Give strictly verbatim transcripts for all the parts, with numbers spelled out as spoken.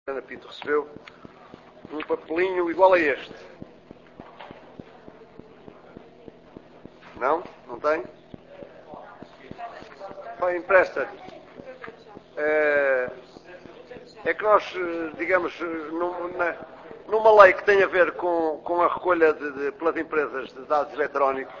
Ana Pinto recebeu um papelinho igual a este. Não? Não tem? Vai, empresta. É, é que nós, digamos, numa, numa lei que tem a ver com, com a recolha de, de, pelas empresas de dados eletrónicos,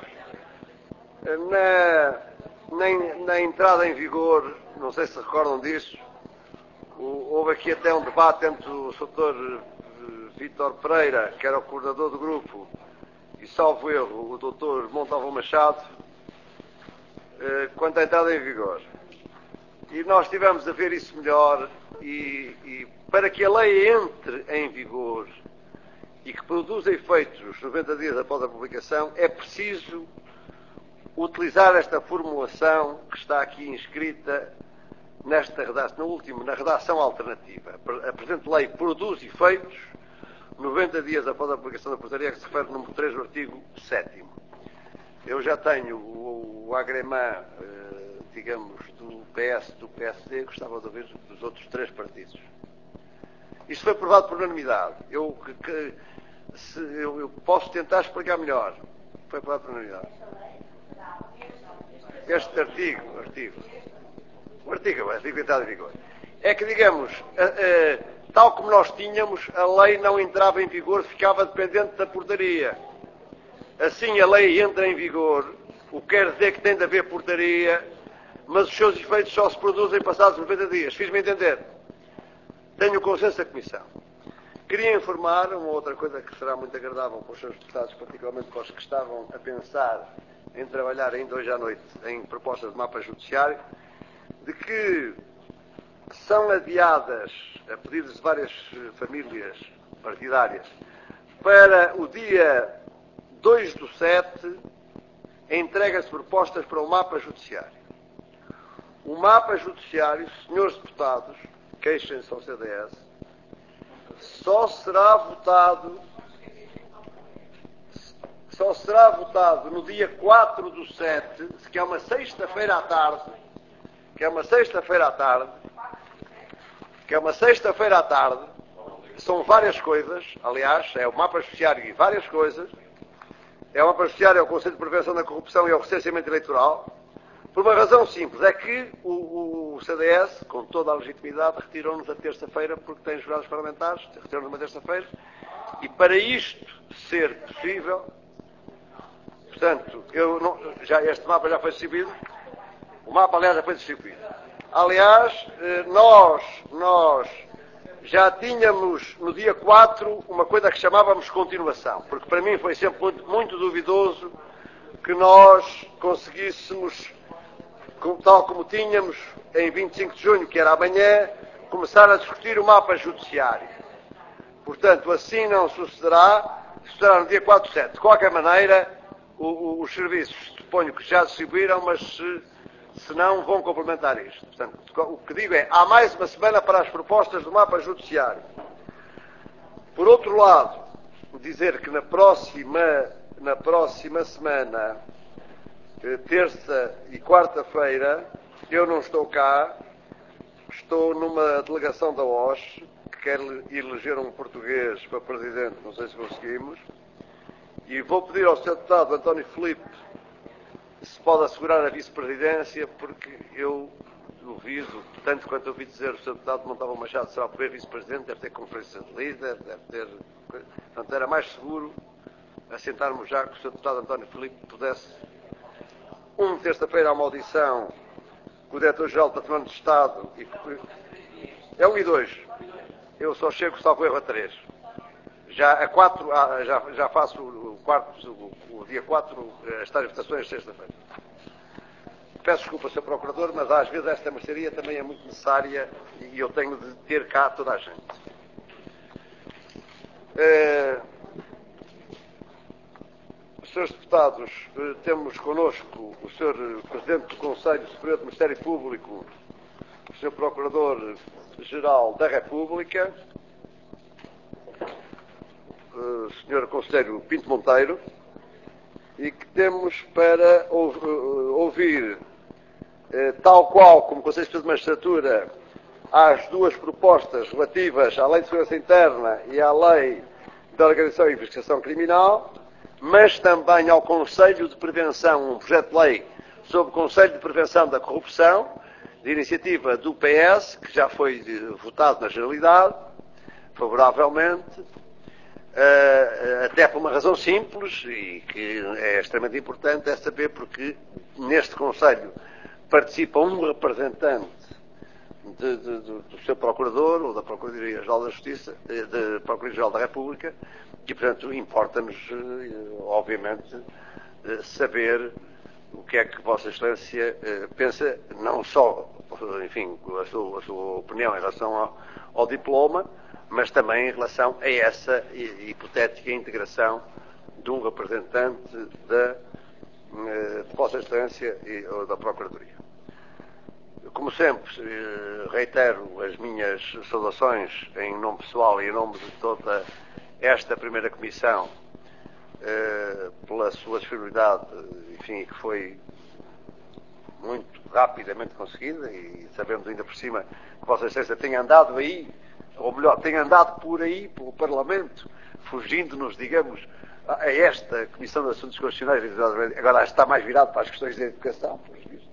na, na, na entrada em vigor, não sei se recordam disso, houve aqui até um debate entre o doutor Vítor Pereira, que era o coordenador do grupo, e, salvo erro, o doutor Montalvão Machado, quanto à entrada em vigor. E nós tivemos a ver isso melhor, e, e para que a lei entre em vigor e que produza efeitos noventa dias após a publicação, é preciso utilizar esta formulação que está aqui inscrita nesta redação, no último, na redação alternativa. A presente lei produz efeitos noventa dias após a publicação da portaria, que se refere ao número três do artigo sétimo. Eu já tenho o, o agremã, eh, digamos, do P S, do P S D, gostava de ouvir dos outros três partidos. Isto foi aprovado por unanimidade. Eu, que, que, se, eu, eu posso tentar explicar melhor. Foi aprovado por unanimidade. Este artigo, artigo, o artigo, o artigo de entrada em vigor, é que, digamos, a, a, tal como nós tínhamos, a lei não entrava em vigor, ficava dependente da portaria. Assim, a lei entra em vigor, o que quer dizer que tem de haver portaria, mas os seus efeitos só se produzem passados noventa dias. Fiz-me entender? Tenho o consenso da Comissão. Queria informar, uma outra coisa que será muito agradável para os seus deputados, particularmente para os que estavam a pensar em trabalhar ainda hoje à noite em propostas de mapa judiciário, de que são adiadas, a pedidos de várias famílias partidárias, para o dia dois do sete, entrega-se propostas para o mapa judiciário. O mapa judiciário, senhores deputados, queixem-se ao C D S, só será votado só será votado no dia quatro do sete, que é uma sexta-feira à tarde, que é uma sexta-feira à tarde, que é uma sexta-feira à tarde, são várias coisas, aliás, é o mapa judiciário e várias coisas, é o mapa judiciário, é o Conselho de Prevenção da Corrupção e é o recenseamento eleitoral, por uma razão simples, é que o, o C D S, com toda a legitimidade, retirou-nos a terça-feira, porque tem julgados parlamentares, retirou-nos uma terça-feira, e para isto ser possível, portanto, eu não, já, este mapa já foi distribuído, o mapa, aliás, já foi distribuído. Aliás, nós, nós já tínhamos no dia quatro uma coisa que chamávamos continuação, porque para mim foi sempre muito, muito duvidoso que nós conseguíssemos, tal como tínhamos em vinte e cinco de junho, que era amanhã, começar a discutir o mapa judiciário. Portanto, assim não sucederá, sucederá no dia quatro de sete. De qualquer maneira, o, o, os serviços, suponho que já distribuíram, mas se, se não, vão complementar isto. Portanto, o que digo é, há mais uma semana para as propostas do mapa judiciário. Por outro lado, dizer que na próxima, na próxima semana, terça e quarta-feira, eu não estou cá, estou numa delegação da O S, que quer eleger um português para presidente, não sei se conseguimos, e vou pedir ao senhor deputado António Filipe se pode assegurar a vice-presidência, porque eu duvido, tanto quanto eu ouvi dizer, o senhor deputado Montalvão Machado será o primeiro vice-presidente, deve ter conferência de líder, deve ter... Portanto, era mais seguro assentarmos já que o senhor deputado António Filipe pudesse, um, terça-feira, há uma audição com o diretor-geral do Património do Estado, e é um e dois. Eu só chego, salvo erro, a três. Já a quatro, já, já faço o, quarto, o, o dia quatro, as tais votações, sexta-feira. Peço desculpa, senhor Procurador, mas às vezes esta mercearia também é muito necessária e eu tenho de ter cá toda a gente. É... Senhores deputados, temos connosco o senhor Presidente do Conselho Superior do Ministério Público, o senhor Procurador-Geral da República, o senhor Conselheiro Pinto Monteiro, e que temos para ouvir, tal qual como Conselho Superior de Magistratura, às duas propostas relativas à Lei de Segurança Interna e à Lei da Organização e Investigação Criminal, mas também ao Conselho de Prevenção, um projeto de lei sobre o Conselho de Prevenção da Corrupção, de iniciativa do P S, que já foi votado na generalidade, favoravelmente, até por uma razão simples e que é extremamente importante, é saber porque neste Conselho participa um representante de, de, de, do seu Procurador ou da Procuradoria-Geral da Justiça, da Procuradoria-Geral da República, e portanto importa-nos, obviamente, saber o que é que Vossa Excelência pensa, não só, enfim, a sua, a sua opinião em relação ao, ao diploma, mas também em relação a essa hipotética integração de um representante da de Vossa Excelência e, ou da Procuradoria. Como sempre, reitero as minhas saudações em nome pessoal e em nome de toda esta primeira comissão pela sua disponibilidade, enfim, que foi muito rapidamente conseguida, e sabemos ainda por cima que Vossa Excelência tem andado aí, ou melhor, tem andado por aí, pelo Parlamento, fugindo-nos, digamos, a esta Comissão de Assuntos Constitucionais, agora está mais virado para as questões da educação, por isso.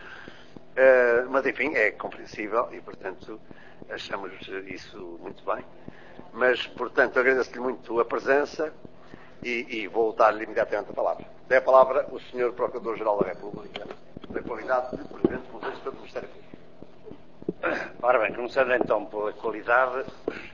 Uh, mas enfim, é compreensível e, portanto, achamos isso muito bem. Mas, portanto, agradeço-lhe muito a presença e, e vou dar-lhe imediatamente a palavra. Tem a palavra o senhor Procurador-Geral da República, da qualidade de Presidente do Conselho Superior do Ministério Público. Ora bem, começando então pela qualidade,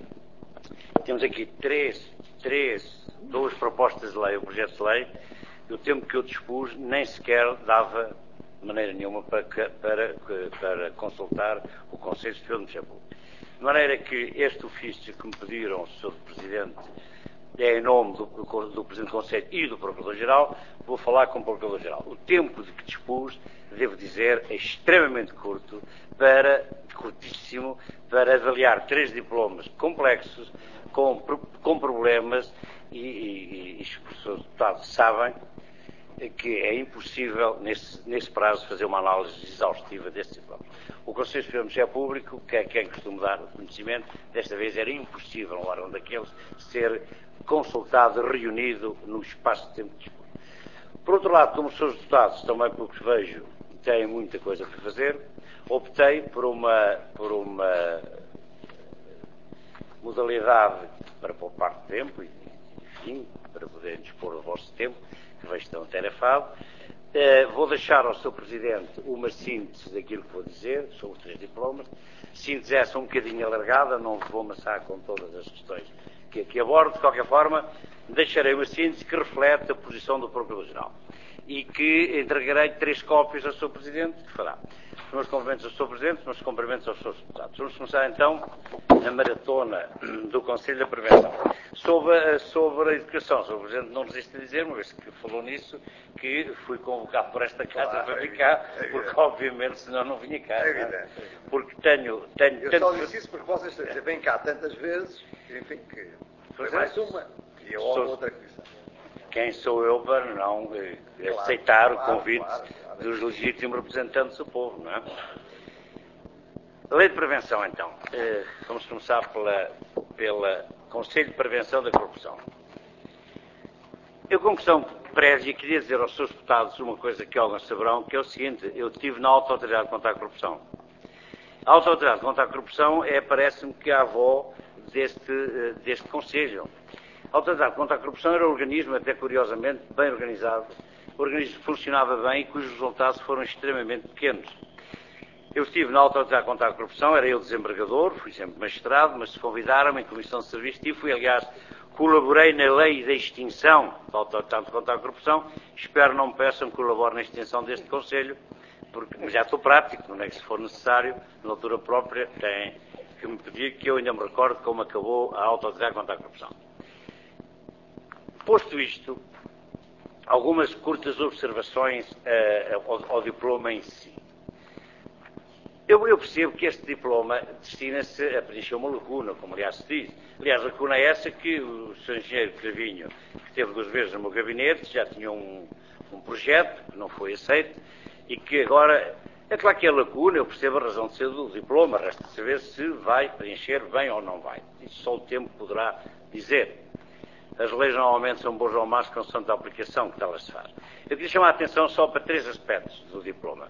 temos aqui três, três, duas propostas de lei, o projeto de lei, e o tempo que eu dispus nem sequer dava de maneira nenhuma para, para, para consultar o Conselho Superior do Ministério Público. De maneira que este ofício que me pediram o senhor Presidente é em nome do, do Presidente do Conselho e do Procurador-Geral, vou falar com o Procurador-Geral. O tempo de que dispus, devo dizer, é extremamente curto, para, curtíssimo, para avaliar três diplomas complexos, com, com problemas, e, e, e os professores deputados sabem que é impossível, nesse, nesse prazo, fazer uma análise exaustiva destes diplomas. O Conselho Superior do Ministério Público, que é quem costuma dar o conhecimento, desta vez era impossível, no órgão daqueles, ser consultado, reunido no espaço de tempo disponível. Por outro lado, como os seus deputados, também pelo que vejo, têm muita coisa para fazer, optei por uma, por uma modalidade para poupar tempo, e, enfim, para poderem dispor do vosso tempo, que vejo tão atarefado. Uh, vou deixar ao seu Presidente uma síntese daquilo que vou dizer sobre os três diplomas. Síntese essa um bocadinho alargada, não vou amassar com todas as questões que aqui abordo. De qualquer forma, deixarei uma síntese que reflete a posição do Procurador-Geral e que entregarei três cópias ao seu Presidente, que fará. Os meus cumprimentos ao seu Presidente, os meus cumprimentos aos seus deputados. Vamos começar então a maratona do Conselho da Prevenção. Sobre a, sobre a educação, o senhor Presidente não resiste a dizer, uma vez que falou nisso, que fui convocado por esta casa claro, para vir cá, é porque obviamente senão não vinha cá. É não? Porque tenho... tenho eu tanto... só disse isso porque vocês vêm cá tantas vezes, enfim, que foi mais uma e eu sou... outra comissão. Quem sou eu para não eh, claro, aceitar claro, o convite claro, claro. dos legítimos representantes do povo, não é? A Lei de Prevenção, então. Eh, vamos começar pela, pela Conselho de Prevenção da Corrupção. Eu, com questão prévia, queria dizer aos seus deputados uma coisa que alguns saberão, que é o seguinte: eu estive na Alta Autoridade contra a Corrupção. A Alta Autoridade contra a Corrupção é, parece-me, que a avó deste, deste Conselho. A Autoridade contra a Corrupção era um organismo, até curiosamente, bem organizado, um organismo que funcionava bem e cujos resultados foram extremamente pequenos. Eu estive na Autoridade contra a Corrupção, era eu desembargador, fui sempre magistrado, mas se convidaram-me em comissão de serviço e fui, aliás, colaborei na lei da extinção da Autoridade contra a Corrupção. Espero não me peçam que colabore na extinção deste Conselho, porque já estou prático, não é que se for necessário, na altura própria, tem que me pedir, que eu ainda me recordo como acabou a Autoridade contra a Corrupção. Posto isto, algumas curtas observações uh, ao, ao diploma em si. Eu, eu percebo que este diploma destina-se a preencher uma lacuna, como aliás se diz. Aliás, a lacuna é essa que o senhor Engenheiro Cravinho, que esteve duas vezes no meu gabinete, já tinha um, um projeto que não foi aceito e que agora É claro que é lacuna, eu percebo a razão de ser do diploma, resta saber se vai preencher bem ou não vai. Isso só o tempo poderá dizer. As leis normalmente são boas ou más consoante a aplicação que delas se faz. Eu queria chamar a atenção só para três aspectos do diploma.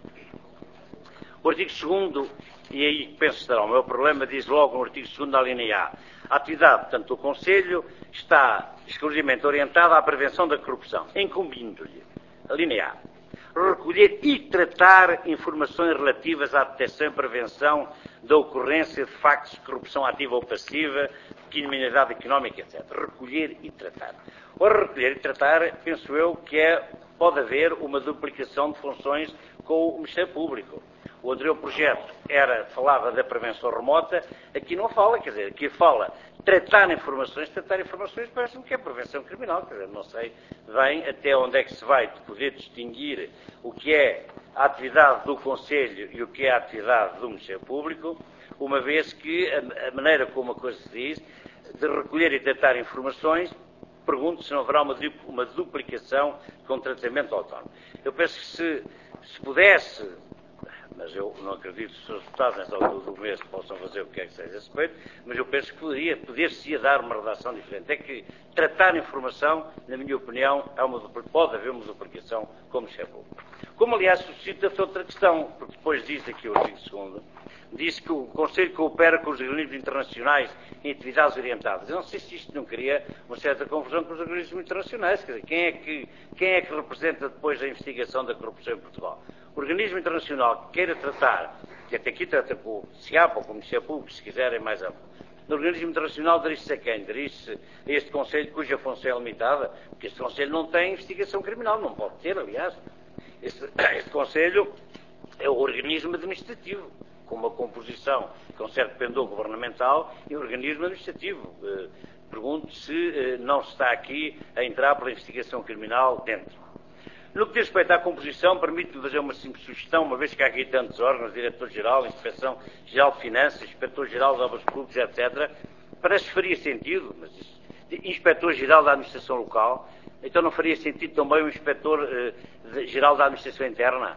O artigo segundo, e aí penso que estará o meu problema, diz logo no artigo segundo da linha A. A atividade, portanto, do Conselho está exclusivamente orientada à prevenção da corrupção, incumbindo-lhe, a linha A, recolher e tratar informações relativas à detecção e prevenção da ocorrência de factos de corrupção ativa ou passiva, de criminalidade económica, etcétera. Recolher e tratar. Ora, recolher e tratar, penso eu, que é, pode haver uma duplicação de funções com o Ministério Público. O anterior projeto era, falava da prevenção remota, aqui não fala, quer dizer, aqui fala tratar informações, tratar informações parece-me que é prevenção criminal, quer dizer, não sei bem até onde é que se vai poder distinguir o que é a atividade do Conselho e o que é a atividade do Ministério Público, uma vez que a, a maneira como a coisa se diz, de recolher e tratar informações, pergunto se não haverá uma, uma duplicação com tratamento autónomo. Eu penso que se, se pudesse, mas eu não acredito que os deputados nesta altura do mês possam fazer o que é que seja a esse respeito, mas eu penso que poderia, poder-se dar uma redação diferente. É que tratar informação, na minha opinião, é uma, pode haver uma duplicação como se é público. Como, aliás, suscita-se outra questão, porque depois diz aqui o artigo segundo, diz que o Conselho coopera com os organismos internacionais em atividades orientadas. Eu não sei se isto não cria uma certa confusão com os organismos internacionais. Quer dizer, quem é que, quem é que representa depois a investigação da corrupção em Portugal? O organismo internacional que queira tratar, que até aqui trata com o SIAP ou com o Ministério Público, se quiserem mais amplo, no organismo internacional dirige-se a quem? Dirige-se a este Conselho cuja função é limitada, porque este Conselho não tem investigação criminal, não pode ter, aliás. Este, este Conselho é o organismo administrativo, com uma composição com certo pendor governamental e um organismo administrativo. Eh, pergunto se eh, não se está aqui a entrar pela investigação criminal dentro. No que diz respeito à composição, permite-me fazer uma simples sugestão, uma vez que há aqui tantos órgãos, Diretor-Geral, Inspeção-Geral de Finanças, Inspetor-Geral de Obras Públicas, etcétera, parece que faria sentido, mas isso, Inspetor-Geral da Administração Local, então não faria sentido também o Inspetor-Geral da Administração Interna?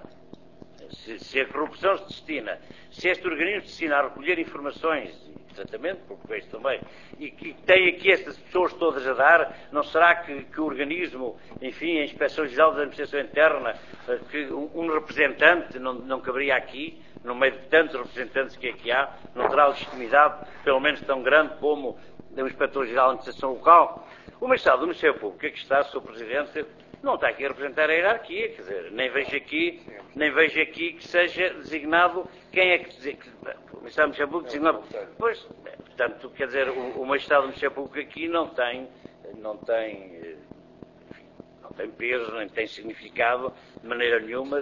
Se, se a corrupção se destina, se este organismo se destina a recolher informações e tratamento, porque vejo também, e que tem aqui estas pessoas todas a dar, não será que, que o organismo, enfim, a Inspeção-Geral da Administração Interna, que um, um representante não, não caberia aqui, no meio de tantos representantes que aqui há, não terá legitimidade, pelo menos tão grande como o Inspetor-Geral da Administração Local? O Magistrado do Ministério Público, que está, Senhor Presidente, não está aqui a representar a hierarquia, quer dizer, nem vejo aqui, nem vejo aqui que seja designado quem é que, que o Magistrado do Ministério Público designado. Pois, portanto, quer dizer, o, o Magistrado do Ministério Público aqui não tem, não tem, enfim, não tem peso, nem tem significado, de maneira nenhuma,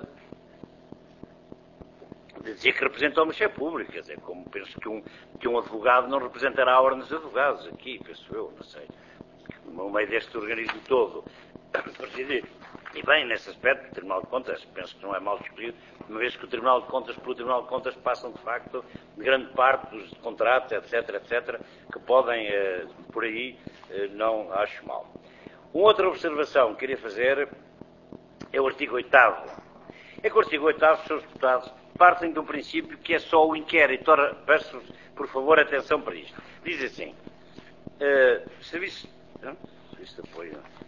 de dizer que representa o Ministério Público, quer dizer, como penso que um, que um advogado não representará a ordem dos advogados aqui, penso eu, não sei, no meio deste organismo todo. Presidir. E bem, nesse aspecto, o Tribunal de Contas, penso que não é mal escolhido, uma vez que o Tribunal de Contas, pelo Tribunal de Contas, passam de facto grande parte dos contratos, etc, etcétera, que podem, eh, por aí, eh, não acho mal. Uma outra observação que queria fazer é o artigo oitavo. É que o artigo oitavo, senhores deputados, partem de um princípio que é só o inquérito. Ora, peço, por favor, atenção para isto. Diz assim, eh, serviço, não? Serviço de apoio, não?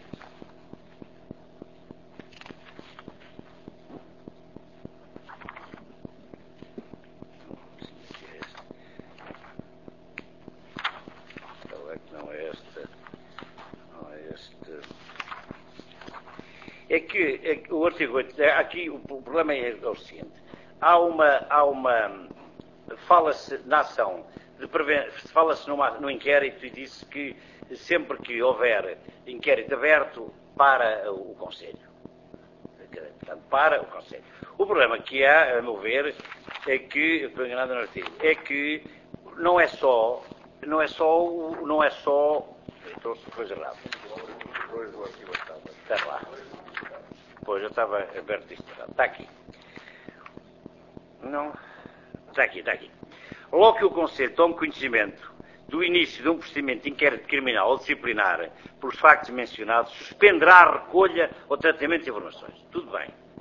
É que, é que o artigo oito, aqui o, o problema é, é o seguinte, há uma, há uma fala-se na ação, fala-se no inquérito e diz que sempre que houver inquérito aberto para o Conselho, portanto, para o Conselho. O problema que há, a meu ver, é que, estou enganado no artigo, é que não é só, não é só, não é só, trouxe coisa errada. Está lá. Pois, eu estava aberto isto. Está aqui. Não. Está aqui, está aqui. Logo que o Conselho tome conhecimento do início de um procedimento de inquérito criminal ou disciplinar pelos factos mencionados, suspenderá a recolha ou tratamento de informações. Tudo bem.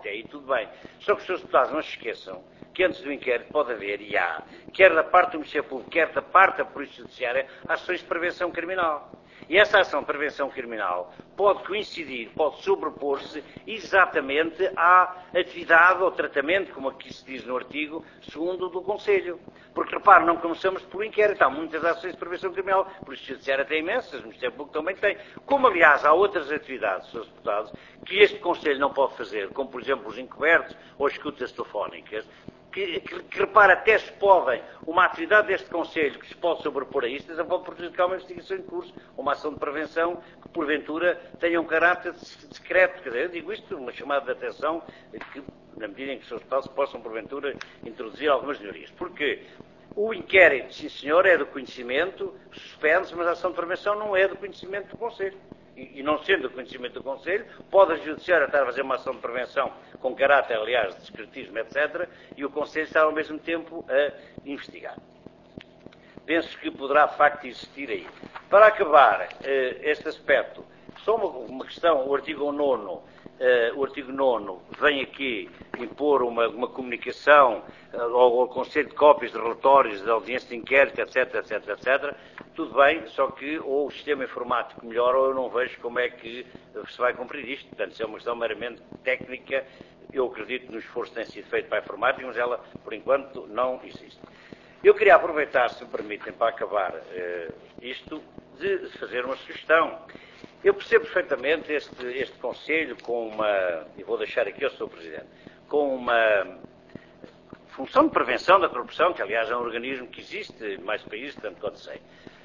Até aí tudo bem. Só que os senhores deputados não se esqueçam que antes do inquérito pode haver, e há, quer da parte do Ministério Público, quer da parte da Polícia Judiciária, ações de prevenção criminal. E essa ação de prevenção criminal pode coincidir, pode sobrepor-se exatamente à atividade ou tratamento, como aqui se diz no artigo segundo do Conselho. Porque, repare, não começamos pelo inquérito. Há muitas ações de prevenção criminal. A Polícia Judiciária tem imensas, o Ministério Público também tem. Como, aliás, há outras atividades, senhores deputados, que este Conselho não pode fazer, como, por exemplo, os encobertos ou as escutas telefónicas, que, que, que repara, até se podem, uma atividade deste Conselho que se pode sobrepor a isto, até pode prejudicar uma investigação em curso, uma ação de prevenção que, porventura, tenha um caráter secreto. Quer dizer, eu digo isto, uma chamada de atenção, que, na medida em que os seus deputados possam, porventura, introduzir algumas melhorias. Porque o inquérito, sim senhor, é do conhecimento, suspende-se, mas a ação de prevenção não é do conhecimento do Conselho. E, e não sendo do conhecimento do Conselho, pode a Judiciária estar a fazer uma ação de prevenção com caráter, aliás, de discretismo, etcétera, e o Conselho está ao mesmo tempo a investigar. Penso que poderá, de facto, existir aí. Para acabar eh, este aspecto, só uma, uma questão, o artigo nono, eh, o artigo nono vem aqui impor uma, uma comunicação eh, ao, ao Conselho de cópias de relatórios, de audiência de inquérito, etc, etc, etcétera. Tudo bem, só que ou o sistema informático melhora ou eu não vejo como é que se vai cumprir isto. Portanto, se é uma questão meramente técnica, eu acredito no esforço que tem sido feito para a informática, mas ela, por enquanto, não existe. Eu queria aproveitar, se me permitem, para acabar uh, isto, de fazer uma sugestão. Eu percebo perfeitamente este, este Conselho com uma, e vou deixar aqui ao senhor Presidente, com uma função de prevenção da corrupção, que aliás é um organismo que existe em mais países, tanto quanto sei.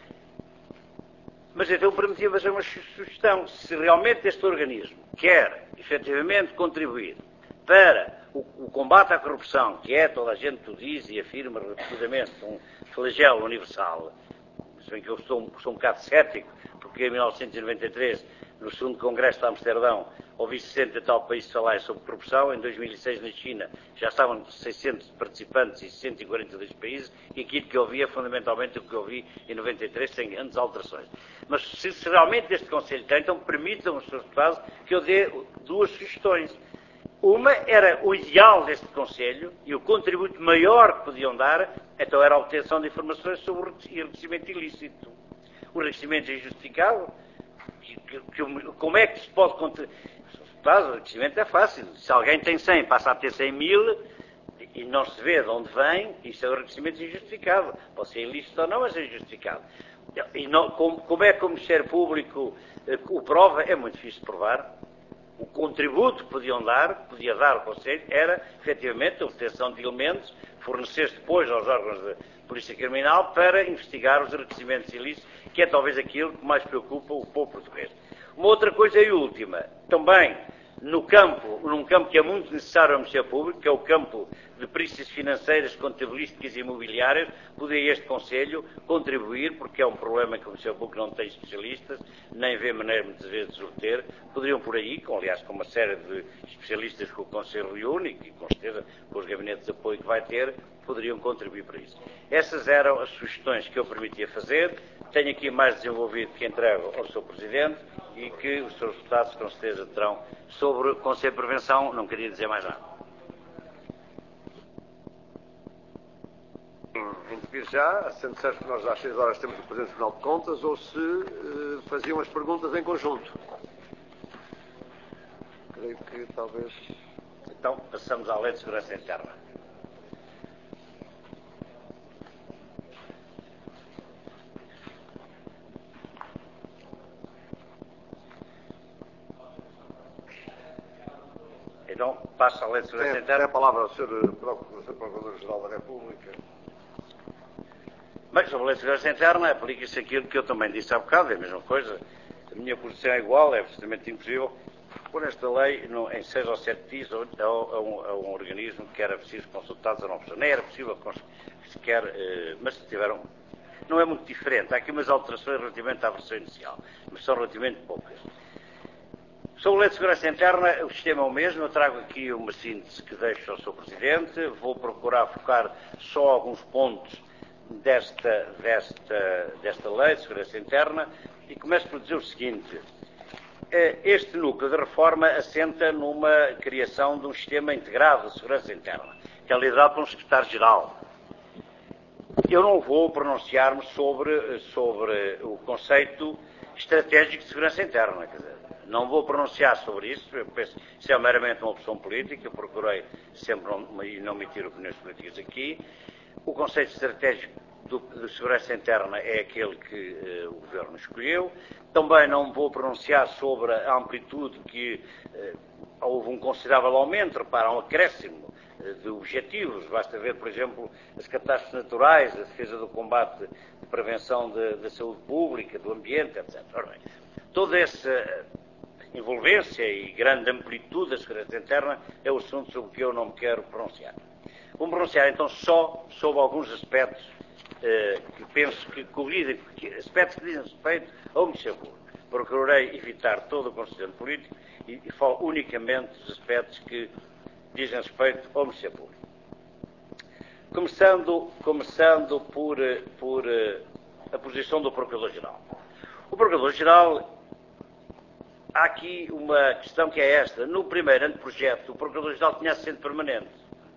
Mas então permitia fazer uma sugestão. Se realmente este organismo quer, efetivamente, contribuir para o, o combate à corrupção, que é, toda a gente o diz e afirma repetidamente, um flagelo universal, se bem que eu sou, sou um bocado cético, porque em mil novecentos e noventa e três, no segundo Congresso de Amsterdão, ouvi sessenta e tal países falar sobre corrupção. Em dois mil e seis, na China, já estavam seiscentos participantes e cento e quarenta e dois países, e aquilo que eu ouvi é fundamentalmente o que eu ouvi em noventa e três, sem grandes alterações. Mas se, se realmente este Conselho tem, então permitam os seus deputados que eu dê duas sugestões. Uma era o ideal deste Conselho, e o contributo maior que podiam dar, então era a obtenção de informações sobre o enriquecimento ilícito. O enriquecimento injustificado, que, que, que, como é que se pode contribuir? O enriquecimento é fácil. Se alguém tem cem, passa a ter cem mil, e não se vê de onde vem, isso é um enriquecimento injustificado. Pode ser ilícito ou não, mas é injustificado. E não, como, como é que o Ministério Público eh, o prova? É muito difícil de provar. O contributo que podiam dar, que podia dar o Conselho, era, efetivamente, a obtenção de elementos, fornecer depois aos órgãos de polícia criminal para investigar os enriquecimentos ilícitos, que é talvez aquilo que mais preocupa o povo português. Uma outra coisa e última, também no campo, num campo que é muito necessário ao Ministério Público, que é o campo de perícias financeiras, contabilísticas e imobiliárias, poderia este Conselho contribuir, porque é um problema que o Ministério Público não tem especialistas, nem vê maneira muitas vezes de obter. Poderiam por aí, com, aliás, com uma série de especialistas que o Conselho reúne, e com certeza com os gabinetes de apoio que vai ter, poderiam contribuir para isso. Essas eram as sugestões que eu permitia fazer. Tenho aqui mais desenvolvido que entrego ao senhor Presidente e que os seus deputados com certeza terão. Sobre o Conselho de Prevenção, não queria dizer mais nada. Intervir já, sendo certo que nós às seis horas temos o Presidente do Tribunal de Contas, ou se uh, faziam as perguntas em conjunto. Creio que talvez... Então, passamos à Lei de Segurança Interna. Então, passa a Lei de Segurança Tem, Interna. tem a palavra ao senhor Procurador-Geral da República. Bem, sobre a Lei de Segurança Interna, aplica-se aquilo que eu também disse há bocado, é a mesma coisa. A minha posição é igual, é absolutamente impossível pôr esta lei no, em seis ou sete dias a, a, a, um, a um organismo que era preciso consultados a não pessoa. Nem era possível sequer, eh, mas tiveram. Não é muito diferente. Há aqui umas alterações relativamente à versão inicial, mas são relativamente poucas. Sobre a Lei de Segurança Interna, o sistema é o mesmo. Eu trago aqui uma síntese que deixo ao senhor Presidente. Vou procurar focar só alguns pontos desta, desta, desta Lei de Segurança Interna e começo por dizer o seguinte. este núcleo de reforma assenta numa criação de um sistema integrado de segurança interna, que é liderado por um secretário-geral. Eu não vou pronunciar-me sobre, sobre o conceito estratégico de segurança interna, quer dizer, não vou pronunciar sobre isso, eu penso que isso é meramente uma opção política, eu procurei sempre não, não emitir opiniões políticas aqui. O conceito estratégico do, de segurança interna é aquele que eh, o Governo escolheu. Também não vou pronunciar sobre a amplitude que eh, houve um considerável aumento, repara, um acréscimo eh, de objetivos. Basta ver, por exemplo, as catástrofes naturais, a defesa do combate, de prevenção da saúde pública, do ambiente, etcétera. Ora bem, toda essa envolvência e grande amplitude da segurança interna é o assunto sobre o que eu não me quero pronunciar. Vou pronunciar então só sobre alguns aspectos eh, que penso que corrigem, aspectos que dizem respeito ao Ministério Público. Procurarei evitar todo o conhecimento político e, e falo unicamente dos aspectos que dizem respeito ao Ministério Público. Começando, começando por, por a posição do Procurador-Geral. O Procurador-Geral, há aqui uma questão que é esta. No primeiro anteprojeto, o Procurador-Geral tinha assento permanente.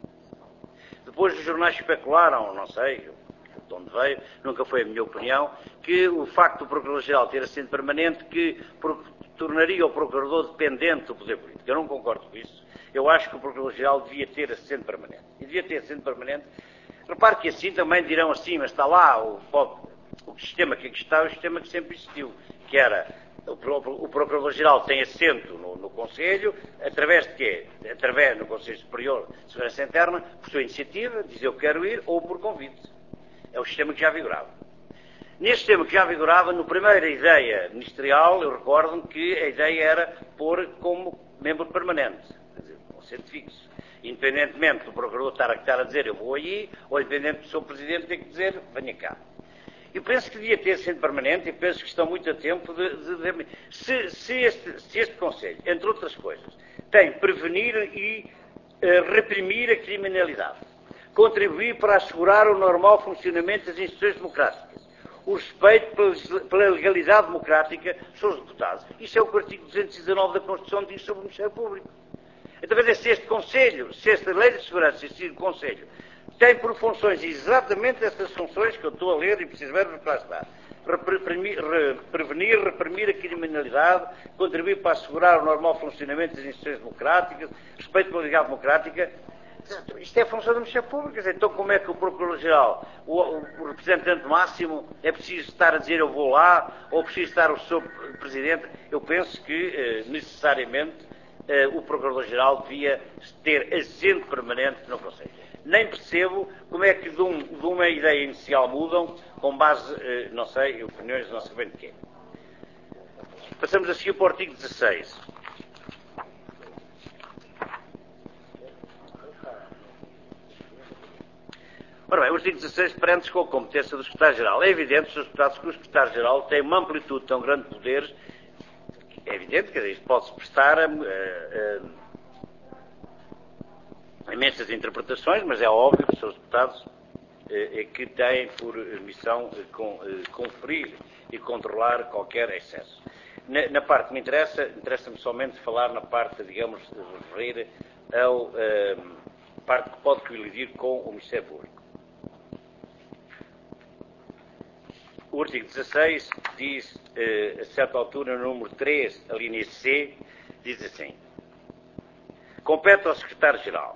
Depois os jornais especularam, não sei de onde veio, nunca foi a minha opinião, que o facto do Procurador-Geral ter assento permanente que tornaria o Procurador dependente do poder político. Eu não concordo com isso. Eu acho que o Procurador-Geral devia ter assento permanente. E devia ter assento permanente. Repare que assim também dirão assim, mas está lá o, o sistema que aqui está, o sistema que sempre existiu, que era o, o Procurador-Geral tem assento no, no Conselho, através de quê? Através do Conselho Superior de Segurança Interna, por sua iniciativa, diz eu quero ir, ou por convite. É o sistema que já vigorava. Neste sistema que já vigorava, no primeira ideia ministerial, eu recordo-me que a ideia era pôr como membro permanente, quer dizer, um assento fixo. Independentemente do Procurador estar a, estar a dizer eu vou aí, ou independente do seu Presidente ter que dizer venha cá. Eu penso que devia ter assento permanente e penso que estão muito a tempo de... de, de se, se, este, se este Conselho, entre outras coisas, tem prevenir e uh, reprimir a criminalidade, contribuir para assegurar o normal funcionamento das instituições democráticas, o respeito pela, pela legalidade democrática, são os deputados. Isso é o que o artigo duzentos e dezanove da Constituição diz sobre o Ministério Público. Então, quer dizer, se este Conselho, se esta Lei de Segurança, se este Conselho, tem por funções exatamente essas funções que eu estou a ler e preciso ver para está. Reprimir, re, prevenir, reprimir a criminalidade, contribuir para assegurar o normal funcionamento das instituições democráticas, respeito pela legalidade democrática. Isto é a função do Ministério Público. Então, como é que o Procurador-Geral, o, o representante máximo, é preciso estar a dizer eu vou lá, ou preciso estar o seu Presidente? Eu penso que, eh, necessariamente, eh, o Procurador-Geral devia ter assento permanente no Conselho. Nem percebo como é que de, um, de uma ideia inicial mudam com base, eh, não sei, em opiniões, não sei bem de quê. Passamos a seguir para o artigo dezasseis. Ora bem, o artigo dezasseis prende-se com a competência do Secretário-Geral. É evidente, senhores deputados, que o Secretário-Geral tem uma amplitude tão grande de poderes, é evidente que isto pode-se prestar a, a, a imensas interpretações, mas é óbvio que os senhores deputados é que têm por missão conferir e controlar qualquer excesso. Na, na parte que me interessa, interessa-me somente falar na parte, digamos, de referir ao a parte que pode colidir com o Ministério Público. O artigo dezasseis diz, eh, a certa altura, no número três, a linha C, diz assim: compete ao Secretário-Geral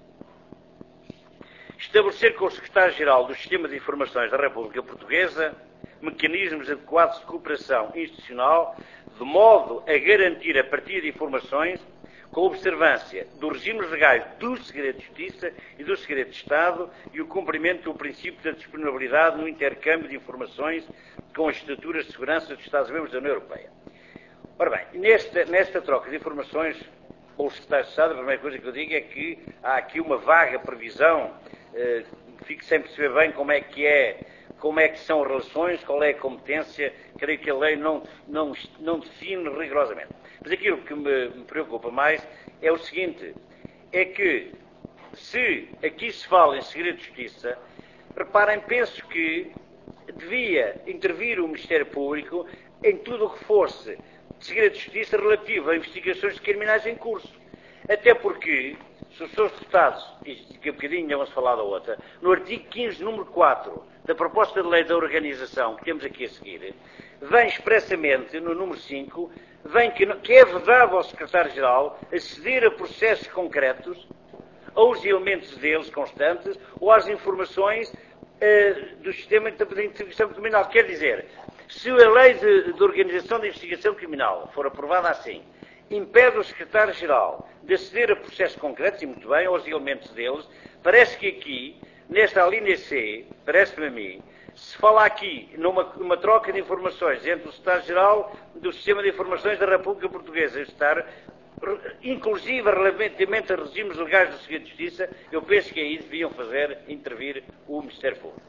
estabelecer com o Secretário-Geral do Sistema de Informações da República Portuguesa mecanismos adequados de cooperação institucional de modo a garantir a partilha de informações com observância dos regimes legais do segredo de justiça e do segredo de Estado e o cumprimento do princípio da disponibilidade no intercâmbio de informações com as estruturas de segurança dos Estados-membros da União Europeia. Ora bem, nesta, nesta troca de informações com o Secretário de Estado, a primeira coisa que eu digo é que há aqui uma vaga previsão, eh, fico sem perceber bem como é que é, como é que são as relações, qual é a competência, creio que a lei não, não, não define rigorosamente. Mas aquilo que me, me preocupa mais é o seguinte, é que se aqui se fala em segredo de justiça, reparem, penso que devia intervir o Ministério Público em tudo o que fosse de segredo de justiça relativo a investigações de criminais em curso. Até porque, se os seus deputados, e que um bocadinho vamos falar da outra, no artigo quinze, número quatro, da proposta de lei da organização, que temos aqui a seguir, vem expressamente, no número cinco, vem que, que é vedado ao secretário-geral aceder a processos concretos, aos elementos deles constantes, ou às informações uh, do sistema de investigação criminal. Quer dizer, se a lei de, de organização da investigação criminal for aprovada assim, impede o secretário-geral de aceder a processos concretos, e muito bem, aos elementos deles, parece que aqui, nesta linha C, parece-me a mim, se fala aqui numa, numa troca de informações entre o secretário-geral do Sistema de Informações da República Portuguesa e o Estado, inclusive relativamente a regimes legais do segredo de justiça, eu penso que aí deviam fazer intervir o Ministério Público.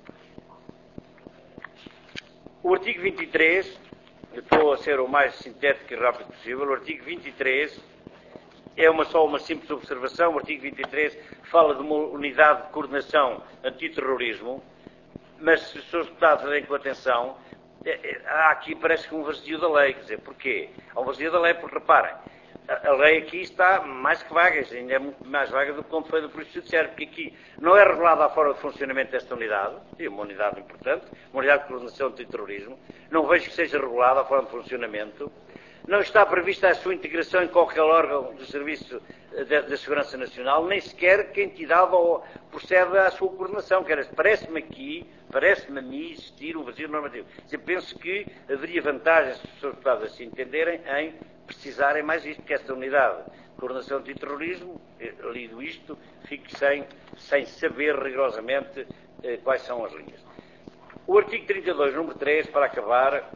O artigo vinte e três, eu estou a ser o mais sintético e rápido possível, o artigo vinte e três é uma, só uma simples observação. O artigo vinte e três fala de uma unidade de coordenação antiterrorismo, mas se os seus deputados leem com atenção, há aqui parece que um vazio da lei. Quer dizer, porquê? Há um vazio da lei porque, reparem, a lei aqui está mais que vaga, ainda é muito mais vaga do que como foi do Polícia Judiciária, porque aqui não é regulada a forma de funcionamento desta unidade, e uma unidade importante, uma unidade de coordenação antiterrorismo, não vejo que seja regulada a forma de funcionamento, não está prevista a sua integração em qualquer órgão do Serviço da Segurança Nacional, nem sequer que a entidade ou procede à sua coordenação. Parece-me aqui, parece-me a mim existir um vazio normativo. Eu penso que haveria vantagens, se os seus deputados assim entenderem, em precisarem mais isto, que esta unidade de coordenação antiterrorismo, lido isto, fique sem, sem saber rigorosamente eh, quais são as linhas. O artigo trinta e dois, número três, para acabar,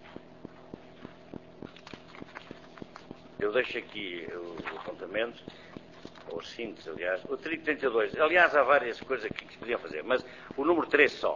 eu deixo aqui os apontamentos, ou os síntese, aliás. O artigo trinta e dois, aliás, há várias coisas aqui que se podiam fazer, mas o número três só.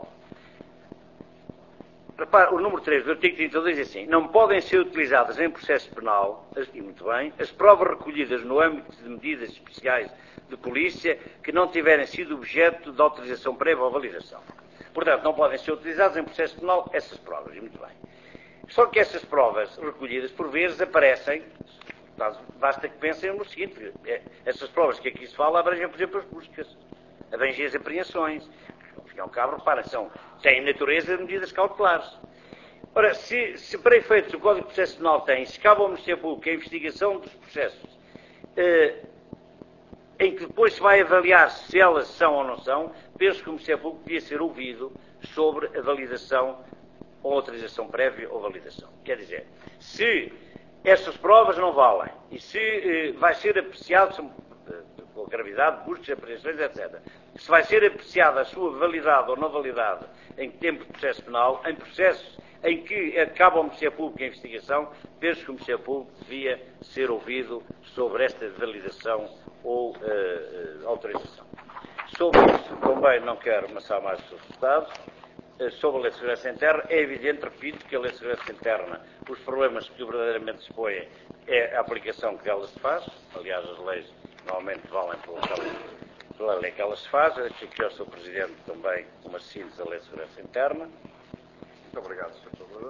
Repare, o número três do artigo trinta e dois diz assim: não podem ser utilizadas em processo penal, e muito bem, as provas recolhidas no âmbito de medidas especiais de polícia que não tiverem sido objeto de autorização prévia ou validação. Portanto, não podem ser utilizadas em processo penal essas provas, e muito bem. Só que essas provas recolhidas, por vezes, aparecem, basta que pensem no seguinte: essas provas que aqui se fala abrangem, por exemplo, as buscas, abrangem as apreensões. Ao fim e ao cabo, reparem, são, têm natureza de medidas cautelares. Ora, se, se para efeitos o Código de Processo Penal tem, se cabe ao Ministério Público a investigação dos processos, eh, em que depois se vai avaliar se elas são ou não são, penso que o Ministério Público devia ser ouvido sobre a validação ou autorização prévia ou validação. Quer dizer, se essas provas não valem e se eh, vai ser apreciado, são, com a gravidade, buscas, apreensões, etcétera, se vai ser apreciada a sua validade ou não validade em tempo de processo penal, em processos em que acaba o Ministério Público a investigação, penso que o Ministério Público devia ser ouvido sobre esta validação ou uh, uh, autorização. Sobre isso, também não quero amassar mais os deputados. Uh, sobre a Lei de Segurança Interna, é evidente, repito, que a Lei de Segurança Interna, os problemas que verdadeiramente se põem é a aplicação que dela se faz. Aliás, as leis normalmente valem pela, pela lei que elas se fazem. Deixo aqui ao senhor Presidente também uma síntese da Lei de Segurança Interna. Muito obrigado, senhor Procurador.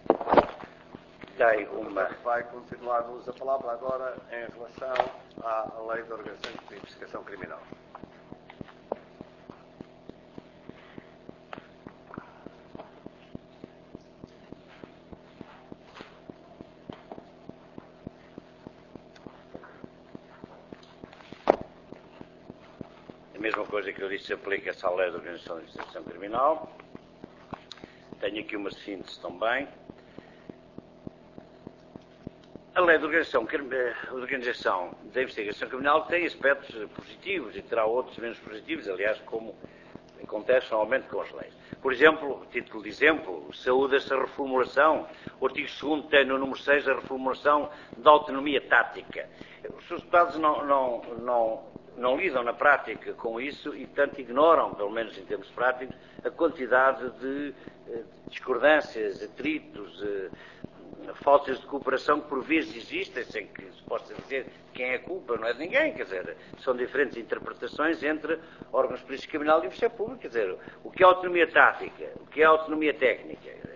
Tem uma... Vai continuar-nos a palavra agora em relação à Lei de Organização de Investigação Criminal. A mesma coisa que eu disse aplica-se à Lei de Organização de Investigação Criminal. Tenho aqui uma síntese também. A Lei de Organização, de Organização da Investigação Criminal tem aspectos positivos e terá outros menos positivos, aliás, como acontece normalmente com as leis. Por exemplo, título de exemplo, saúde-se a reformulação. O artigo segundo tem no número seis a reformulação da autonomia tática. Os seus deputados não, não, não, não lidam na prática com isso e, portanto, ignoram, pelo menos em termos práticos, a quantidade de eh, discordâncias, atritos, eh, faltas de cooperação que por vezes existem, sem que se possa dizer quem é a culpa, não é de ninguém, quer dizer, são diferentes interpretações entre órgãos de polícia criminal e Ministério Público, quer dizer, o que é autonomia tática, o que é autonomia técnica,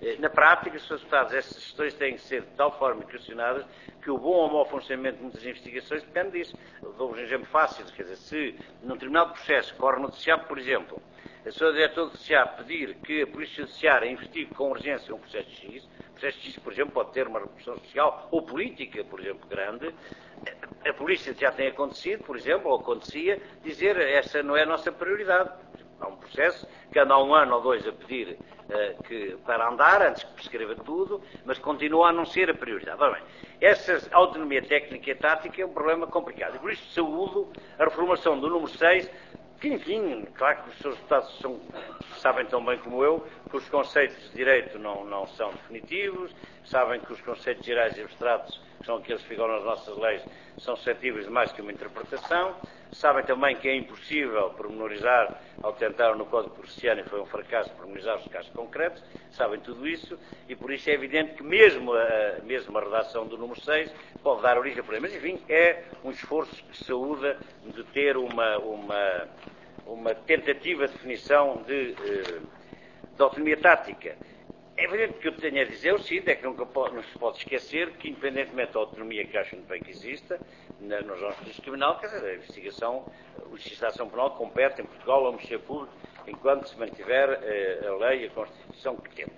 Na prática, senhores Deputados, estas questões têm que ser de tal forma questionadas que o bom ou mau funcionamento de muitas investigações depende disso. Dou-vos um exemplo fácil, quer dizer, se num determinado processo corre no noticiário, por exemplo, a senhora diretora do noticiário pedir que a Polícia Judiciária investigue com urgência um processo X, o processo X, por exemplo, pode ter uma repercussão social ou política, por exemplo, grande, a Polícia já tem acontecido, por exemplo, ou acontecia, dizer essa não é a nossa prioridade. Há um processo que anda há um ano ou dois a pedir uh, que, para andar, antes que prescreva tudo, mas continua a não ser a prioridade. Ora bem, essa autonomia técnica e tática é um problema complicado. E por isso saúdo a reformulação do número seis, que, enfim, claro que os seus deputados são, sabem tão bem como eu que os conceitos de direito não, não são definitivos, sabem que os conceitos gerais e abstratos, que são aqueles que ficam nas nossas leis, são suscetíveis de mais que uma interpretação, sabem também que é impossível pormenorizar, ao tentar no Código Processiano, e foi um fracasso pormenorizar os casos concretos, sabem tudo isso, e por isso é evidente que mesmo a, mesmo a redação do número seis pode dar origem a problemas. Mas, enfim, é um esforço que saúda de ter uma, uma, uma tentativa de definição de, de autonomia tática. É evidente que eu tenho a dizer, o seguinte, é que nunca pode, não se pode esquecer que, independentemente da autonomia que acham bem que exista, na, nos órgãos de justiça criminal, quer dizer, a investigação, a legislação penal compete em Portugal ao Ministério Público enquanto se mantiver eh, a lei e a Constituição que temos.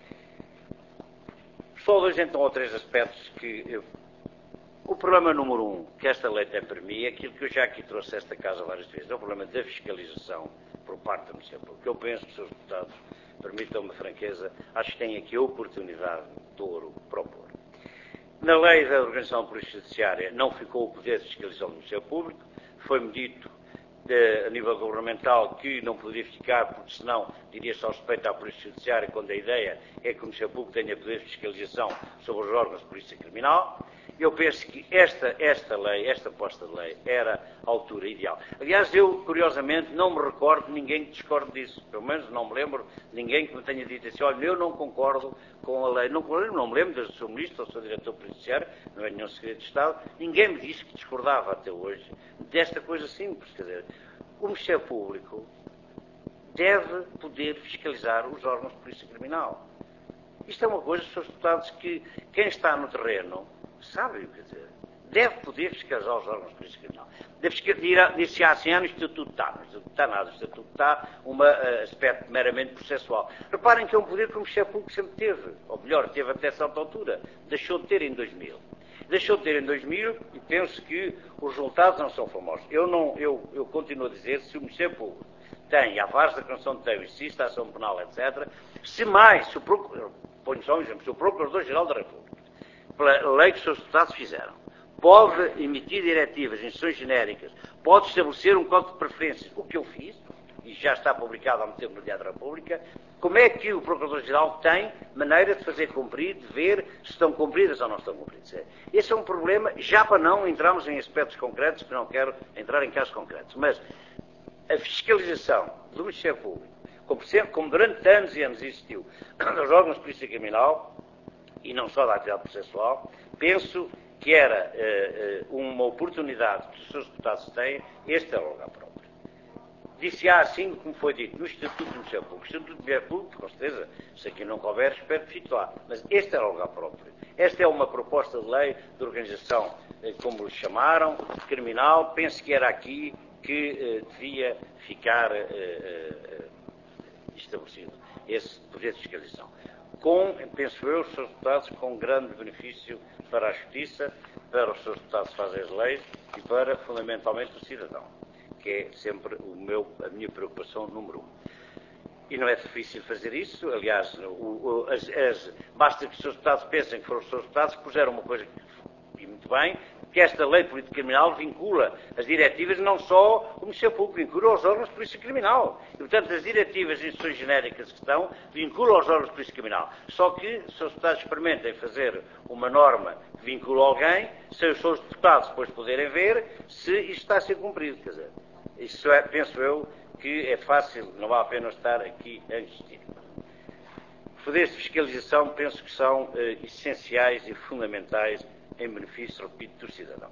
Só dois, então, ou três aspectos que... Eu, o problema número um que esta lei tem para mim é aquilo que eu já aqui trouxe a esta casa várias vezes, é o problema da fiscalização por parte do Ministério Público. Eu penso que os seus deputados, permitam-me a franqueza, acho que têm aqui a oportunidade de ouro para o pôr. Na lei da Organização da Polícia Judiciária não ficou o poder de fiscalização do Ministério Público, foi-me dito de, a nível governamental que não poderia ficar, porque senão diria-se ao respeito à Polícia Judiciária, quando a ideia é que o Ministério Público tenha poder de fiscalização sobre os órgãos de Polícia Criminal. Eu penso que esta, esta lei, esta proposta de lei, era a altura ideal. Aliás, eu, curiosamente, não me recordo de ninguém que discorde disso. Pelo menos não me lembro de ninguém que me tenha dito assim, olha, eu não concordo com a lei. Não, não me lembro, desde o seu Ministro ou do seu Diretor Policiário, não é nenhum segredo de Estado, ninguém me disse que discordava até hoje desta coisa simples. Quer dizer, o Ministério Público deve poder fiscalizar os órgãos de polícia criminal. Isto é uma coisa, senhores deputados, que quem está no terreno sabe, quer dizer, deve poder fiscalizar os órgãos de polícia criminal. Disse há cem anos, o Estatuto está, mas não está nada, o Estatuto está um uh, aspecto meramente processual. Reparem que é um poder que o Ministério Público sempre teve, ou melhor, teve até certa altura, deixou de ter em dois mil. Deixou de ter em dois mil e penso que os resultados não são famosos. Eu, não, eu, eu continuo a dizer, se o Ministério Público tem, há várias declarações de tem, existe a ação penal, etcétera, se mais, se o Procurador, ponho só um exemplo, se o Procurador-Geral da República, pela lei que os seus deputados fizeram, pode emitir diretivas, instruções genéricas, pode estabelecer um código de preferências, o que eu fiz, e já está publicado há muito tempo no Diário da República, como é que o Procurador-Geral tem maneira de fazer cumprir, de ver se estão cumpridas ou não estão cumpridas. Esse é um problema, já para não entrarmos em aspectos concretos, que não quero entrar em casos concretos, mas a fiscalização do Ministério Público, como, sempre, como durante anos e anos existiu, dos órgãos de polícia criminal, e não só da atividade processual, penso que era uh, uh, uma oportunidade que os seus deputados têm, este é o lugar próprio. Disse há assim, como foi dito, no Estatuto do Ministério Público. O Estatuto do Ministério Público, com certeza, se aqui não couber, espero que fique lá. Mas este era o lugar próprio. Esta é uma proposta de lei de organização, uh, como lhe chamaram, criminal, penso que era aqui que uh, devia ficar uh, uh, estabelecido esse poder de fiscalização. Com, penso eu, os seus deputados com grande benefício para a justiça, para os seus deputados que fazem as leis e para, fundamentalmente, o cidadão, que é sempre o meu, a minha preocupação número um. E não é difícil fazer isso, aliás, o, o, as, as, basta que os seus deputados pensem que foram os seus deputados que puseram uma coisa que, e muito bem, que esta lei política criminal vincula as diretivas não só o Ministério Público, vincula os órgãos de polícia criminal. E, portanto, as diretivas e instruções genéricas que estão vinculam os órgãos de polícia criminal. Só que, se os deputados experimentem fazer uma norma que vincula alguém, sem os seus deputados depois poderem ver se isto está a ser cumprido. Quer dizer, isso é, penso eu, que é fácil, não vale a pena estar aqui a insistir. Poderes de fiscalização, penso que são eh, essenciais e fundamentais em benefício, repito, do cidadão.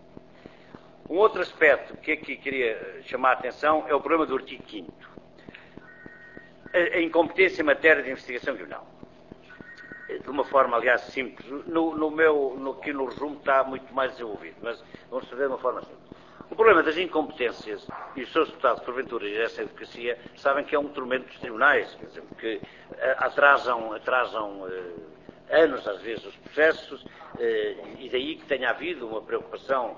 Um outro aspecto que aqui queria chamar a atenção é o problema do artigo quinto. A, a incompetência em matéria de investigação criminal. de uma forma, aliás, simples. No, no meu, no, aqui no resumo está muito mais desenvolvido, mas vamos fazer de uma forma simples. O problema das incompetências, e os seus deputados, porventura, e essa advocacia, sabem que é um tormento dos tribunais, quer dizer, que uh, atrasam, atrasam uh, anos, às vezes, os processos, uh, e daí que tenha havido uma preocupação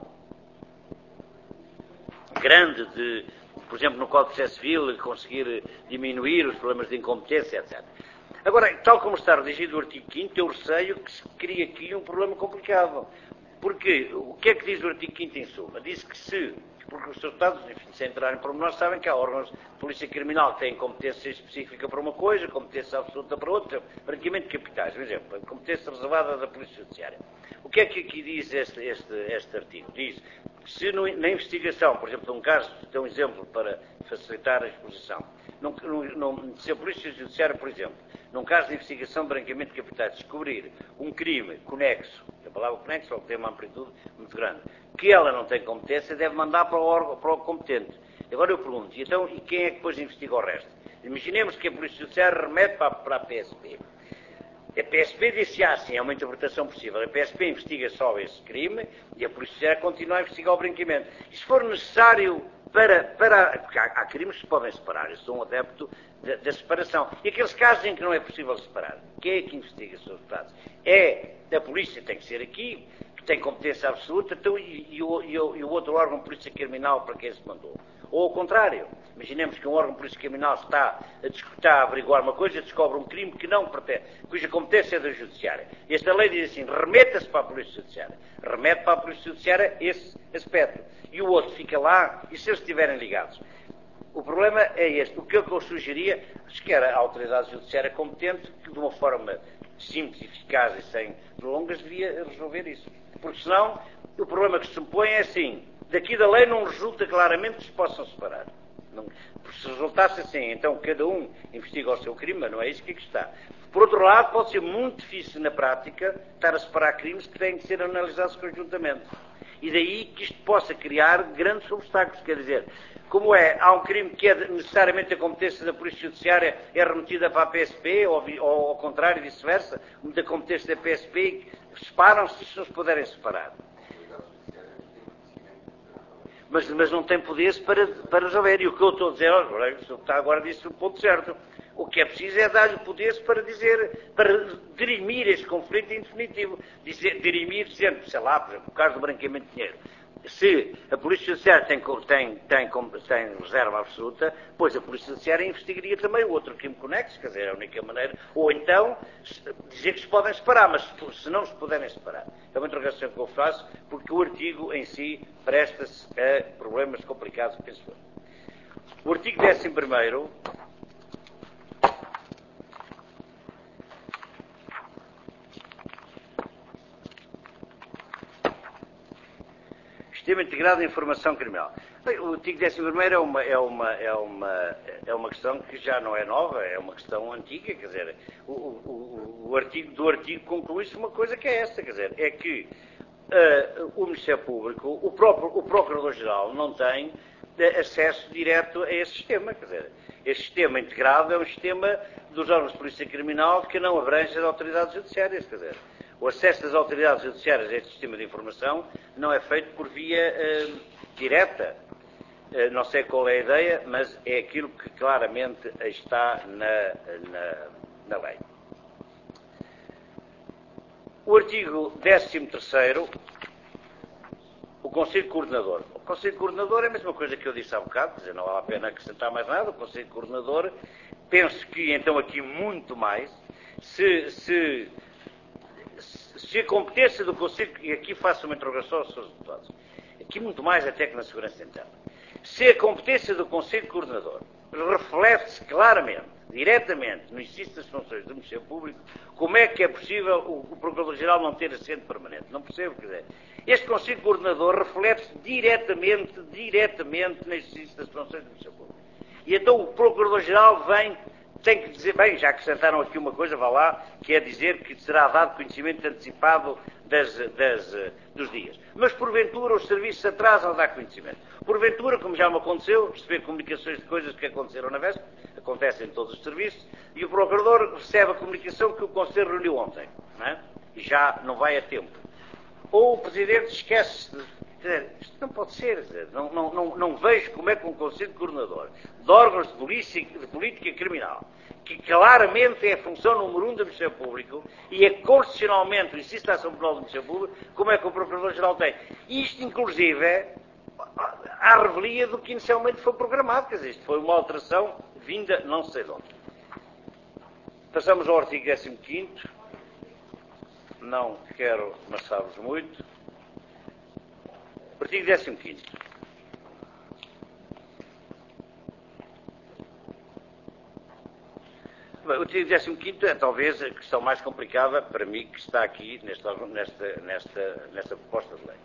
grande de, por exemplo, no Código de Processo Civil, conseguir diminuir os problemas de incompetência, etcétera. Agora, tal como está redigido o artigo quinto, eu receio que se cria aqui um problema complicado. Porque o que é que diz o artigo quinto em suma? Diz que se, porque os seus Estados, enfim, sem entrar em pormenores, sabem que há órgãos de polícia criminal que têm competência específica para uma coisa, competência absoluta para outra, branqueamento de capitais, por exemplo, a competência reservada da Polícia Judiciária. O que é que aqui diz este, este, este artigo? Diz que se no, na investigação, por exemplo, de um caso, tem um exemplo para facilitar a exposição, num, num, se a Polícia Judiciária, por exemplo, num caso de investigação de branqueamento de capitais, descobrir um crime conexo, a palavra conexo é que tem uma amplitude muito grande, que ela não tem competência, deve mandar para o órgão, para o competente. Agora eu pergunto, então, e quem é que depois investiga o resto? Imaginemos que a Polícia Judiciária remete para, para a P S P. A P S P disse, ah, sim, é uma interpretação possível. A P S P investiga só esse crime e a Polícia Judiciária continua a investigar o branqueamento. E se for necessário para... para porque há, há crimes que se podem separar. Eu sou um adepto da, da separação. E aqueles casos em que não é possível separar, quem é que investiga, senhores deputados? É a Polícia, tem que ser aqui, que tem competência absoluta, então, e, e, o, e, o, e o outro órgão de Polícia Criminal para quem se mandou. Ou ao contrário, imaginemos que um órgão de polícia criminal está a, está a averiguar uma coisa, descobre um crime que não pertence, cuja competência é da Judiciária. Esta lei diz assim, remeta-se para a Polícia Judiciária. Remete para a Polícia Judiciária esse aspecto. E o outro fica lá, e se eles estiverem ligados? O problema é este. O que eu sugeria, acho que era a autoridade judiciária competente, que de uma forma simples, eficaz e sem prolongas, devia resolver isso. Porque senão, o problema que se me põe é assim, daqui da lei não resulta claramente que se possam separar. Não, se resultasse assim, então cada um investiga o seu crime, mas não é isso que aqui está. Por outro lado, pode ser muito difícil na prática estar a separar crimes que têm que ser analisados conjuntamente. E daí que isto possa criar grandes obstáculos, quer dizer, como é, há um crime que é necessariamente a competência da Polícia Judiciária é remetida para a P S P, ou, ou ao contrário, vice-versa, da competência da P S P, separam-se se não se puderem separar. Mas, mas não tem poderes para, para resolver. E o que eu estou a dizer, olha, o senhor está agora disse o ponto certo. O que é preciso é dar-lhe poderes para dizer, para dirimir este conflito em definitivo. Dizer, dirimir, dizendo, sei lá, por exemplo, o caso do branqueamento de dinheiro. Se a Polícia Judiciária tem, tem, tem, tem reserva absoluta, pois a Polícia Judiciária investigaria também o outro crime conexo, quer dizer, é a única maneira. Ou então, dizer que se podem separar, mas se não se puderem separar. É uma interrogação que eu faço, porque o artigo em si presta-se a problemas complicados, penso eu. O artigo décimo primeiro... Sistema Integrado de Informação Criminal. Bem, o artigo décimo primeiro é uma, é, uma, é, uma, é uma questão que já não é nova, é uma questão antiga, quer dizer, o, o, o artigo, do artigo conclui-se uma coisa que é esta, quer dizer, é que uh, o Ministério Público, o próprio o Procurador-Geral não tem uh, acesso direto a esse sistema, quer dizer, esse sistema integrado é um sistema dos órgãos de polícia criminal que não abrange as autoridades judiciárias, quer dizer, o acesso das autoridades judiciárias a este sistema de informação não é feito por via uh, direta. Uh, não sei qual é a ideia, mas é aquilo que claramente está na, na, na lei. O artigo décimo terceiro, o Conselho Coordenador. O Conselho Coordenador é a mesma coisa que eu disse há bocado, quer dizer, não vale a pena acrescentar mais nada. O Conselho Coordenador, penso que então aqui muito mais, se... se Se a competência do Conselho, e aqui faço uma interrogação aos seus deputados, aqui muito mais até que na segurança interna, se a competência do Conselho Coordenador reflete-se claramente, diretamente, no exercício das funções do Ministério Público, como é que é possível o, o Procurador-Geral não ter assento permanente? Não percebo, quer dizer, este Conselho Coordenador reflete-se diretamente, diretamente no exercício das funções do Ministério Público. E então o Procurador-Geral vem tem que dizer, bem, já acrescentaram aqui uma coisa, vá lá, que é dizer que será dado conhecimento antecipado das, das, dos dias. Mas, porventura, os serviços atrasam a dar conhecimento. Porventura, como já me aconteceu, receber comunicações de coisas que aconteceram na véspera, acontecem em todos os serviços, e o procurador recebe a comunicação que o Conselho reuniu ontem, não é? E já não vai a tempo. Ou o Presidente esquece de... Isto não pode ser, não, não, não, não vejo como é que um Conselho de Coordenador de órgãos de, polícia, de política criminal, que claramente é a função número um do Ministério Público e é constitucionalmente o exercício da ação penal do Ministério Público, como é que o Procurador-Geral tem. E isto, inclusive, é à revelia do que inicialmente foi programado, quer dizer, isto foi uma alteração vinda não sei de onde. Passamos ao artigo décimo quinto, não quero amassar-vos muito. Artigo décimo quinto. Bem, o artigo décimo quinto é talvez a questão mais complicada para mim que está aqui nesta, nesta, nesta, nesta proposta de lei.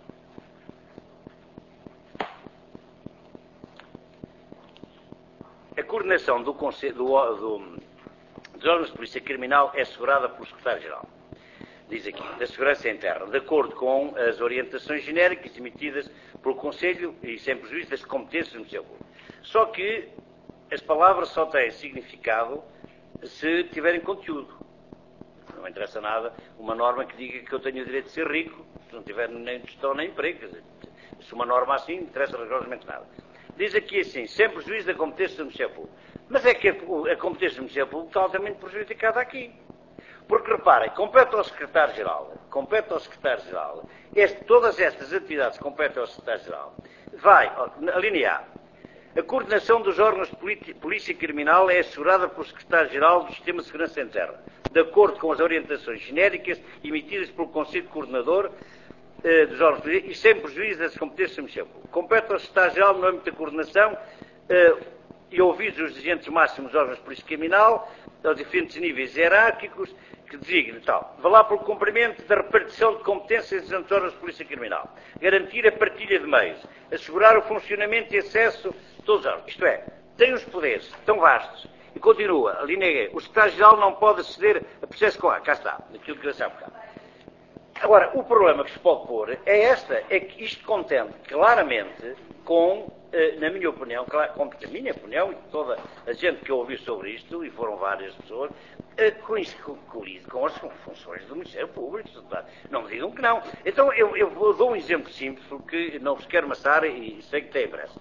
A coordenação do Conselho, do, do, dos órgãos de polícia criminal é assegurada pelo Secretário-Geral. Diz aqui, da Segurança Interna, de acordo com as orientações genéricas emitidas pelo Conselho e sem prejuízo das competências do Ministério Público. Só que as palavras só têm significado se tiverem conteúdo. Não interessa nada uma norma que diga que eu tenho o direito de ser rico, se não tiver nem gestão nem emprego. Quer dizer, se uma norma assim, não interessa rigorosamente nada. Diz aqui assim, sem prejuízo da competência do Ministério Público. Mas é que a, a competência do Ministério Público está altamente prejudicada aqui. Porque, reparem, compete ao Secretário-Geral, compete ao Secretário-Geral, este, todas estas atividades competem ao Secretário-Geral. Vai, a linha A. A coordenação dos órgãos de polícia criminal é assegurada pelo Secretário-Geral do Sistema de Segurança Interna, de acordo com as orientações genéricas emitidas pelo Conselho Coordenador eh, dos órgãos de polícia e sem prejuízo das competências do Ministério Público. Compete ao Secretário-Geral, no âmbito da coordenação, eh, e ouvidos os dirigentes máximos dos órgãos de polícia criminal, aos diferentes níveis hierárquicos, que designe tal. Vá lá pelo cumprimento da repartição de competências entre órgãos de polícia criminal. Garantir a partilha de meios. Assegurar o funcionamento e acesso de todos os órgãos. Isto é, tem os poderes tão vastos. E continua, a linha E. O Secretário-Geral não pode aceder a processo com a. Cá está, naquilo que eu disse há bocado. Agora, o problema que se pode pôr é esta, é que isto contende claramente com, na minha opinião, com a minha opinião e toda a gente que ouviu sobre isto, e foram várias pessoas, colide com as funções do Ministério Público. Não me digam que não. Então, eu, eu vou, dou um exemplo simples, porque não vos quero amassar e sei que tem pressa.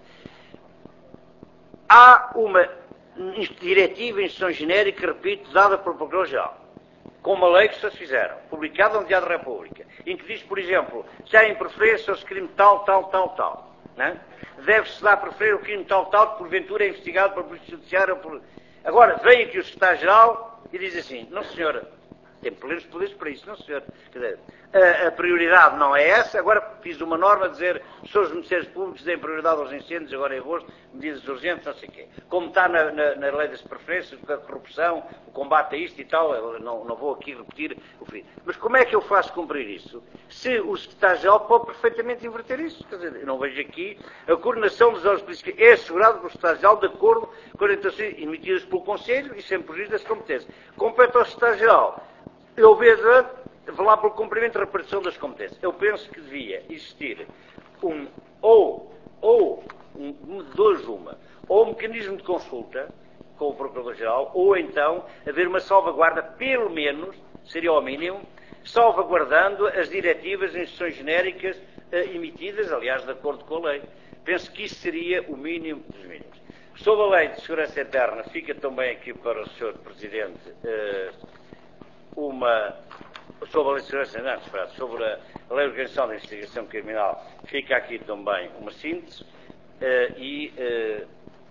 Há uma diretiva, instrução genérica, repito, dada pelo Procurador-Geral, com uma lei que se fizeram, publicada no Diário da República, em que diz, por exemplo, já em preferência aos crimes tal, tal, tal, tal. Deve-se dar a preferir o crime tal, tal, que porventura é investigado pela Polícia Judiciária. Por... Agora, vem aqui o Secretário-Geral e diz assim, não senhora, tem plenos poderes para isso, não senhora. Quer dizer, a, a prioridade não é essa, agora fiz uma norma a dizer que os Ministérios Públicos deem prioridade aos incêndios, agora em agosto, medidas urgentes, não sei o quê. Como está na, na, na lei das preferências, a corrupção, o combate a isto e tal, eu não, não vou aqui repetir o fim. Mas como é que eu faço cumprir isso? Se o Secretário-Geral pode perfeitamente inverter isso, quer dizer, eu não vejo aqui a coordenação dos órgãos políticos é assegurada pelo Secretário-Geral de acordo com as orientações emitidas pelo Conselho e sem prejuízo das competências. Compete ao Secretário-Geral. Eu vejo, vou lá pelo cumprimento da repartição das competências. Eu penso que devia existir um, ou, ou, um, dois uma, ou um mecanismo de consulta com o Procurador-Geral, ou então haver uma salvaguarda, pelo menos, seria ao mínimo, salvaguardando as diretivas e instruções genéricas eh, emitidas, aliás, de acordo com a lei. Penso que isso seria o mínimo dos mínimos. Sobre a Lei de Segurança Interna, fica também aqui para o senhor Presidente eh, uma... Sobre a Lei de Segurança Interna, sobre a Lei de Organização da Investigação Criminal, fica aqui também uma síntese eh, e eh,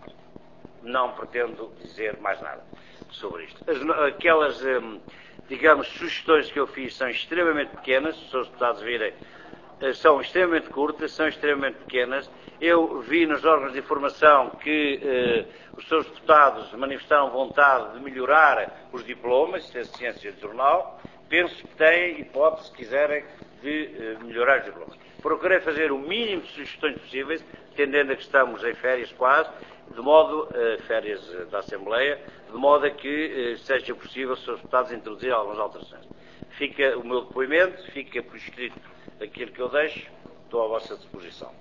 não pretendo dizer mais nada sobre isto. As, aquelas, eh, digamos, sugestões que eu fiz são extremamente pequenas, se os senhores deputados virem, eh, são extremamente curtas, são extremamente pequenas. Eu vi nos órgãos de informação que eh, os seus deputados manifestaram vontade de melhorar os diplomas, isto é ciência de jornal. Penso que têm hipótese, se quiserem, de eh, melhorar os diplomas. Procurei fazer o mínimo de sugestões possíveis, entendendo que estamos em férias quase, de modo, uh, férias da Assembleia, de modo a que uh, seja possível, senhores deputados, introduzir algumas alterações. Fica o meu depoimento, fica por escrito aquilo que eu deixo, estou à vossa disposição.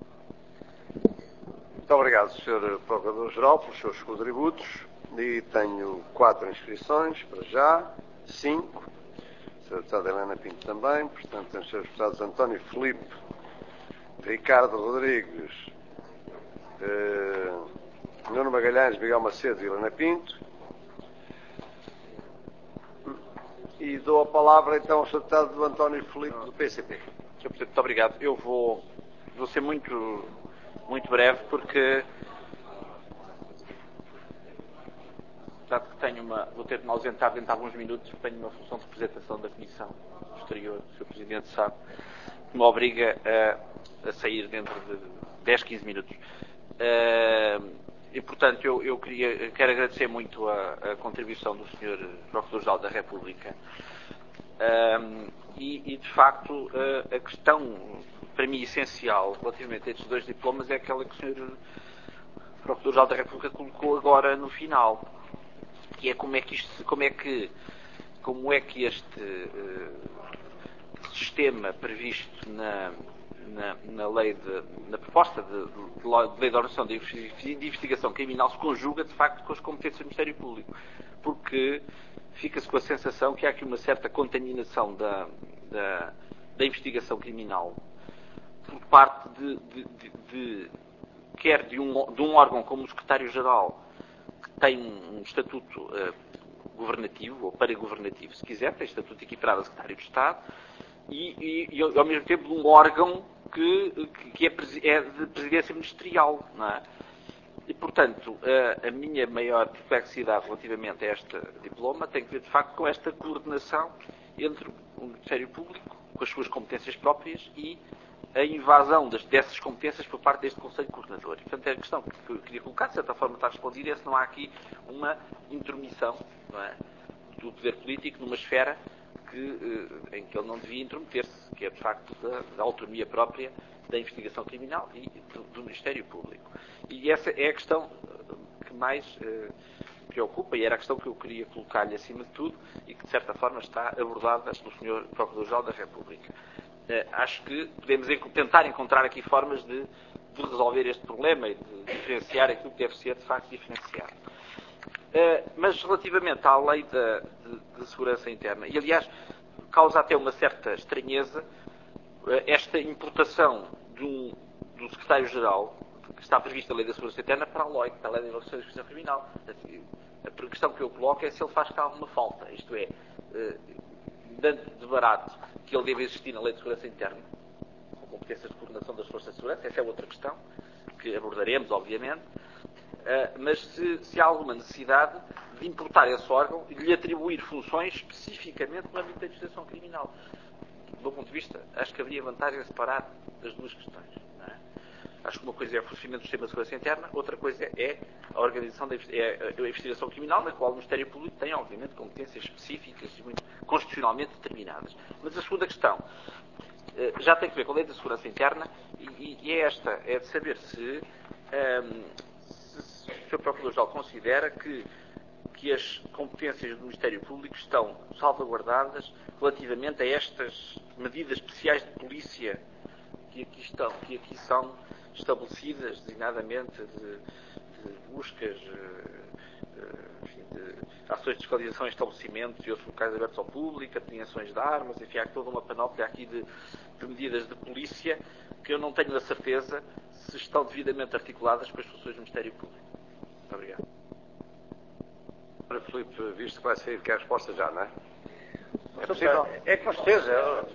Muito obrigado, senhor Procurador-Geral, pelos seus contributos. E tenho quatro inscrições, para já, cinco. A senhora deputada Helena Pinto também. Portanto, temos os senhores deputados António Filipe, Ricardo Rodrigues, eh, Nuno Magalhães, Miguel Macedo e Helena Pinto. E dou a palavra, então, ao senhor deputado do António Filipe, do P C P. senhor Presidente, muito obrigado. Eu vou, vou ser muito, muito breve, porque dado que tenho uma, vou ter de me ausentar dentro de alguns minutos, tenho uma função de representação da Comissão Exterior, o senhor Presidente sabe, que me obriga a, a sair dentro de dez, quinze minutos. Uh, e, portanto, eu, eu queria, quero agradecer muito a, a contribuição do senhor Procurador-Geral da República. Uh, e, e, de facto, uh, a questão, para mim, essencial relativamente a estes dois diplomas é aquela que o senhor Procurador-Geral da República colocou agora no final, que é como é que isto, como é que, como é que este uh, sistema previsto na, na, na lei de, na proposta de, de, de lei de organização de, de investigação criminal se conjuga de facto com as competências do Ministério Público, porque fica-se com a sensação que há aqui uma certa contaminação da, da, da investigação criminal por parte de, de, de, de quer de um, de um órgão como o Secretário-Geral, que tem um estatuto uh, governativo, ou paragovernativo, se quiser, tem estatuto equiparado a Secretário de Estado, e, e, e ao mesmo tempo de um órgão que, que é, é de presidência ministerial, não é? E, portanto, a, a minha maior perplexidade relativamente a este diploma tem que ver, de facto, com esta coordenação entre o Ministério Público, com as suas competências próprias, e a invasão das, dessas competências por parte deste Conselho Coordenador. E, portanto, é a questão que eu queria colocar, de certa forma está respondida, é se não há aqui uma intromissão, não é, do poder político numa esfera que, em que ele não devia intrometer-se, que é, de facto, da, da autonomia própria da investigação criminal e do, do Ministério Público. E essa é a questão que mais eh, preocupa, e era a questão que eu queria colocar-lhe acima de tudo, e que, de certa forma, está abordada pelo senhor Procurador-Geral da República. Uh, acho que podemos tentar encontrar aqui formas de, de resolver este problema e de diferenciar aquilo que deve ser, de facto, diferenciado. Uh, mas relativamente à lei da, de, de segurança interna, e aliás, causa até uma certa estranheza uh, esta importação de um, do Secretário-Geral, que está prevista na lei da segurança interna, para a L O I, para a lei da investigação criminal. A questão que eu coloco é se ele faz cá alguma falta, isto é, uh, dando de barato que ele deve existir na Lei de Segurança Interna, com competências de coordenação das forças de segurança, essa é outra questão, que abordaremos, obviamente, uh, mas se, se há alguma necessidade de importar esse órgão e de lhe atribuir funções especificamente no âmbito da investigação criminal. Do meu ponto de vista, acho que haveria vantagem a separar as duas questões. Não é? Acho que uma coisa é o funcionamento do sistema de segurança interna, outra coisa é a organização da é a investigação criminal, na qual o Ministério Público tem, obviamente, competências específicas e muito constitucionalmente determinadas. Mas a segunda questão já tem que ver com a lei da segurança interna e, e é esta, é de saber se, um, se, se o senhor Procurador-Geral considera que, que as competências do Ministério Público estão salvaguardadas relativamente a estas medidas especiais de polícia que aqui estão, que aqui são estabelecidas, designadamente de, de buscas, enfim, de ações de fiscalização em estabelecimentos e outros locais abertos ao público, apreensões de armas, enfim, há toda uma panóplia aqui de, de medidas de polícia que eu não tenho a certeza se estão devidamente articuladas com as funções do Ministério Público. Muito obrigado. Para Filipe, visto que vai sair, quer a resposta já, não é? É possível? É com certeza.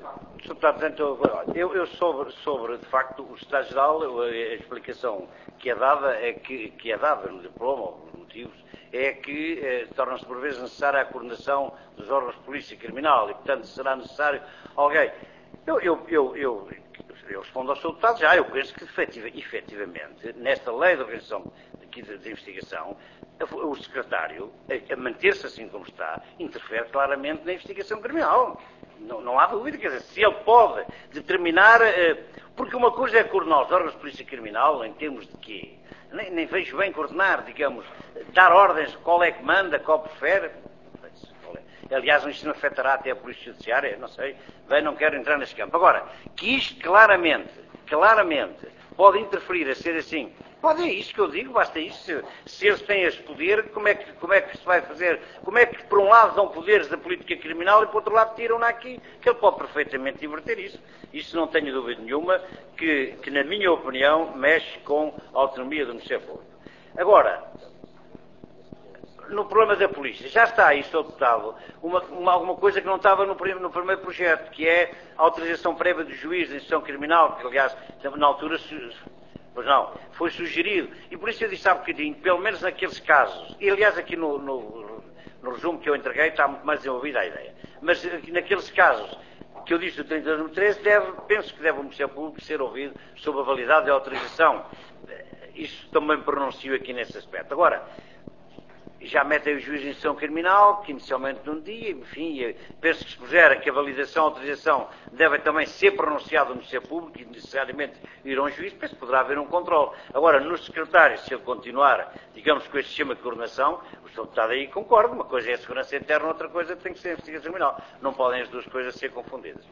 Eu, eu sobre, sobre, de facto, o Estado-Geral, a explicação que é dada, é que, que é dada no diploma, ou nos motivos, é que eh, torna-se por vezes necessária a coordenação dos órgãos de polícia criminal e, portanto, será necessário alguém. Eu, eu, eu, eu, eu respondo ao seu deputado já, eu penso que, efetivamente, nesta lei de organização aqui de, de investigação, o secretário, a, a manter-se assim como está, interfere claramente na investigação criminal. Não, não há dúvida, quer dizer, se ele pode determinar, eh, porque uma coisa é coordenar os órgãos de polícia criminal em termos de quê? nem, nem vejo bem coordenar, digamos, dar ordens, qual é que manda, qual prefere. Aliás, isto não afetará até a Polícia Judiciária, não sei, bem, não quero entrar nesse campo. Agora, que isto claramente, claramente, pode interferir a ser assim, pode, é isto que eu digo, basta isso. Se, se eles têm esse poder, como é, que, como é que se vai fazer? Como é que, por um lado, dão poderes da política criminal e, por outro lado, tiram-na aqui, que ele pode perfeitamente inverter isso. Isso não tenho dúvida nenhuma, que, que na minha opinião, mexe com a autonomia do Ministério Público. Agora, no problema da polícia, já está aí, estou deputado, uma, uma, alguma coisa que não estava no, no primeiro projeto, que é a autorização prévia do juiz de instrução criminal, que aliás, na altura, pois não, foi sugerido. E por isso eu disse há bocadinho, pelo menos naqueles casos, e aliás aqui no, no, no resumo que eu entreguei está muito mais desenvolvida a ideia, mas naqueles casos que eu disse do trinta número treze, deve, penso que deve o Ministério Público ser ouvido sobre a validade da autorização. Isso também pronuncio aqui nesse aspecto. Agora, já metem o juiz de instrução criminal, que inicialmente num dia, enfim, penso que se puser que a validação, a autorização deve também ser pronunciada no Ministério Público e necessariamente ir a um juiz, penso que poderá haver um controle. Agora, nos secretários, se ele continuar, digamos, com este sistema de coordenação, o senhor deputado aí concorda, uma coisa é a segurança interna, outra coisa tem que ser a investigação criminal. Não podem as duas coisas ser confundidas.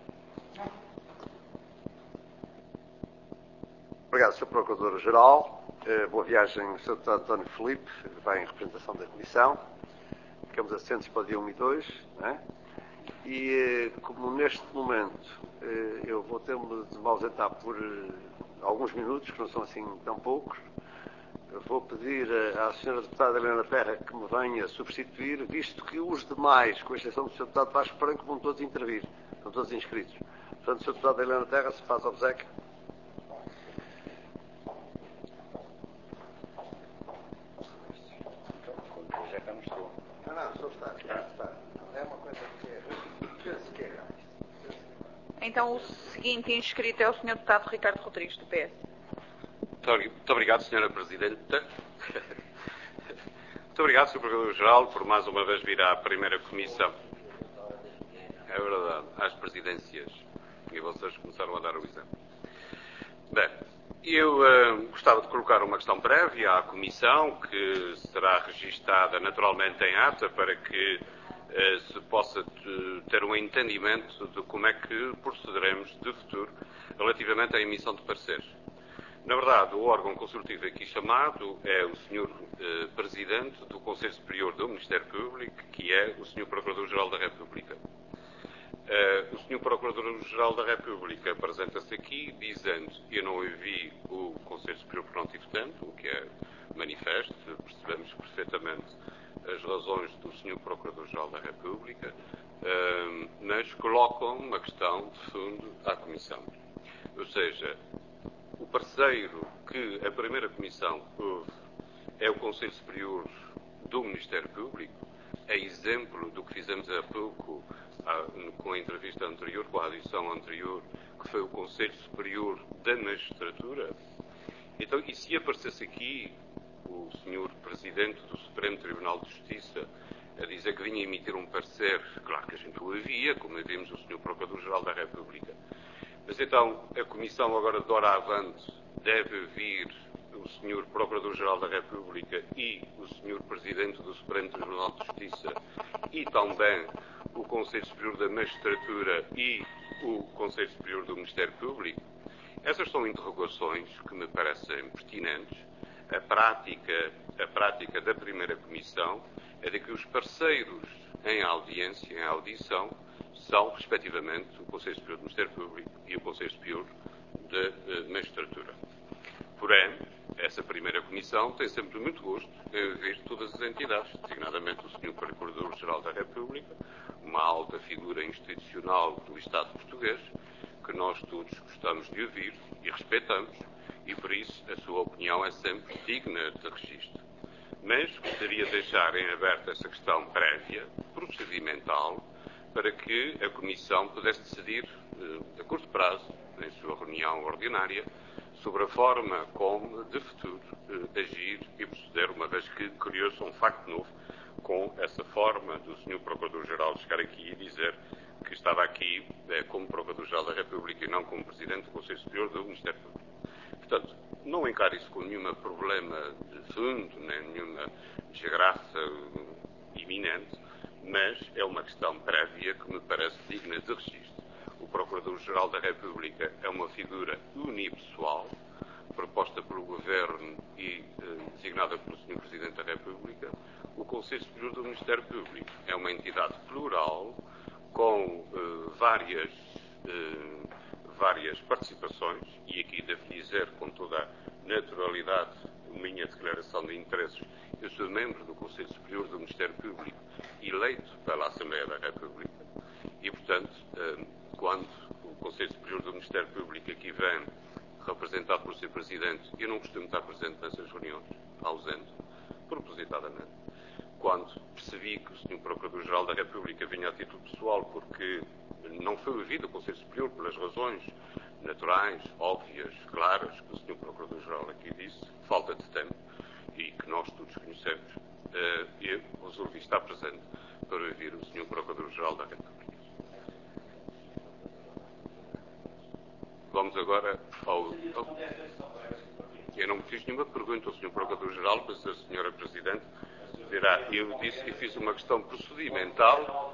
Obrigado, senhor Procurador-Geral. Uh, boa viagem, senhor Deputado António Filipe, vai em representação da Comissão. Ficamos assentos para o dia um e dois, não é? E uh, como neste momento uh, eu vou ter-me de me ausentar por uh, alguns minutos, que não são assim tão poucos, eu vou pedir uh, à senhora Deputada Helena Terra que me venha substituir, visto que os demais, com exceção do senhor Deputado Vasco Franco, vão todos intervir, estão todos inscritos. Portanto, o senhor Deputado Helena Terra, se faz obséquio. Não, não, só está, está, está. É uma coisa que é, penso que é grave. Então o seguinte inscrito é o senhor Deputado Ricardo Rodrigues, do P S. Muito obrigado, senhora Presidente. Muito obrigado, senhor Procurador-Geral, por mais uma vez vir à primeira comissão. É verdade, às presidências. E vocês começaram a dar o exemplo. Bem, eu uh, gostava de colocar uma questão prévia à Comissão, que será registada naturalmente em ata, para que uh, se possa ter um entendimento de como é que procederemos de futuro relativamente à emissão de pareceres. Na verdade, o órgão consultivo aqui chamado é o senhor uh, Presidente do Conselho Superior do Ministério Público, que é o senhor Procurador-Geral da República. Uh, o senhor Procurador-Geral da República apresenta-se aqui dizendo que eu não ouvi o Conselho Superior por não tive tempo, o que é manifesto, percebemos perfeitamente as razões do senhor Procurador-Geral da República, uh, mas colocam uma questão de fundo à Comissão. Ou seja, o parceiro que a primeira Comissão houve é o Conselho Superior do Ministério Público, é exemplo do que fizemos há pouco com a entrevista anterior, com a audição anterior, que foi o Conselho Superior da Magistratura. Então, e se aparecesse aqui o senhor Presidente do Supremo Tribunal de Justiça a dizer que vinha emitir um parecer, claro que a gente o havia, como vimos o senhor Procurador-Geral da República. Mas então, a Comissão agora de hora avante deve vir o senhor Procurador-Geral da República e o senhor Presidente do Supremo Tribunal de Justiça e também o Conselho Superior da Magistratura e o Conselho Superior do Ministério Público. Essas são interrogações que me parecem pertinentes. A prática, a prática da primeira Comissão é de que os parceiros em audiência, em audição, são, respectivamente, o Conselho Superior do Ministério Público e o Conselho Superior da Magistratura. Porém, essa primeira Comissão tem sempre muito gosto em ouvir todas as entidades, designadamente o senhor Procurador-Geral da República, uma alta figura institucional do Estado português, que nós todos gostamos de ouvir e respeitamos, e por isso a sua opinião é sempre digna de registro. Mas gostaria de deixar em aberto essa questão prévia, procedimental, para que a Comissão pudesse decidir, a curto prazo, em sua reunião ordinária, sobre a forma como, de futuro, agir e proceder, uma vez que criou-se um facto novo com essa forma do senhor Procurador-Geral chegar aqui e dizer que estava aqui eh, como Procurador-Geral da República e não como Presidente do Conselho Superior do Ministério Público. Portanto, não encaro isso com nenhum problema de fundo, nem nenhuma desgraça iminente, mas é uma questão prévia que me parece digna de registro. O Procurador-Geral da República é uma figura unipessoal, proposta pelo Governo e eh, designada pelo senhor Presidente da República. O Conselho Superior do Ministério Público é uma entidade plural, com eh, várias, eh, várias participações, e aqui devo dizer com toda a naturalidade minha declaração de interesses. Eu sou membro do Conselho Superior do Ministério Público, eleito pela Assembleia da República, e, portanto, eh, quando o Conselho Superior do Ministério Público aqui vem representado pelo seu Presidente, eu não costumo estar presente nessas reuniões, ausente, propositadamente. Quando percebi que o senhor Procurador-Geral da República vinha a título pessoal porque não foi ouvido o Conselho Superior pelas razões naturais, óbvias, claras, que o senhor Procurador-Geral aqui disse, falta de tempo, e que nós todos conhecemos, eu resolvi estar presente para ouvir o senhor Procurador-Geral da República. Vamos agora ao... ao... Eu não me fiz nenhuma pergunta ao senhor Procurador-Geral, mas a senhora Presidente dirá. Eu disse que fiz uma questão procedimental.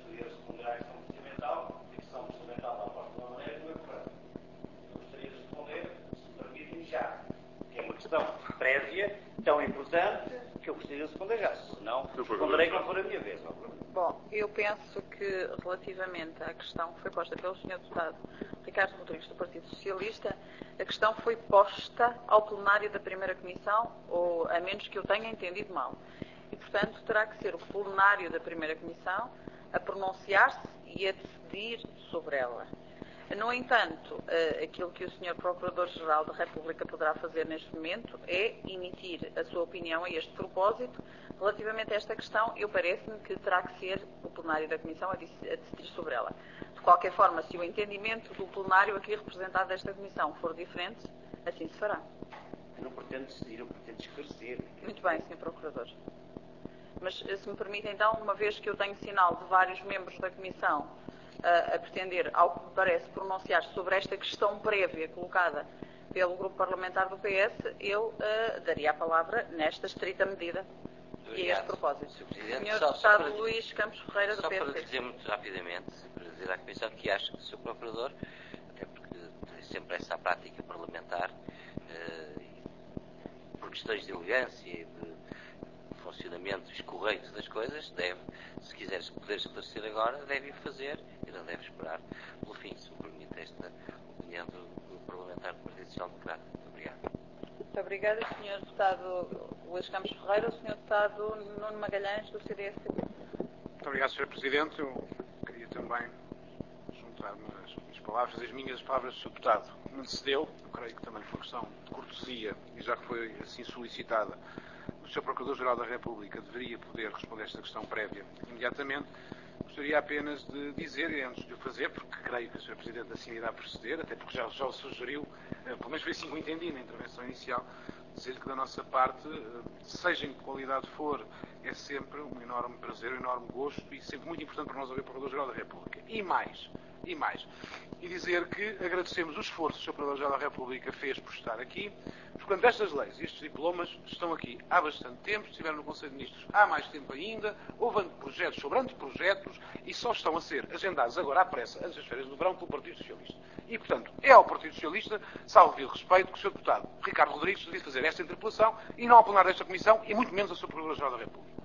É uma questão prévia, tão importante, que eu gostaria de responder já. Senão, responderei quando for a minha vez. Bom, eu penso que, relativamente à questão que foi posta pelo senhor Deputado Ricardo Rodrigues, do Partido Socialista, a questão foi posta ao plenário da primeira comissão, ou a menos que eu tenha entendido mal. E, portanto, terá que ser o plenário da primeira comissão a pronunciar-se e a decidir sobre ela. No entanto, aquilo que o senhor Procurador-Geral da República poderá fazer neste momento é emitir a sua opinião a este propósito. Relativamente a esta questão, eu parece-me que terá que ser o plenário da Comissão a decidir sobre ela. De qualquer forma, se o entendimento do plenário aqui representado desta Comissão for diferente, assim se fará. Eu não pretendo decidir, eu pretendo esclarecer. Muito bem, senhor Procurador. Mas, se me permite, então, uma vez que eu tenho sinal de vários membros da Comissão a, a pretender, ao que me parece, pronunciar sobre esta questão prévia colocada pelo Grupo Parlamentar do P S, eu uh, daria a palavra nesta estrita medida. E a este propósito. senhor Presidente, senhor Deputado para, Luís Campos Ferreira, do P S. Só para dizer muito rapidamente, para dizer à Comissão que acho que o senhor Procurador, até porque tem sempre essa prática parlamentar, eh, por questões de elegância e de funcionamento correto das coisas, deve, se quiser poder esclarecer agora, deve o fazer e não deve esperar pelo fim, se me permite esta opinião do, do parlamentar do Partido Social Democrata. Muito obrigado. Muito obrigada, senhor Deputado Luís Campos Ferreira. O senhor Deputado Nuno Magalhães, do C D S P P. Muito obrigado, senhor Presidente. Eu queria também juntar-me às minhas palavras, as minhas palavras do senhor Deputado. Me cedeu, eu creio que também por questão de cortesia, e já que foi assim solicitada, o senhor Procurador-Geral da República deveria poder responder a esta questão prévia imediatamente. Gostaria apenas de dizer, e antes de o fazer, porque creio que o senhor Presidente assim irá proceder, até porque já, já o sugeriu, pelo menos foi assim que eu entendi na intervenção inicial, dizer que da nossa parte, seja em que qualidade for, é sempre um enorme prazer, um enorme gosto e sempre muito importante para nós ouvir o Procurador-Geral da República. E mais, e mais. E dizer que agradecemos o esforço que o senhor Procurador-Geral da República fez por estar aqui, porque estas leis e estes diplomas estão aqui há bastante tempo, estiveram no Conselho de Ministros há mais tempo ainda, houve projetos sobre anteprojetos e só estão a ser agendados agora à pressa, antes das férias do verão, pelo Partido Socialista. E, portanto, é ao Partido Socialista, salvo devido respeito, que o senhor Deputado Ricardo Rodrigues devia fazer esta interpelação e não ao plenário desta Comissão e muito menos ao senhor Procurador-Geral da República.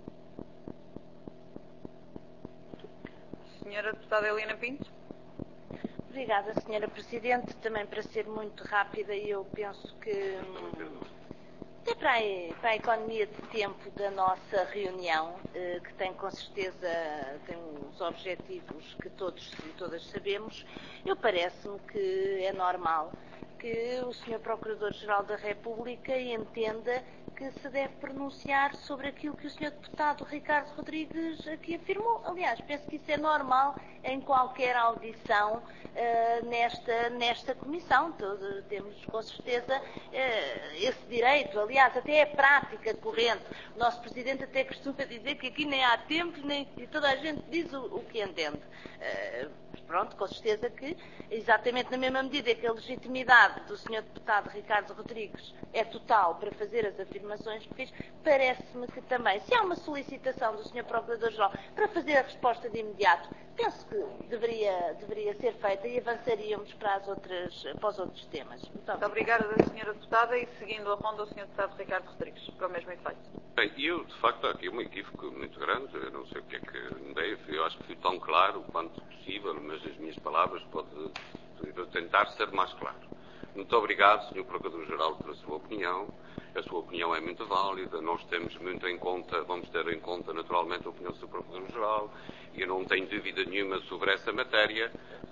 Senhora Deputada Helena Pinto. Obrigada, senhora Presidente. Também para ser muito rápida, eu penso que até para a, para a economia de tempo da nossa reunião, que tem com certeza tem os objetivos que todos e todas sabemos, eu parece-me que é normal que o senhor Procurador-Geral da República entenda que se deve pronunciar sobre aquilo que o senhor Deputado Ricardo Rodrigues aqui afirmou. Aliás, penso que isso é normal em qualquer audição uh, nesta, nesta comissão. Todos, temos com certeza uh, esse direito. Aliás, até é prática corrente. O nosso Presidente até costuma dizer que aqui nem há tempo, nem, e toda a gente diz o, o que entende. Uh, pronto, com certeza que, exatamente na mesma medida que a legitimidade do senhor Deputado Ricardo Rodrigues é total para fazer as afirmações que fez, parece-me que também, se há uma solicitação do senhor Procurador-Geral para fazer a resposta de imediato, penso que deveria, deveria ser feita e avançaríamos para, as outras, para os outros temas. Muito, Muito obrigada, senhora Deputada, e seguindo a ronda, o senhor Deputado Ricardo Rodrigues, para o mesmo efeito. Bem, eu, de facto, há aqui um equívoco muito grande, eu não sei o que é que me dei, eu acho que fui tão claro quanto possível, mas as minhas palavras podem tentar ser mais claro. Muito obrigado, senhor Procurador-Geral, pela sua opinião. A sua opinião é muito válida, nós temos muito em conta, vamos ter em conta naturalmente a opinião do senhor Procurador-Geral, e eu não tenho dúvida nenhuma sobre essa matéria.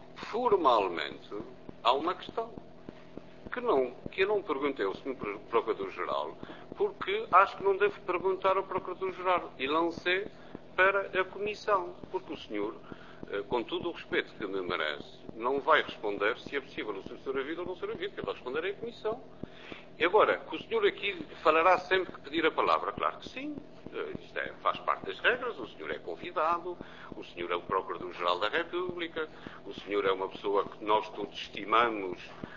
Formalmente, há uma questão que, não, que eu não perguntei ao senhor Procurador-Geral, porque acho que não devo perguntar ao Procurador-Geral, e lancei para a Comissão, porque o senhor, com todo o respeito que me merece, não vai responder se é possível o senhor ser ouvido ou não ser ouvido, que vai responder à Comissão. E agora, que o senhor aqui falará sempre que pedir a palavra, claro que sim, isto é, faz parte das regras, o senhor é convidado, o senhor é o Procurador-Geral da República, o senhor é uma pessoa que nós todos estimamos,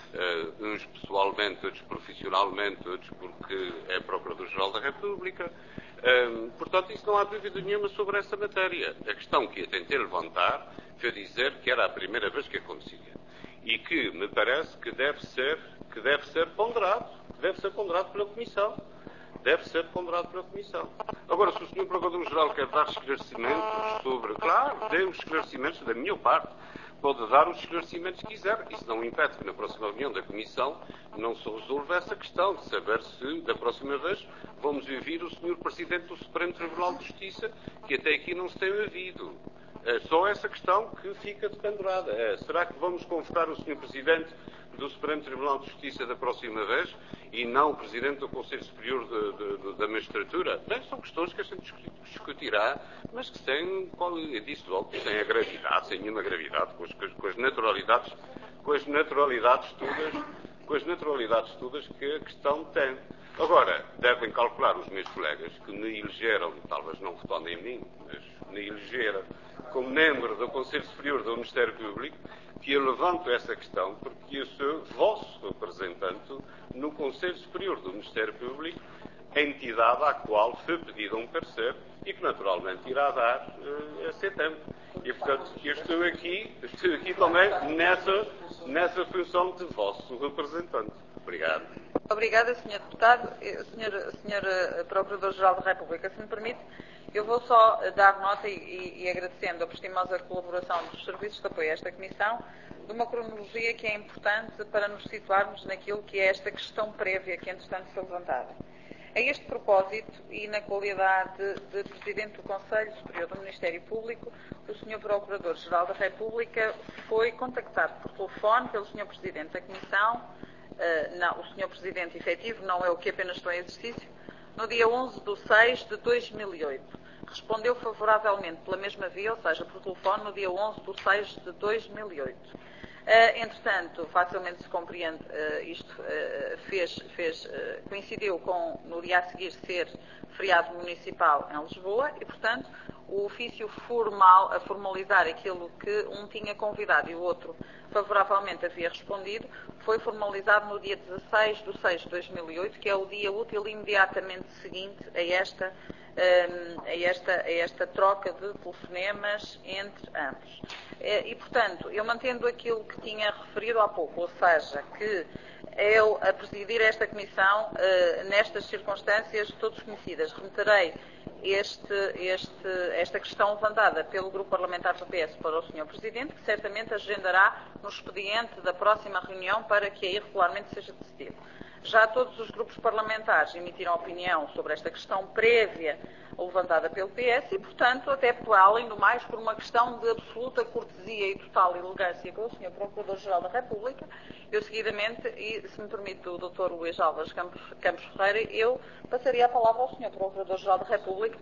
uh, uns pessoalmente, outros profissionalmente, outros porque é Procurador-Geral da República. Um, portanto, isso não há dúvida nenhuma sobre essa matéria. A questão que eu tentei levantar foi dizer que era a primeira vez que acontecia e que me parece que deve ser, que deve ser ponderado, que deve ser ponderado pela Comissão. Deve ser ponderado pela Comissão. Agora, se o senhor Procurador-Geral quer dar esclarecimentos sobre... Claro, dê os esclarecimentos da minha parte. Pode dar os esclarecimentos que quiser. Isso não impede que na próxima reunião da Comissão não se resolva essa questão de saber se, da próxima vez, vamos ouvir o senhor Presidente do Supremo Tribunal de Justiça, que até aqui não se tem ouvido. É só essa questão que fica dependurada. É, será que vamos convocar o senhor Presidente do Supremo Tribunal de Justiça da próxima vez e não o Presidente do Conselho Superior de, de, de, da Magistratura? Bem, são questões que a gente discutirá, mas que sem, qual, eu disse logo, sem a gravidade, sem nenhuma gravidade, com as, com as naturalidades, com as naturalidades todas, com as naturalidades todas que a questão tem. Agora, devem calcular os meus colegas que me elegeram, talvez não votando em mim, mas me elegeram como membro do Conselho Superior do Ministério Público, que eu levanto essa questão porque eu sou vosso representante no Conselho Superior do Ministério Público, a entidade à qual foi pedido um parecer e que naturalmente irá dar uh, a seu tempo. E portanto eu estou aqui, estou aqui também nessa, nessa função de vosso representante. Obrigado. Obrigada, senhor Deputado. senhor, senhor Procurador-Geral da República, se me permite, eu vou só dar nota e, e, e agradecendo a prestimosa colaboração dos serviços de apoio a esta Comissão, de uma cronologia que é importante para nos situarmos naquilo que é esta questão prévia que, entretanto, foi levantada. A este propósito, e na qualidade de, de Presidente do Conselho Superior do Ministério Público, o senhor Procurador-Geral da República foi contactado por telefone pelo senhor Presidente da Comissão, uh, não, o senhor Presidente efetivo, não é o que apenas estou em exercício, no dia onze de seis de dois mil e oito. Respondeu favoravelmente pela mesma via, ou seja, por telefone, no dia onze de seis de dois mil e oito. Uh, entretanto, facilmente se compreende, uh, isto uh, fez, fez, uh, coincidiu com, no dia a seguir, ser feriado municipal em Lisboa e, portanto, o ofício formal, a formalizar aquilo que um tinha convidado e o outro favoravelmente havia respondido, foi formalizado no dia dezasseis de seis de dois mil e oito, que é o dia útil imediatamente seguinte a esta, um, a esta, a esta troca de telefonemas entre ambos. E, portanto, eu mantendo aquilo que tinha referido há pouco, ou seja, que eu, a presidir esta Comissão, uh, nestas circunstâncias todas conhecidas, remeterei este, este, esta questão levantada pelo Grupo Parlamentar do P S para o senhor Presidente, que certamente agendará no expediente da próxima reunião para que aí regularmente seja decidido. Já todos os grupos parlamentares emitiram opinião sobre esta questão prévia levantada pelo P S e, portanto, até por, além do mais, por uma questão de absoluta cortesia e total elegância com o senhor Procurador-Geral da República, eu seguidamente, e se me permite o doutor Luís Alves Campos, Campos Ferreira, eu passaria a palavra ao senhor Procurador-Geral da República.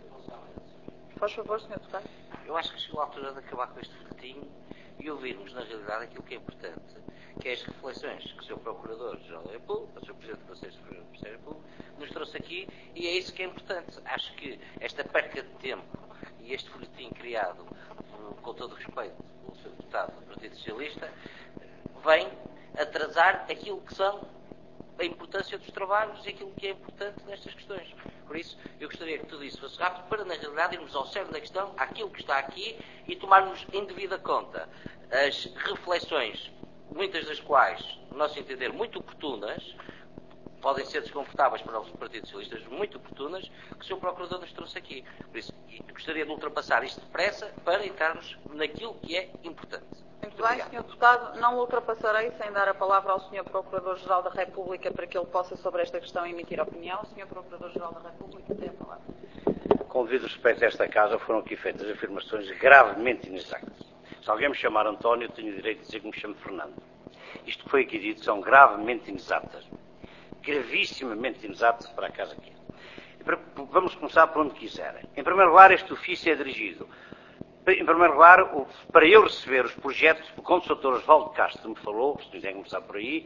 Faz favor, senhor Deputado. Eu acho que chegou a altura de acabar com este folhetim e ouvirmos, na realidade, aquilo que é importante, que é as reflexões que o senhor Procurador-Geral da República, o senhor Presidente do Conselho Superior do Ministério Público, nos trouxe aqui, e é isso que é importante. Acho que esta perca de tempo e este folhetim criado, com todo o respeito, o senhor Deputado do Partido Socialista, vem atrasar aquilo que são a importância dos trabalhos e aquilo que é importante nestas questões. Por isso, eu gostaria que tudo isso fosse rápido para, na realidade, irmos ao cerne da questão, àquilo que está aqui e tomarmos em devida conta as reflexões, muitas das quais, no nosso entender, muito oportunas, podem ser desconfortáveis para os partidos socialistas, muito oportunas, que o senhor Procurador nos trouxe aqui. Por isso, gostaria de ultrapassar isto depressa para entrarmos naquilo que é importante. Muito bem, senhor Deputado, não ultrapassarei sem dar a palavra ao senhor Procurador-Geral da República para que ele possa, sobre esta questão, emitir opinião. senhor Procurador-Geral da República, tem a palavra. Com devido respeito a esta casa, foram aqui feitas afirmações gravemente inexatas. Se alguém me chamar António, eu tenho o direito de dizer que me chamo Fernando. Isto que foi aqui dito são gravemente inexatas. Gravissimamente inexatas para a casa aqui. Vamos começar por onde quiserem. Em primeiro lugar, este ofício é dirigido. Em primeiro lugar, para eu receber os projetos, quando o doutor Osvaldo Castro me falou, se quiserem começar por aí,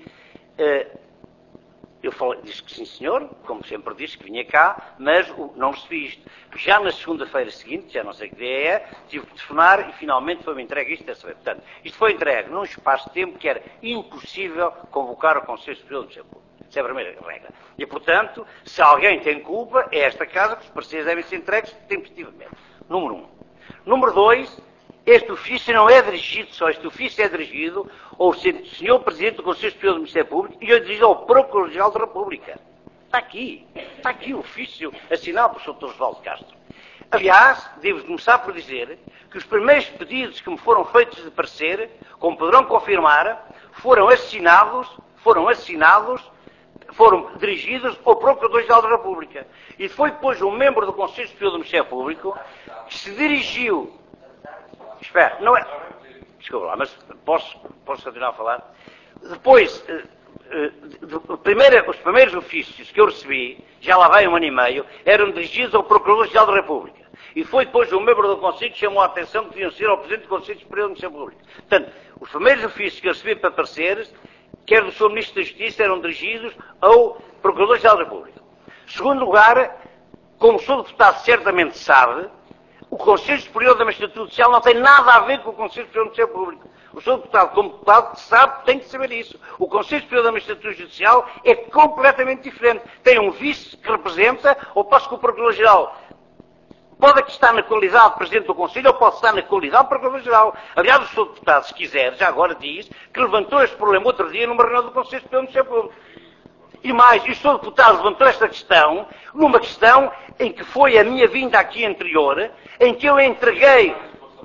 eu falei, disse que sim senhor, como sempre disse, que vinha cá, mas não recebi isto. Já na segunda-feira seguinte, já não sei que dia é, tive que telefonar e finalmente foi-me entregue isto dessa vez. Portanto, isto foi entregue num espaço de tempo que era impossível convocar o Conselho Superior do Ministério Público. Essa é a primeira regra. E, portanto, se alguém tem culpa, é esta casa que os pareceres devem ser entregues tempestivamente. Número um. Número dois, este ofício não é dirigido só, este ofício é dirigido ao senhor Presidente do Conselho Superior do Ministério Público e eu dirijo ao Procurador-Geral da República. Está aqui. Está aqui o ofício assinado pelo doutor Osvaldo Castro. Aliás, devo começar por dizer que os primeiros pedidos que me foram feitos de parecer, como poderão confirmar, foram assinados, foram assinados, foram dirigidos ao Procurador-Geral da República. E foi depois um membro do Conselho Superior do Ministério Público que se dirigiu... Espera, não é... Desculpa lá, mas posso, posso continuar a falar? Depois, eh, eh, de, primeira, os primeiros ofícios que eu recebi, já lá vai um ano e meio, eram dirigidos ao Procurador-Geral da República. E foi depois um membro do Conselho que chamou a atenção que deviam ser ao Presidente do Conselho Superior do Ministério Público. Portanto, os primeiros ofícios que eu recebi para pareceres, quer do senhor Ministro da Justiça, eram dirigidos ao Procurador-Geral da República. Segundo lugar, como o senhor Deputado certamente sabe, o Conselho Superior da Magistratura Judicial não tem nada a ver com o Conselho Superior do Ministério Público. O senhor Deputado, como deputado, sabe, tem que saber isso. O Conselho Superior da Magistratura Judicial é completamente diferente. Tem um vice que representa, ou posso que o Procurador-Geral pode aqui estar na qualidade de Presidente do Conselho, ou pode estar na qualidade de Procurador-Geral. Aliás, o senhor Deputado, se quiser, já agora diz, que levantou este problema outro dia numa reunião do Conselho Superior do Ministério Público. E mais, e o senhor Deputado levantou esta questão, numa questão em que foi a minha vinda aqui anterior, em que eu entreguei...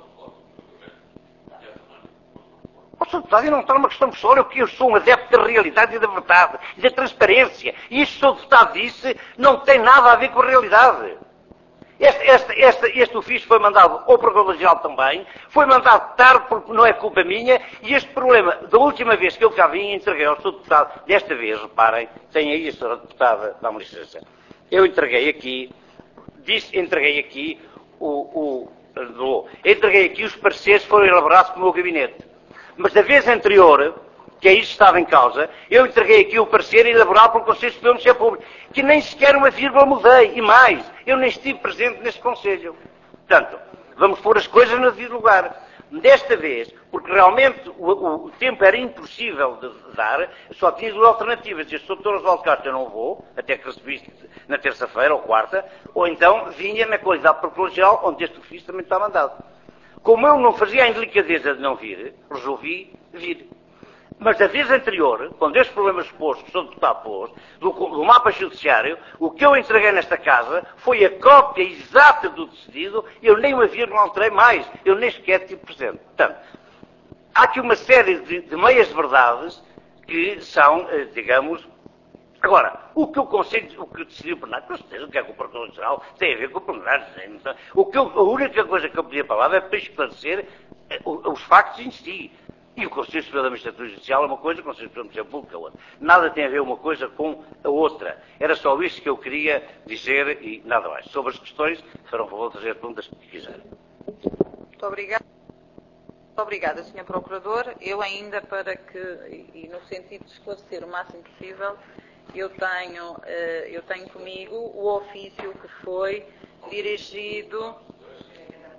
O senhor Deputado, eu não está numa questão pessoal, eu, eu sou um adepto da realidade e da verdade, e da transparência. E isto que o senhor Deputado disse não tem nada a ver com a realidade. Este, este, este, este ofício foi mandado ao Procurador-Geral também, foi mandado tarde porque não é culpa minha, e este problema, da última vez que eu cá vim, entreguei ao senhor Deputado, desta vez, reparem, tem aí a senhora Deputada, dá-me licença, eu entreguei aqui, disse, entreguei aqui, o, o, o, entreguei aqui os pareceres que foram elaborados pelo meu gabinete. Mas da vez anterior, que é isso que estava em causa, eu entreguei aqui o parecer elaborado pelo Conselho Superior do Ministério Público, que nem sequer uma vírgula mudei, e mais, eu nem estive presente neste Conselho. Portanto, vamos pôr as coisas no devido lugar. Desta vez, porque realmente o, o, o tempo era impossível de, de dar, só tinha duas alternativas. Disse, doutor Osvaldo Castro, eu não vou, até que recebiste na terça-feira ou quarta, ou então vinha na qualidade de Procurador-Geral, onde este ofício também está mandado. Como eu não fazia a indelicadeza de não vir, resolvi vir. Mas da vez anterior, quando este problema expôs, que o senhor Deputado pôs, do, do mapa judiciário, o que eu entreguei nesta casa foi a cópia exata do decidido, eu nem uma vírgula alterei mais, eu nem sequer tive presente. Portanto, há aqui uma série de, de meias verdades que são, digamos... Agora, o que o Conselho, o que decidiu o plenário, com certeza, o que é que o Procurador-Geral tem a ver com o plenário. O que eu, a única coisa que eu podia falar é para esclarecer os factos em si. E o Conselho Superior da Magistratura Judicial é uma coisa, o Conselho Superior da Magistratura Pública é outra. Nada tem a ver uma coisa com a outra. Era só isso que eu queria dizer e nada mais. Sobre as questões, farão favor de fazer perguntas que quiserem. Muito obrigada. Muito obrigada, senhor Procurador. Eu ainda, para que, e no sentido de esclarecer o máximo possível, eu tenho, eu tenho comigo o ofício que foi dirigido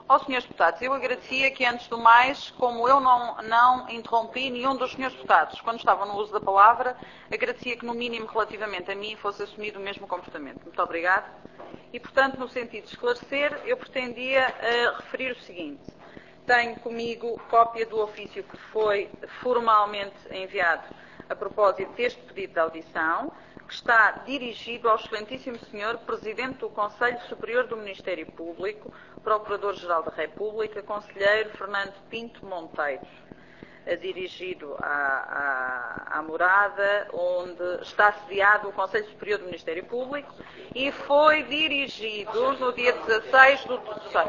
Aos senhores deputados, eu agradecia que, antes do mais, como eu não, não interrompi nenhum dos senhores deputados quando estavam no uso da palavra, agradecia que, no mínimo, relativamente a mim, fosse assumido o mesmo comportamento. Muito obrigada. E, portanto, no sentido de esclarecer, eu pretendia uh, referir o seguinte. Tenho comigo cópia do ofício que foi formalmente enviado a propósito deste pedido de audição, que está dirigido ao excelentíssimo senhor Presidente do Conselho Superior do Ministério Público, Procurador-Geral da República, Conselheiro Fernando Pinto Monteiro, dirigido à, à, à morada onde está sediado o Conselho Superior do Ministério Público e foi dirigido no dia dezasseis do terceiro.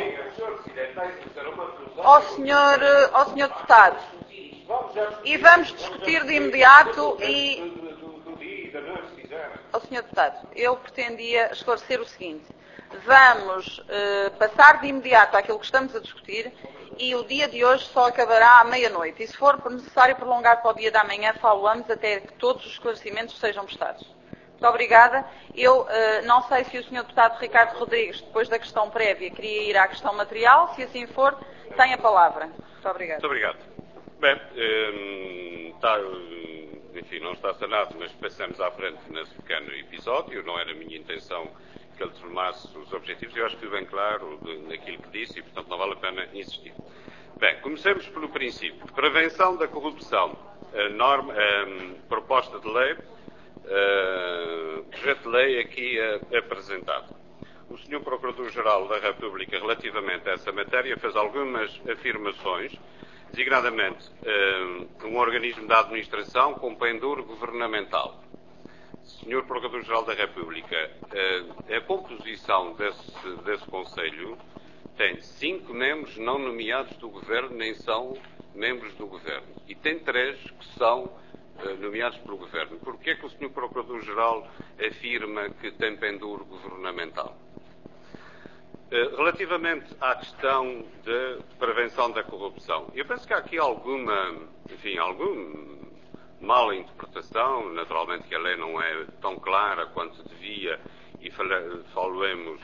Ao senhor, ao senhor deputado. E vamos discutir de imediato e... Ao senhor deputado, eu pretendia esclarecer o seguinte. Vamos uh, passar de imediato àquilo que estamos a discutir e o dia de hoje só acabará à meia-noite. E se for necessário prolongar para o dia da manhã, falamos até que todos os esclarecimentos sejam prestados. Muito obrigada. Eu uh, não sei se o senhor deputado Ricardo Rodrigues, depois da questão prévia, queria ir à questão material. Se assim for, tem a palavra. Muito obrigada. Muito obrigado. Bem, um, está, enfim, não está sanado, mas passamos à frente nesse pequeno episódio. Não era a minha intenção que ele tornasse os objetivos. Eu acho que fui bem claro naquilo que disse e, portanto, não vale a pena insistir. Bem, comecemos pelo princípio. Prevenção da corrupção. A norma, a proposta de lei, a projeto de lei aqui apresentado. O senhor Procurador-Geral da República, relativamente a essa matéria, fez algumas afirmações, designadamente um organismo da administração com pendor governamental. senhor Procurador-Geral da República, a composição desse, desse Conselho tem cinco membros não nomeados do Governo, nem são membros do Governo. E tem três que são nomeados pelo Governo. Por que é que o senhor Procurador-Geral afirma que tem pendor governamental? Relativamente à questão de prevenção da corrupção, eu penso que há aqui alguma, enfim, alguma mala interpretação. Naturalmente que a lei não é tão clara quanto devia e falemos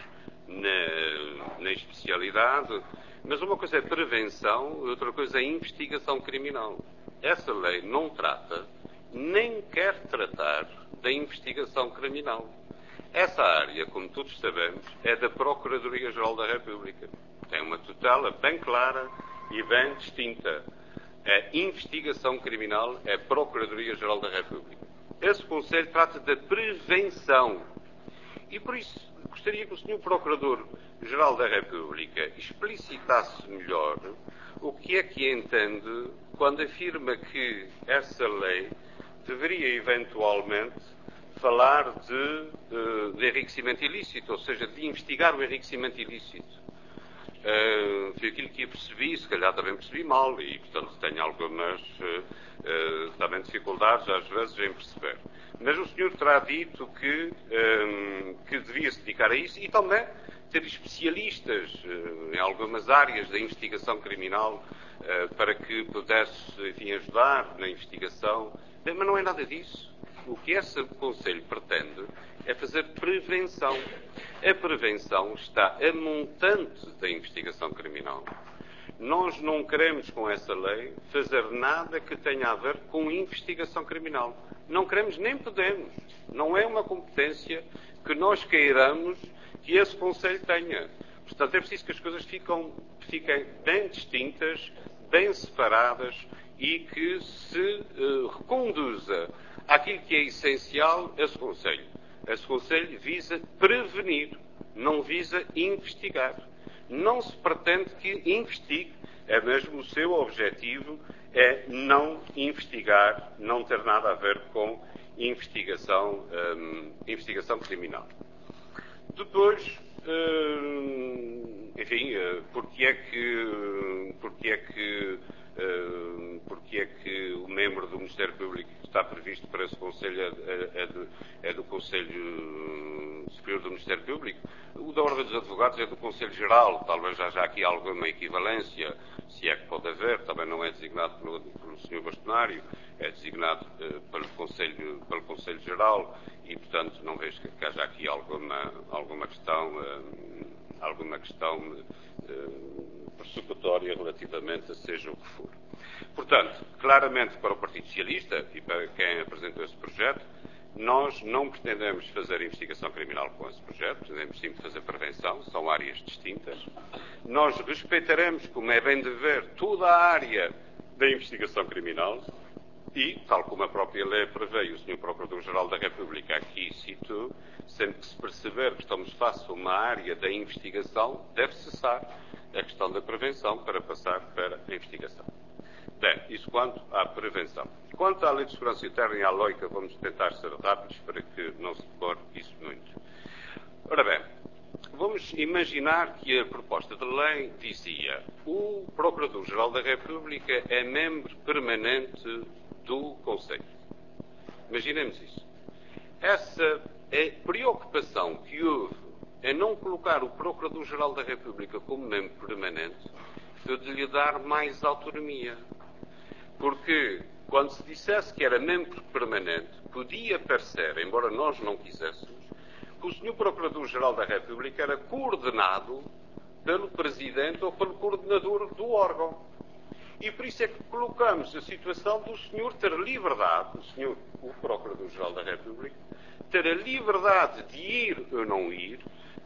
na, na especialidade, mas uma coisa é prevenção, outra coisa é investigação criminal. Essa lei não trata, nem quer tratar da investigação criminal. Essa área, como todos sabemos, é da Procuradoria-Geral da República. Tem uma tutela bem clara e bem distinta. A investigação criminal é a Procuradoria-Geral da República. Esse Conselho trata da prevenção. E por isso gostaria que o senhor Procurador-Geral da República explicitasse melhor o que é que entende quando afirma que essa lei deveria eventualmente falar de, de enriquecimento ilícito, ou seja, de investigar o enriquecimento ilícito. Uh, foi aquilo que eu percebi, se calhar também percebi mal, e portanto tenho algumas uh, uh, também dificuldades às vezes em perceber. Mas o senhor terá dito que, um, que devia se dedicar a isso e também ter especialistas uh, em algumas áreas da investigação criminal uh, para que pudesse, enfim, ajudar na investigação. Mas não é nada disso. O que esse Conselho pretende é fazer prevenção. A prevenção está a montante da investigação criminal. Nós não queremos, com essa lei, fazer nada que tenha a ver com investigação criminal. Não queremos nem podemos. Não é uma competência que nós queiramos que esse Conselho tenha. Portanto, é preciso que as coisas ficam, fiquem bem distintas, bem separadas e que se uh, reconduza àquilo que é essencial esse Conselho. Esse Conselho visa prevenir, não visa investigar. Não se pretende que investigue. É mesmo o seu objetivo, é não investigar, não ter nada a ver com investigação, hum, investigação criminal. Depois, hum, enfim, porque é que, porque é que, hum, porque é que o membro do Ministério Público está previsto para esse Conselho é, é, do, é do Conselho Superior do Ministério Público? O da Ordem dos Advogados é do Conselho Geral. Talvez haja aqui alguma equivalência, se é que pode haver. Também não é designado pelo, pelo senhor Bastonário, é designado uh, pelo, Conselho, pelo Conselho Geral e, portanto, não vejo que, que haja aqui alguma, alguma questão, uh, alguma questão persecutória relativamente a seja o que for. Portanto, claramente para o Partido Socialista e para quem apresentou esse projeto, nós não pretendemos fazer investigação criminal com esse projeto, pretendemos sim fazer prevenção, são áreas distintas. Nós respeitaremos, como é bem de ver, toda a área da investigação criminal e, tal como a própria lei prevê, o senhor Procurador-Geral da República aqui citou, sempre que se perceber que estamos face a uma área da investigação, deve cessar a questão da prevenção para passar para a investigação. Bem, isso quanto à prevenção. Quanto à Lei de Segurança Interna e à Loica, vamos tentar ser rápidos para que não se decore isso muito. Ora bem, vamos imaginar que a proposta de lei dizia: o Procurador-Geral da República é membro permanente do Conselho. Imaginemos isso. Essa é a preocupação que houve em não colocar o Procurador-Geral da República como membro permanente, foi de lhe dar mais autonomia. Porque, quando se dissesse que era membro permanente, podia parecer, embora nós não quiséssemos, que o senhor Procurador-Geral da República era coordenado pelo Presidente ou pelo coordenador do órgão. E por isso é que colocamos a situação do senhor ter liberdade, o senhor, o Procurador-Geral da República, ter a liberdade de ir ou não ir,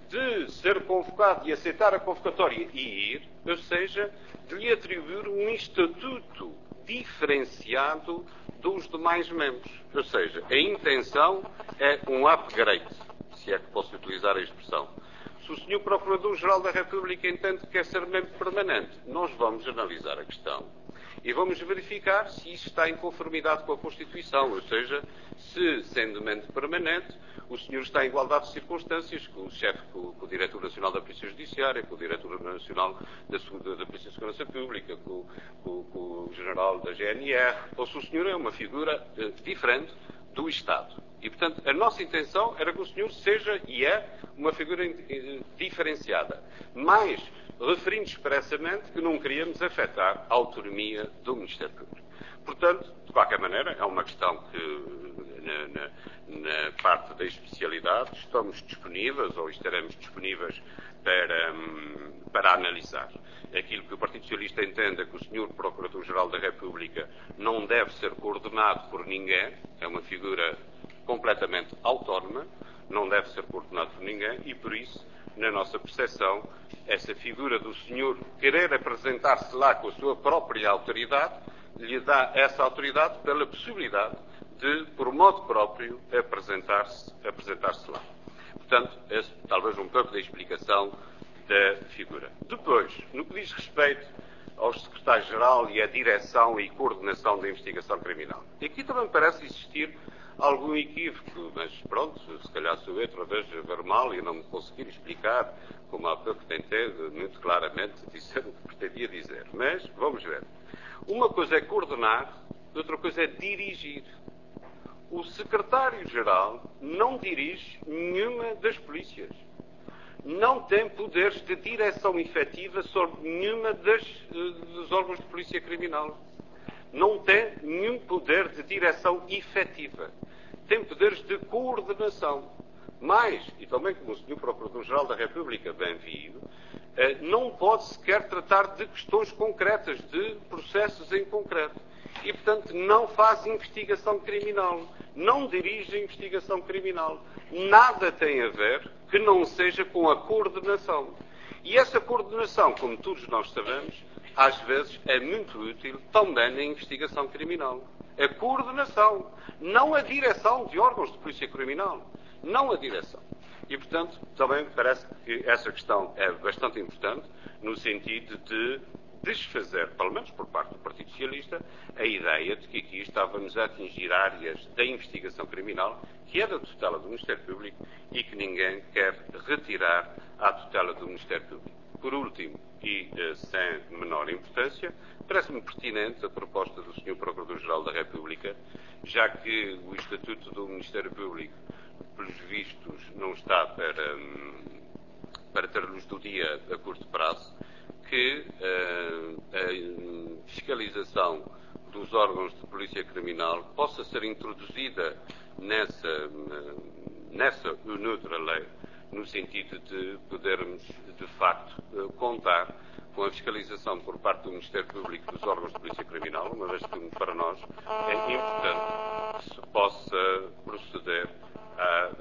de ser convocado e aceitar a convocatória e ir, ou seja, de lhe atribuir um estatuto diferenciado dos demais membros. Ou seja, a intenção é um upgrade, se é que posso utilizar a expressão. Se o senhor Procurador-Geral da República entende que quer ser membro permanente, nós vamos analisar a questão e vamos verificar se isso está em conformidade com a Constituição, ou seja, se, sendo membro permanente, o senhor está em igualdade de circunstâncias com o chefe, com, com o Diretor Nacional da Polícia Judiciária, com o Diretor Nacional da, da, da Polícia de Segurança Pública, com, com, com o General da G N R, ou se o senhor é uma figura eh, diferente do Estado. E, portanto, a nossa intenção era que o senhor seja e é uma figura eh, diferenciada. Mas, referindo expressamente que não queríamos afetar a autonomia do Ministério Público. Portanto, de qualquer maneira, é uma questão que, na, na, na parte da especialidade, estamos disponíveis ou estaremos disponíveis para, para analisar. Aquilo que o Partido Socialista entende é que o senhor Procurador-Geral da República não deve ser coordenado por ninguém, é uma figura completamente autónoma, não deve ser coordenado por ninguém e, por isso, na nossa percepção, essa figura do senhor querer apresentar-se lá com a sua própria autoridade, lhe dá essa autoridade pela possibilidade de, por modo próprio, apresentar-se apresentar-se lá. Portanto, esse talvez um pouco da explicação da figura. Depois, no que diz respeito ao secretário-geral e à direção e coordenação da investigação criminal. Aqui também parece existir algum equívoco, mas pronto, se calhar sou eu outra vez a ver mal e não me conseguir explicar, como há pouco tentei muito claramente dizer o que pretendia dizer. Mas, vamos ver. Uma coisa é coordenar, outra coisa é dirigir. O secretário-geral não dirige nenhuma das polícias. Não tem poderes de direção efetiva sobre nenhuma das, dos órgãos de polícia criminal. Não tem nenhum poder de direção efetiva. Tem poderes de coordenação. Mas, e também como o senhor Procurador-Geral da República bem viu, não pode sequer tratar de questões concretas, de processos em concreto. E, portanto, não faz investigação criminal. Não dirige a investigação criminal. Nada tem a ver que não seja com a coordenação. E essa coordenação, como todos nós sabemos, às vezes é muito útil também na investigação criminal. A coordenação, não a direção de órgãos de polícia criminal. Não a direção. E, portanto, também me parece que essa questão é bastante importante no sentido de desfazer, pelo menos por parte do Partido Socialista, a ideia de que aqui estávamos a atingir áreas da investigação criminal que é da tutela do Ministério Público e que ninguém quer retirar à tutela do Ministério Público. Por último, e eh, sem menor importância, parece-me pertinente a proposta do senhor Procurador-Geral da República, já que o Estatuto do Ministério Público, pelos vistos, não está para, para ter luz do dia a curto prazo, que uh, a fiscalização dos órgãos de polícia criminal possa ser introduzida nessa, nessa ou noutra lei, no sentido de podermos, de facto, contar com a fiscalização por parte do Ministério Público dos órgãos de polícia criminal, uma vez que para nós é importante que se possa proceder a,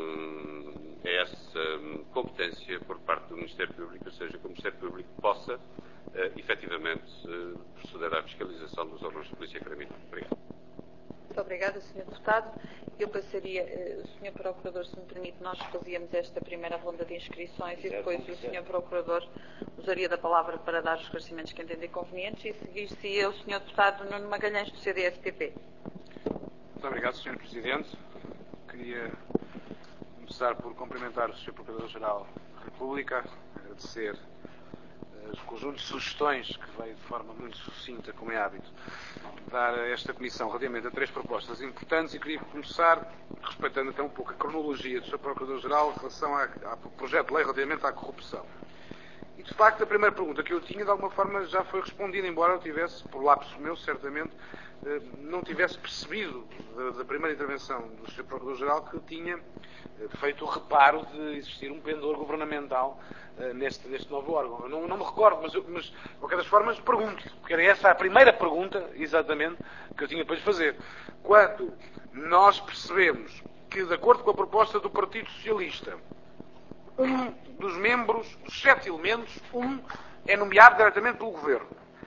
a essa competência por parte do Ministério Público, ou seja, que o Ministério Público possa efetivamente proceder à fiscalização dos órgãos de polícia criminal. Obrigado. Muito obrigada, senhor Deputado. Eu passaria, o senhor Procurador, se me permite, nós fazíamos esta primeira ronda de inscrições e depois o senhor Procurador usaria da palavra para dar os esclarecimentos que entender convenientes e seguir-se o senhor Deputado Nuno Magalhães, do C D S P P. Muito obrigado, senhor Presidente. Queria começar por cumprimentar o senhor Procurador-Geral da República, agradecer os conjuntos de sugestões que veio de forma muito sucinta, como é hábito, dar a esta Comissão relativamente a três propostas importantes e queria começar respeitando até um pouco a cronologia do senhor Procurador-Geral em relação à, ao projeto de lei relativamente à corrupção. E, de facto, a primeira pergunta que eu tinha, de alguma forma, já foi respondida, embora eu tivesse, por lapso meu, certamente, não tivesse percebido da, da primeira intervenção do senhor Procurador-Geral que tinha feito o reparo de existir um pendor governamental uh, neste, neste novo órgão. Eu não, não me recordo, mas, eu, mas de qualquer das formas pergunto, porque era essa a primeira pergunta, exatamente, que eu tinha para lhe fazer. Quando nós percebemos que, de acordo com a proposta do Partido Socialista, um dos membros, dos sete elementos, um é nomeado diretamente pelo Governo.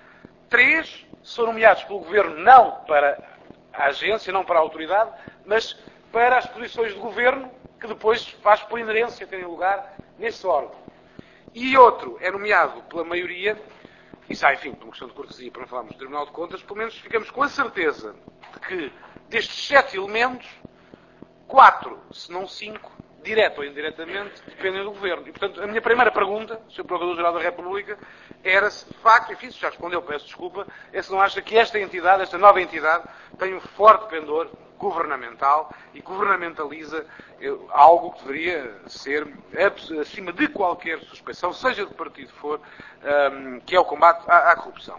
Três são nomeados pelo Governo não para a agência, não para a autoridade, mas para as posições de Governo, que depois faz por inerência terem lugar nesse órgão. E outro é nomeado pela maioria, e sai, enfim, por uma questão de cortesia, para não falarmos do Tribunal de Contas, pelo menos ficamos com a certeza de que destes sete elementos, quatro, se não cinco, direto ou indiretamente, dependem do Governo. E, portanto, a minha primeira pergunta, senhor Procurador-Geral da República, era se, de facto, enfim, se já respondeu, peço desculpa, é se não acha que esta entidade, esta nova entidade, tem um forte pendor governamental e governamentaliza algo que deveria ser acima de qualquer suspeição, seja de partido for, um, que é o combate à, à corrupção.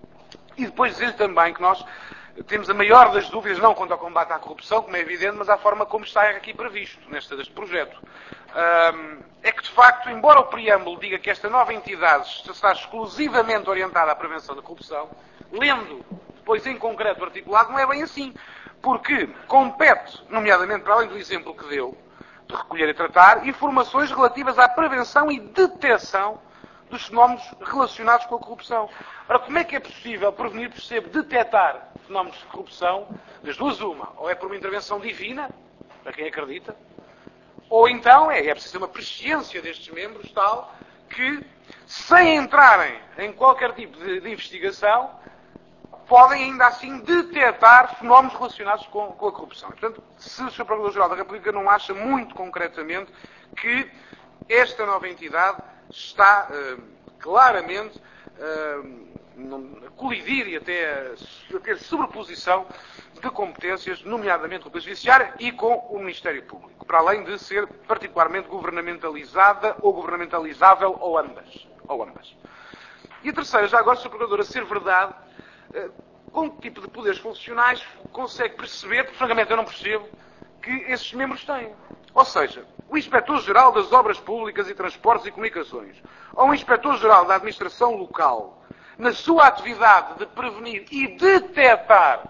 E depois dizer também que nós temos a maior das dúvidas, não quanto ao combate à corrupção, como é evidente, mas à forma como está aqui previsto neste, neste projeto. Um, é que, de facto, embora o preâmbulo diga que esta nova entidade está exclusivamente orientada à prevenção da corrupção, lendo depois em concreto o articulado, não é bem assim. Porque compete, nomeadamente, para além do exemplo que deu, de recolher e tratar, informações relativas à prevenção e detecção dos fenómenos relacionados com a corrupção. Ora, como é que é possível prevenir, percebe, detectar fenómenos de corrupção? Das duas, uma. Ou é por uma intervenção divina, para quem acredita, ou então é, é preciso uma presciência destes membros tal que, sem entrarem em qualquer tipo de, de investigação, podem ainda assim detectar fenómenos relacionados com, com a corrupção. E, portanto, se o senhor Procurador-Geral da República não acha muito concretamente que esta nova entidade está uh, claramente uh, a colidir e até a, a ter sobreposição de competências, nomeadamente com a Polícia Judiciária e com o Ministério Público, para além de ser particularmente governamentalizada ou governamentalizável, ou ambas. Ou ambas. E a terceira, já agora, senhor Procurador, a ser verdade, com que tipo de poderes funcionais consegue perceber, porque francamente eu não percebo, que esses membros têm. Ou seja, o Inspetor-Geral das Obras Públicas e Transportes e Comunicações, ou o Inspetor-Geral da Administração Local, na sua atividade de prevenir e detectar,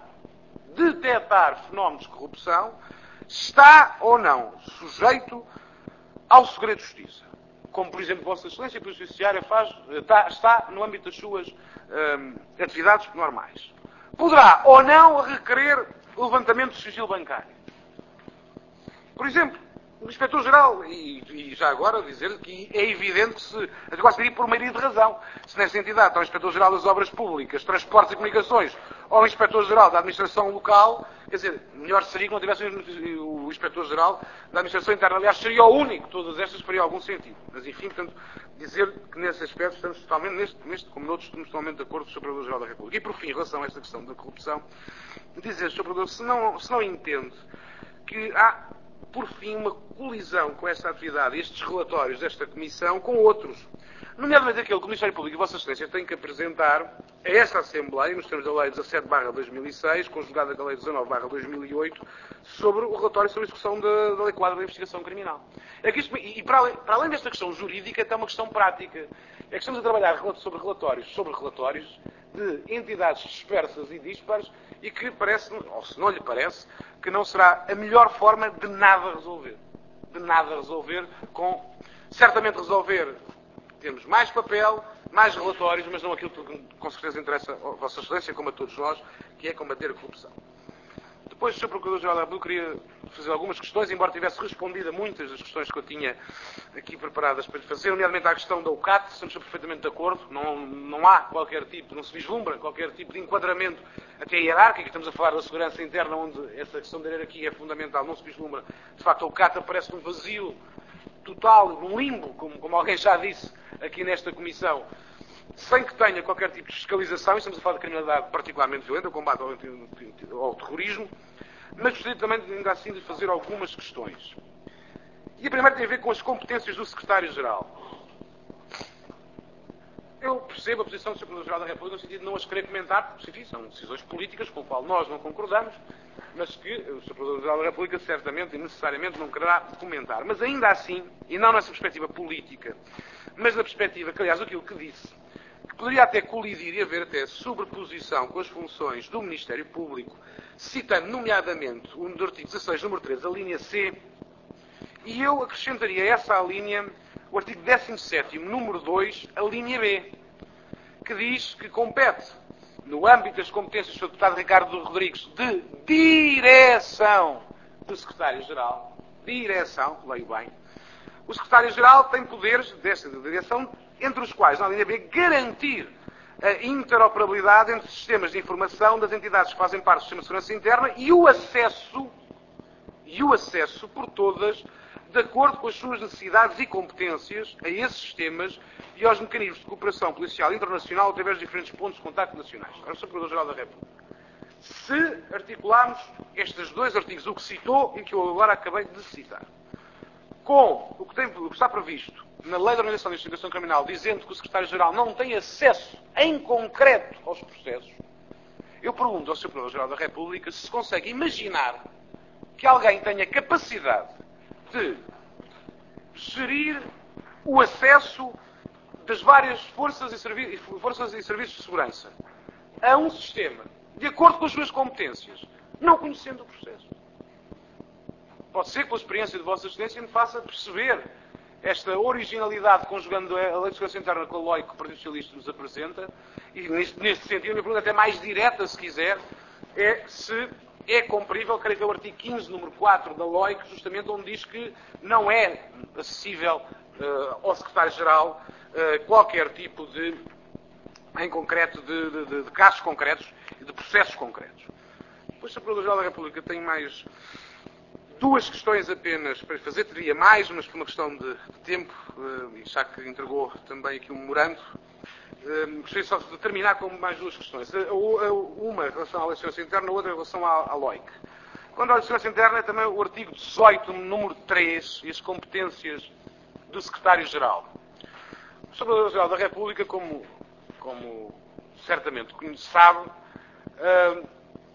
detectar fenómenos de corrupção, está ou não sujeito ao segredo de justiça. Como, por exemplo, Vossa Excelência, a Polícia Judiciária faz, está, está no âmbito das suas hum, atividades normais. Poderá ou não requerer o levantamento do sigilo bancário. Por exemplo, o Inspetor-Geral, e, e já agora dizer que é evidente que se, agora seria por maioria de razão, se nessa entidade está o Inspetor-Geral das Obras Públicas, Transportes e Comunicações, ou o Inspetor-Geral da Administração Local, quer dizer, melhor seria que não tivesse o Inspetor-Geral da Administração Interna. Aliás, seria o único, todas estas faria algum sentido. Mas, enfim, portanto, dizer que nesse aspecto estamos totalmente, neste, neste como noutros, estamos totalmente de acordo com o senhor Procurador-Geral da República. E, por fim, em relação a esta questão da corrupção, dizer, senhor Procurador, se não, se não entende que há por fim, uma colisão com esta atividade, estes relatórios desta Comissão, com outros. Nomeadamente aquele que o Ministério Público e Vossa Excelência têm que apresentar a esta Assembleia, nos termos da Lei dezassete barra dois mil e seis, conjugada com a Lei dezanove barra dois mil e oito, sobre o relatório sobre a execução da, da Lei Quadro da Investigação Criminal. É que isto, e para além, para além desta questão jurídica, tem uma questão prática. É que estamos a trabalhar sobre relatórios, sobre relatórios de entidades dispersas e dispares e que parece, ou se não lhe parece, que não será a melhor forma de nada resolver. De nada resolver com, certamente resolver, temos mais papel, mais relatórios, mas não aquilo que com certeza interessa a Vossa Excelência, como a todos nós, que é combater a corrupção. Depois, o senhor Procurador-Geral da República, queria fazer algumas questões, embora tivesse respondido a muitas das questões que eu tinha aqui preparadas para lhe fazer, nomeadamente à questão da U C A T, estamos perfeitamente de acordo, não, não há qualquer tipo, não se vislumbra qualquer tipo de enquadramento até hierárquico, estamos a falar da segurança interna, onde essa questão da hierarquia é fundamental, não se vislumbra, de facto a U C A T aparece num vazio total, num limbo, como, como alguém já disse aqui nesta Comissão, sem que tenha qualquer tipo de fiscalização, e estamos a falar de criminalidade particularmente violenta, o combate ao, ao terrorismo, mas gostaria também, ainda assim, de fazer algumas questões. E a primeira tem a ver com as competências do Secretário-Geral. Eu percebo a posição do senhor Procurador-Geral da República no sentido de não as querer comentar, porque, enfim, são decisões políticas com as quais nós não concordamos, mas que o senhor Procurador-Geral da República certamente e necessariamente não quererá comentar. Mas ainda assim, e não nessa perspectiva política, mas na perspectiva, que aliás, aquilo que disse, que poderia até colidir e haver até sobreposição com as funções do Ministério Público, citando nomeadamente o do artigo dezasseis, número três, a linha C, e eu acrescentaria a essa linha o artigo décimo sétimo, número dois, a linha B, que diz que compete, no âmbito das competências do senhor Deputado Ricardo Rodrigues, de direção do Secretário-Geral, direção, leio bem, o Secretário-Geral tem poderes desta direção, entre os quais, na linha B, garantir a interoperabilidade entre sistemas de informação das entidades que fazem parte do Sistema de Segurança Interna e o acesso, e o acesso por todas, de acordo com as suas necessidades e competências, a esses sistemas e aos mecanismos de cooperação policial internacional através de diferentes pontos de contacto nacionais. Agora, senhor Procurador-Geral da República, se articularmos estes dois artigos, o que citou e que eu agora acabei de citar, com o que, tem, o que está previsto na Lei da Organização da Investigação Criminal, dizendo que o Secretário-Geral não tem acesso em concreto aos processos, eu pergunto ao senhor Procurador-Geral da República se consegue imaginar que alguém tenha capacidade de gerir o acesso das várias forças e, servi forças e serviços de segurança a um sistema, de acordo com as suas competências, não conhecendo o processo. Pode ser que, pela experiência de Vossa Excelência, me faça perceber esta originalidade, conjugando a Lei de Segurança Interna com a L O I que o Partido Socialista nos apresenta, e neste, neste sentido, a minha pergunta até mais direta, se quiser, é se é cumprível, creio que é o artigo quinze, número quatro da L O I, que justamente onde diz que não é acessível uh, ao Secretário-Geral uh, qualquer tipo de, em concreto, de, de, de, de casos concretos e de processos concretos. Depois, senhor Procurador-Geral da República, tem mais duas questões apenas para fazer, teria mais, mas por uma questão de, de tempo, uh, e já que entregou também aqui um memorando, uh, gostaria só de terminar com mais duas questões. Uh, uh, uma em relação à Lei de Segurança Interna, outra em relação à, à L O I C. Quando a Lei de Segurança Interna é também o artigo dezoito, número três, e as competências do Secretário-Geral. O senhor Procurador-Geral da República, como, como certamente sabe, uh,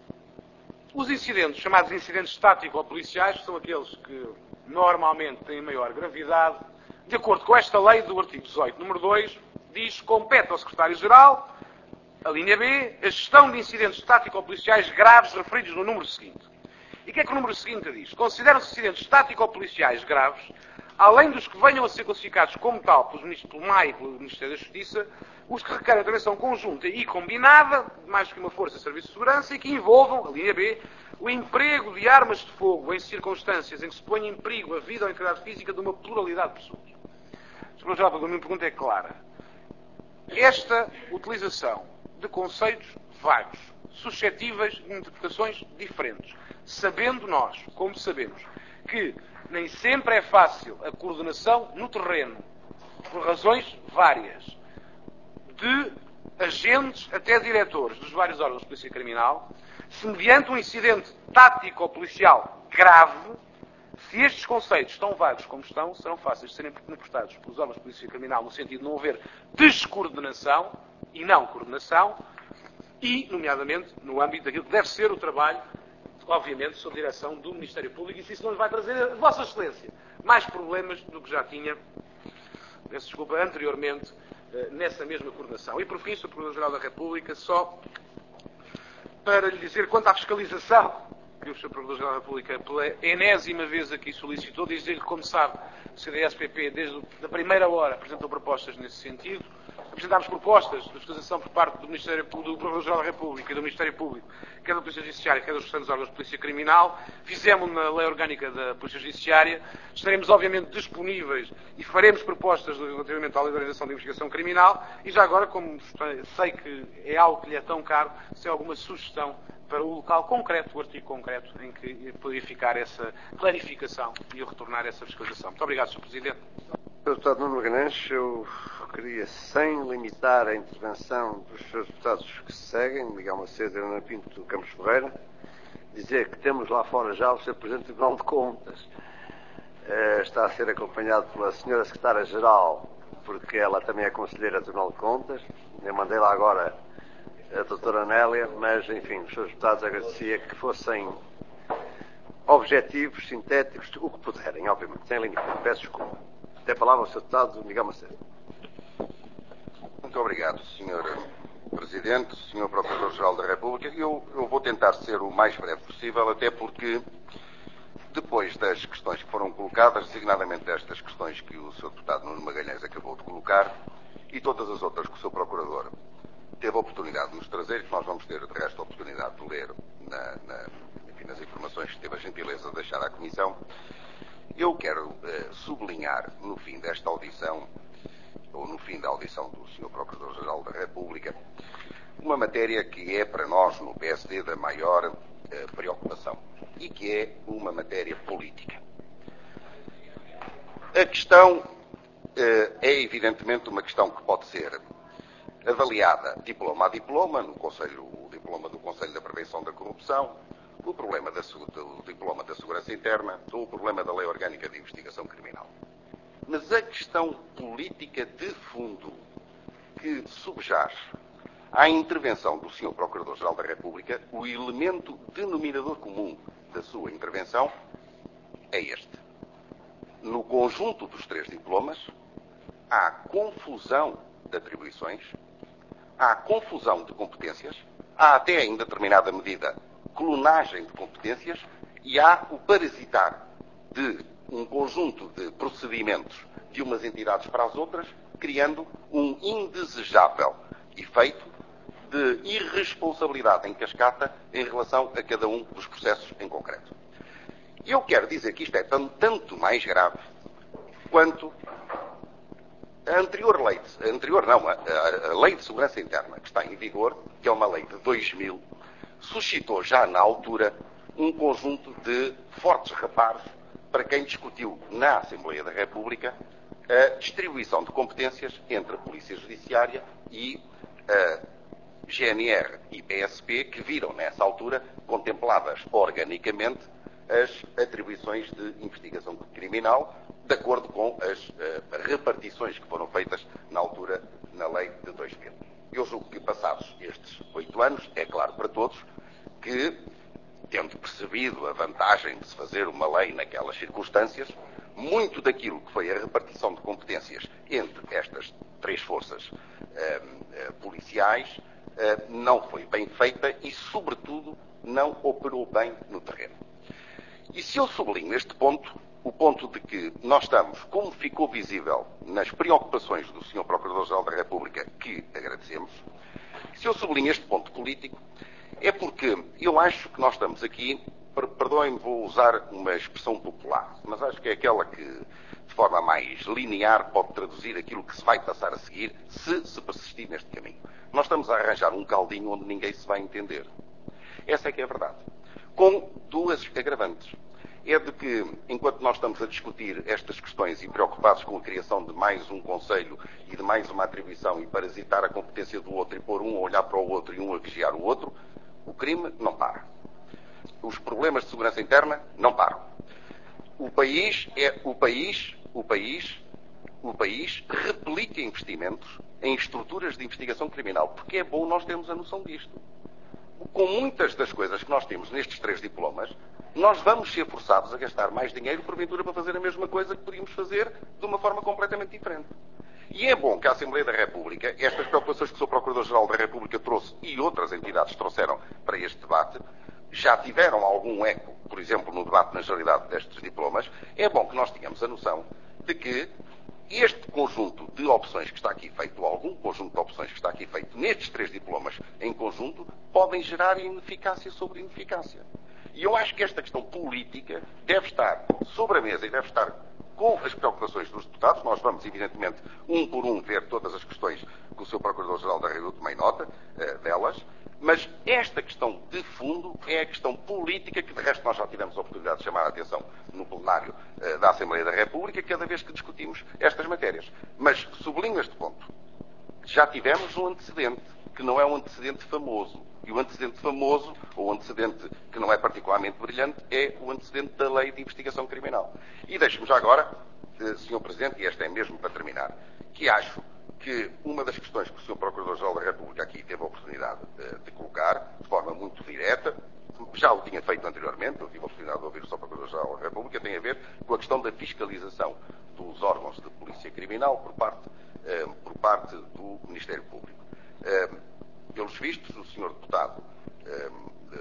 os incidentes, chamados incidentes tático-policiais, são aqueles que normalmente têm maior gravidade. De acordo com esta lei do artigo dezoito, número dois, diz: compete ao Secretário-Geral, a linha B, a gestão de incidentes tático-policiais graves referidos no número seguinte. E o que é que o número seguinte diz? Consideram-se incidentes tático-policiais graves, além dos que venham a ser classificados como tal pelo Ministro M A I e pelo Ministério da Justiça, os que requerem intervenção conjunta e combinada, mais do que uma força de serviço de segurança, e que envolvam, a linha B, o emprego de armas de fogo em circunstâncias em que se ponha em perigo a vida ou a integridade física de uma pluralidade de pessoas. senhor Procurador-Geral, a minha pergunta é clara. Esta utilização de conceitos vagos, suscetíveis de interpretações diferentes, sabendo nós, como sabemos, que nem sempre é fácil a coordenação no terreno, por razões várias, de agentes até diretores dos vários órgãos de polícia criminal, se mediante um incidente tático ou policial grave, Se estes conceitos estão vagos como estão, serão fáceis de serem interpretados pelos órgãos de polícia criminal no sentido de não haver descoordenação e não coordenação e, nomeadamente, no âmbito daquilo que deve ser o trabalho, obviamente, sob direção do Ministério Público, e isso não lhe vai trazer, a Vossa Excelência, mais problemas do que já tinha, peço desculpa, anteriormente, nessa mesma coordenação. E, por fim, senhor Procurador-Geral da República, só para lhe dizer quanto à fiscalização que o senhor Procurador-Geral da República, pela enésima vez aqui solicitou, dizer que, como sabe, o C D S P P, desde a primeira hora, apresentou propostas nesse sentido. Apresentámos propostas de fiscalização por parte do Ministério do Procurador-Geral da República e do Ministério Público, quer da Polícia Judiciária, quer dos restantes órgãos de Polícia Criminal. Fizemos na Lei Orgânica da Polícia Judiciária. Estaremos, obviamente, disponíveis e faremos propostas relativamente à Lei de Organização de Investigação Criminal. E já agora, como sei que é algo que lhe é tão caro, se há alguma sugestão para o local concreto, o artigo concreto, em que poderia ficar essa clarificação e retornar essa fiscalização. Muito obrigado, senhor Presidente. senhor Deputado Nuno Magalhães, eu queria, sem limitar a intervenção dos senhores deputados que se seguem, Miguel Macedo e Ana Pinto Campos Ferreira, dizer que temos lá fora já o senhor Presidente do Tribunal de Contas. Eh, está a ser acompanhado pela senhora Secretária-Geral, porque ela também é Conselheira do Tribunal de Contas. Eu mandei lá agora a doutora Nélia, mas, enfim, os senhores deputados agradecia que fossem objetivos, sintéticos, o que puderem, obviamente, sem limite. Peço desculpa. Tem a palavra o senhor deputado Miguel Macedo. Muito obrigado, senhor Presidente, senhor Procurador-Geral da República. Eu, eu vou tentar ser o mais breve possível, até porque, depois das questões que foram colocadas, designadamente estas questões que o senhor deputado Nuno Magalhães acabou de colocar, e todas as outras que o senhor Procurador teve a oportunidade de nos trazer, que nós vamos ter, de resto, a oportunidade de ler na, na, enfim, nas informações que teve a gentileza de deixar à Comissão, eu quero eh, sublinhar, no fim desta audição, ou no fim da audição do senhor Procurador-Geral da República, uma matéria que é para nós, no P S D, da maior eh, preocupação, e que é uma matéria política. A questão eh, é, evidentemente, uma questão que pode ser avaliada diploma a diploma, no Conselho, o diploma do Conselho da Prevenção da Corrupção, o problema da, do diploma da Segurança Interna ou o problema da Lei Orgânica de Investigação Criminal. Mas a questão política de fundo que subjaz à intervenção do senhor Procurador-Geral da República, o elemento denominador comum da sua intervenção é este. No conjunto dos três diplomas, há confusão de atribuições, há confusão de competências, há até, em determinada medida, clonagem de competências e há o parasitar de um conjunto de procedimentos de umas entidades para as outras, criando um indesejável efeito de irresponsabilidade em cascata em relação a cada um dos processos em concreto. E eu quero dizer que isto é tanto mais grave quanto a anterior lei, a anterior não, a, a, a lei de segurança interna que está em vigor, que é uma lei de dois mil, suscitou já na altura um conjunto de fortes reparos para quem discutiu na Assembleia da República a distribuição de competências entre a Polícia Judiciária e a G N R e P S P, que viram nessa altura contempladas organicamente as atribuições de investigação criminal, de acordo com as uh, repartições que foram feitas na altura na lei de dois mil. Eu julgo que, passados estes oito anos, é claro para todos que, tendo percebido a vantagem de se fazer uma lei naquelas circunstâncias, muito daquilo que foi a repartição de competências entre estas três forças uh, uh, policiais uh, não foi bem feita e, sobretudo, não operou bem no terreno. E se eu sublinho este ponto, o ponto de que nós estamos, como ficou visível nas preocupações do senhor Procurador-Geral da República, que agradecemos, se eu sublinho este ponto político, é porque eu acho que nós estamos aqui, perdoem-me, vou usar uma expressão popular, mas acho que é aquela que, de forma mais linear, pode traduzir aquilo que se vai passar a seguir, se se persistir neste caminho. Nós estamos a arranjar um caldinho onde ninguém se vai entender. Essa é que é a verdade. Com duas agravantes. É de que, enquanto nós estamos a discutir estas questões e preocupados com a criação de mais um conselho e de mais uma atribuição e parasitar a competência do outro e pôr um a olhar para o outro e um a vigiar o outro, o crime não para. Os problemas de segurança interna não param. o país, é, o país, o país, o país replica investimentos em estruturas de investigação criminal, porque é bom nós termos a noção disto. Com muitas das coisas que nós temos nestes três diplomas, nós vamos ser forçados a gastar mais dinheiro, porventura, para fazer a mesma coisa que podíamos fazer de uma forma completamente diferente. E é bom que a Assembleia da República, estas preocupações que o senhor Procurador-Geral da República trouxe e outras entidades trouxeram para este debate, já tiveram algum eco, por exemplo, no debate na generalidade destes diplomas. É bom que nós tenhamos a noção de que este conjunto de opções que está aqui feito, ou algum conjunto de opções que está aqui feito nestes três diplomas em conjunto, podem gerar ineficácia sobre ineficácia. E eu acho que esta questão política deve estar sobre a mesa e deve estar com as preocupações dos deputados. Nós vamos, evidentemente, um por um, ver todas as questões que o senhor Procurador-Geral da República tomei nota uh, delas, mas esta questão de fundo é a questão política que, de resto, nós já tivemos a oportunidade de chamar a atenção no plenário uh, da Assembleia da República, cada vez que discutimos estas matérias. Mas sublinho este ponto. Já tivemos um antecedente, que não é um antecedente famoso. E o antecedente famoso, ou o antecedente que não é particularmente brilhante, é o antecedente da Lei de Investigação Criminal. E deixe-me já agora, senhor Presidente, e esta é mesmo para terminar, que acho que uma das questões que o senhor Procurador-Geral da República aqui teve a oportunidade de, de colocar, de forma muito direta, já o tinha feito anteriormente, eu tive a oportunidade de ouvir o senhor Procurador-Geral da República, tem a ver com a questão da fiscalização dos órgãos de polícia criminal por parte, eh, por parte do Ministério Público. Eh, Pelos vistos, o senhor deputado eh,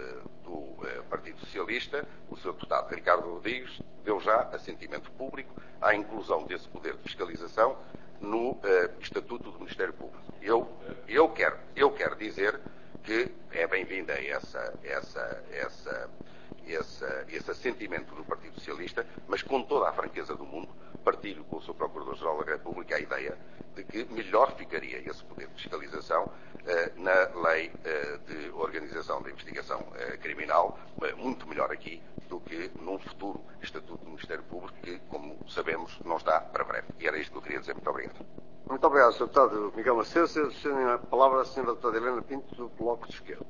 do eh, Partido Socialista, o senhor deputado Ricardo Rodrigues, deu já assentimento público à inclusão desse poder de fiscalização no eh, Estatuto do Ministério Público. Eu, eu, quero, eu quero dizer que é bem-vinda essa, essa, essa, essa, esse assentimento do Partido Socialista, mas com toda a franqueza do mundo, partilho com o senhor Procurador-Geral da República a ideia de que melhor ficaria esse poder de fiscalização eh, na Lei eh, de Organização da Investigação eh, Criminal, eh, muito melhor aqui do que num futuro Estatuto do Ministério Público que, como sabemos, não está para breve. E era isto que eu queria dizer. Muito obrigado. Muito obrigado, senhor Deputado Miguel Macedo. A palavra à senhora Deputada Helena Pinto, do Bloco de Esquerda.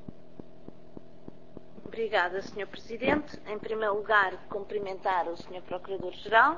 Obrigada, senhor Presidente. Em primeiro lugar, cumprimentar o senhor Procurador-Geral,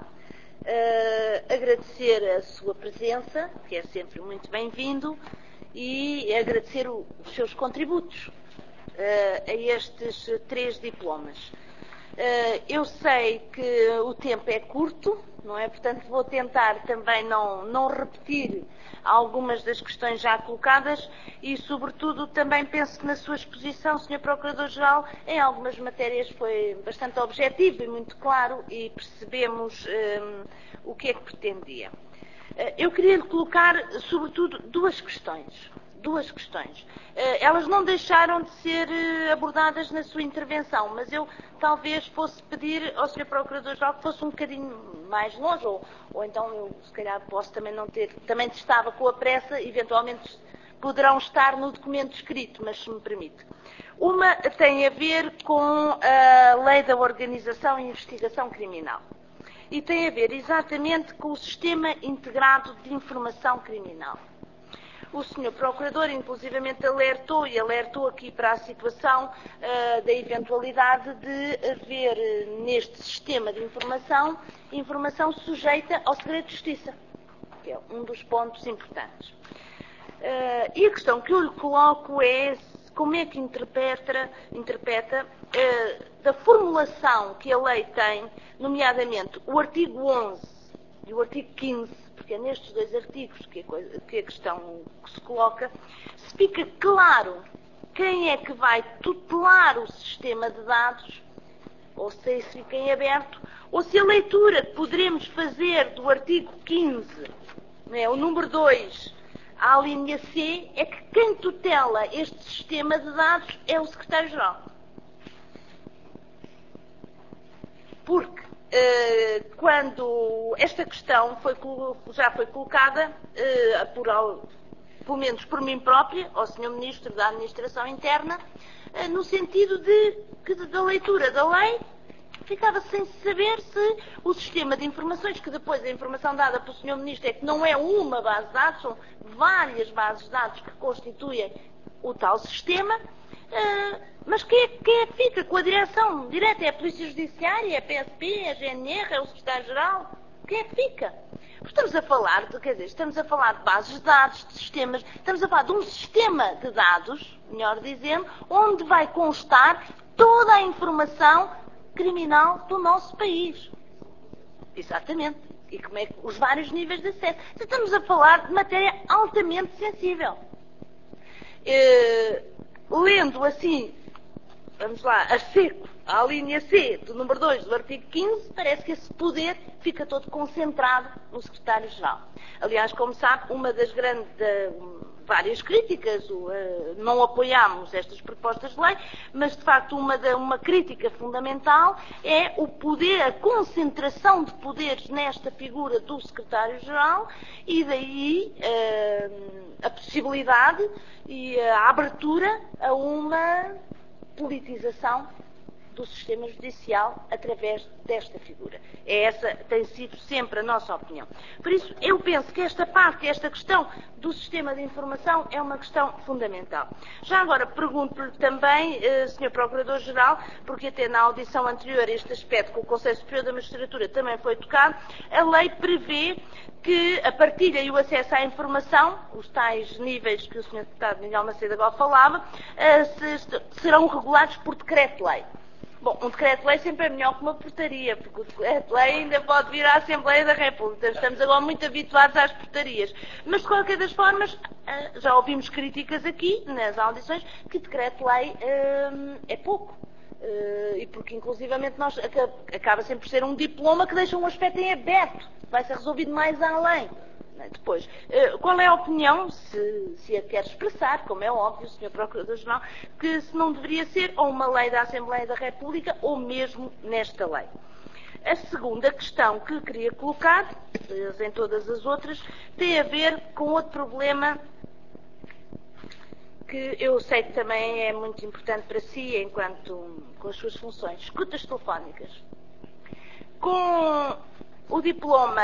uh, agradecer a sua presença, que é sempre muito bem-vindo, e agradecer o, os seus contributos uh, a estes três diplomas. Uh, eu sei que o tempo é curto, não é? Portanto, vou tentar também não, não repetir algumas das questões já colocadas e, sobretudo, também penso que na sua exposição, senhor Procurador-Geral, em algumas matérias foi bastante objetivo e muito claro e percebemos um, o que é que pretendia. Uh, eu queria lhe colocar, sobretudo, duas questões. Duas questões. Elas não deixaram de ser abordadas na sua intervenção, mas eu talvez fosse pedir ao senhor Procurador-Geral que fosse um bocadinho mais longe, ou, ou então eu se calhar posso também não ter, também estava com a pressa, eventualmente poderão estar no documento escrito, mas se me permite. Uma tem a ver com a Lei da Organização e Investigação Criminal. E tem a ver exatamente com o Sistema Integrado de Informação Criminal. O senhor Procurador, inclusivamente, alertou e alertou aqui para a situação uh, da eventualidade de haver uh, neste sistema de informação, informação sujeita ao segredo de justiça, que é um dos pontos importantes. Uh, e a questão que eu lhe coloco é como é que interpreta, interpreta uh, da formulação que a lei tem, nomeadamente o artigo onze e o artigo quinze, porque é nestes dois artigos que a, coisa, que a questão que se coloca, se fica claro quem é que vai tutelar o sistema de dados, ou se isso fica em aberto, ou se a leitura que poderemos fazer do artigo quinze, né, o número dois, à linha C, é que quem tutela este sistema de dados é o Secretário-Geral. Porque quando esta questão foi, já foi colocada, por, pelo menos por mim própria, ao senhor Ministro da Administração Interna, no sentido de que da leitura da lei ficava sem saber se o sistema de informações, que depois a informação dada pelo senhor Ministro é que não é uma base de dados, são várias bases de dados que constituem o tal sistema, Uh, mas quem é, quem é que fica com a direção direta? É a Polícia Judiciária, é a P S P, é a G N R, é o Secretário-Geral? Quem é que fica? Estamos a falar de, quer dizer, estamos a falar de bases de dados, de sistemas, estamos a falar de um sistema de dados, melhor dizendo, onde vai constar toda a informação criminal do nosso país. Exatamente. E como é que os vários níveis de acesso. Estamos a falar de matéria altamente sensível. Eh, lendo assim, vamos lá, a seco, a linha C do número dois do artigo quinze, parece que esse poder fica todo concentrado no Secretário-Geral. Aliás, como sabe, uma das grandes, uh, várias críticas, uh, não apoiámos estas propostas de lei, mas de facto uma, da, uma crítica fundamental é o poder, a concentração de poderes nesta figura do Secretário-Geral e daí uh, a possibilidade e a abertura a uma politização do sistema judicial através desta figura. É essa tem sido sempre a nossa opinião. Por isso, eu penso que esta parte, esta questão do sistema de informação é uma questão fundamental. Já agora pergunto-lhe também, eh, senhor Procurador-Geral, porque até na audição anterior este aspecto com o Conselho Superior da Magistratura também foi tocado, a lei prevê que a partilha e o acesso à informação, os tais níveis que o senhor Deputado Miguel Macedo agora falava, eh, se, serão regulados por decreto-lei. Bom, um decreto-lei sempre é melhor que uma portaria, porque o decreto-lei ainda pode vir à Assembleia da República. Estamos agora muito habituados às portarias. Mas, de qualquer das formas, já ouvimos críticas aqui, nas audições, que decreto-lei é pouco. E porque, inclusivamente, nós, acaba sempre por ser um diploma que deixa um aspecto em aberto. Vai ser resolvido mais além. Depois, qual é a opinião, se, se a quer expressar, como é óbvio, senhor Procurador-Geral, que se não deveria ser ou uma lei da Assembleia da República ou mesmo nesta lei. A segunda questão que queria colocar, em todas as outras, tem a ver com outro problema que eu sei que também é muito importante para si, enquanto com as suas funções. Escutas telefónicas. Com o diploma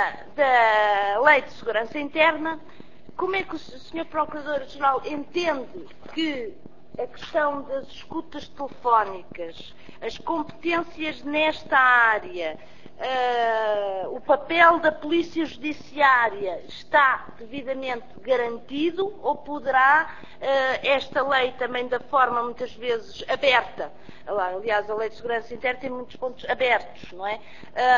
da Lei de Segurança Interna, como é que o senhor Procurador-Geral entende que a questão das escutas telefónicas, as competências nesta área, uh, o papel da Polícia Judiciária está devidamente garantido ou poderá uh, esta lei também da forma muitas vezes aberta? Aliás, a Lei de Segurança Interna tem muitos pontos abertos, não é?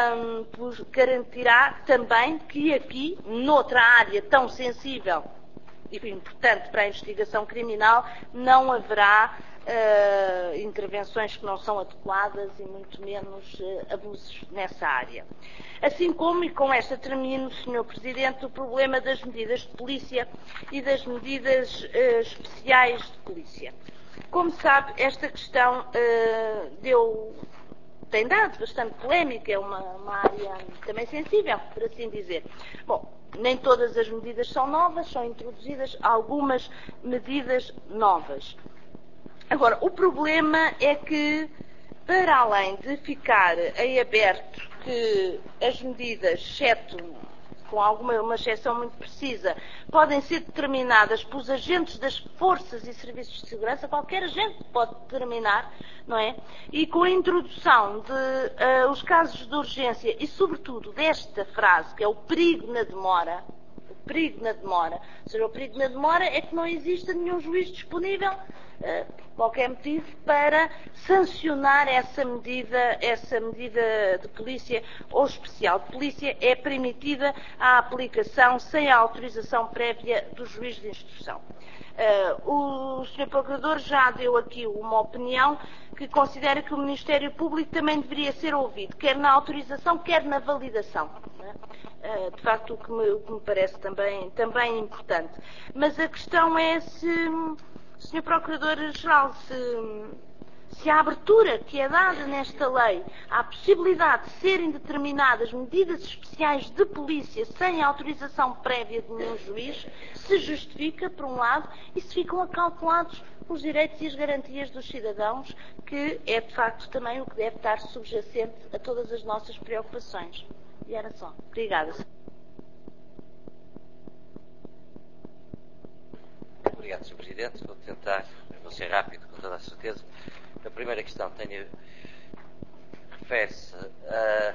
Um, garantirá também que aqui, noutra área tão sensível e importante para a investigação criminal, não haverá uh, intervenções que não são adequadas e muito menos uh, abusos nessa área. Assim como, e com esta termino, senhor Presidente, o problema das medidas de polícia e das medidas uh, especiais de polícia. Como sabe, esta questão uh, deu, tem dado bastante polémica, é uma, uma área também sensível, por assim dizer. Bom, nem todas as medidas são novas, são introduzidas algumas medidas novas. Agora, o problema é que, para além de ficar em aberto que as medidas, exceto com alguma uma exceção muito precisa, podem ser determinadas pelos agentes das forças e serviços de segurança, qualquer agente pode determinar, não é? E com a introdução de uh, os casos de urgência e, sobretudo, desta frase, que é o perigo na demora, o perigo na demora, ou seja, o perigo na demora é que não exista nenhum juiz disponível, uh, qualquer motivo, para sancionar essa medida, essa medida de polícia ou especial de polícia é permitida a aplicação sem a autorização prévia do juiz de instrução. Uh, o senhor Procurador já deu aqui uma opinião que considera que o Ministério Público também deveria ser ouvido, quer na autorização, quer na validação. Né? Uh, de facto, o que me, o que me parece também, também importante. Mas a questão é se, senhor Procurador-Geral, se, se a abertura que é dada nesta lei à possibilidade de serem determinadas medidas especiais de polícia sem autorização prévia de nenhum juiz, se justifica, por um lado, e se ficam acalculados os direitos e as garantias dos cidadãos, que é, de facto, também o que deve estar subjacente a todas as nossas preocupações. E era só. Obrigada. Obrigado, senhor Presidente. Vou tentar, vou ser rápido, com toda a certeza. A primeira questão tenho, refere-se a,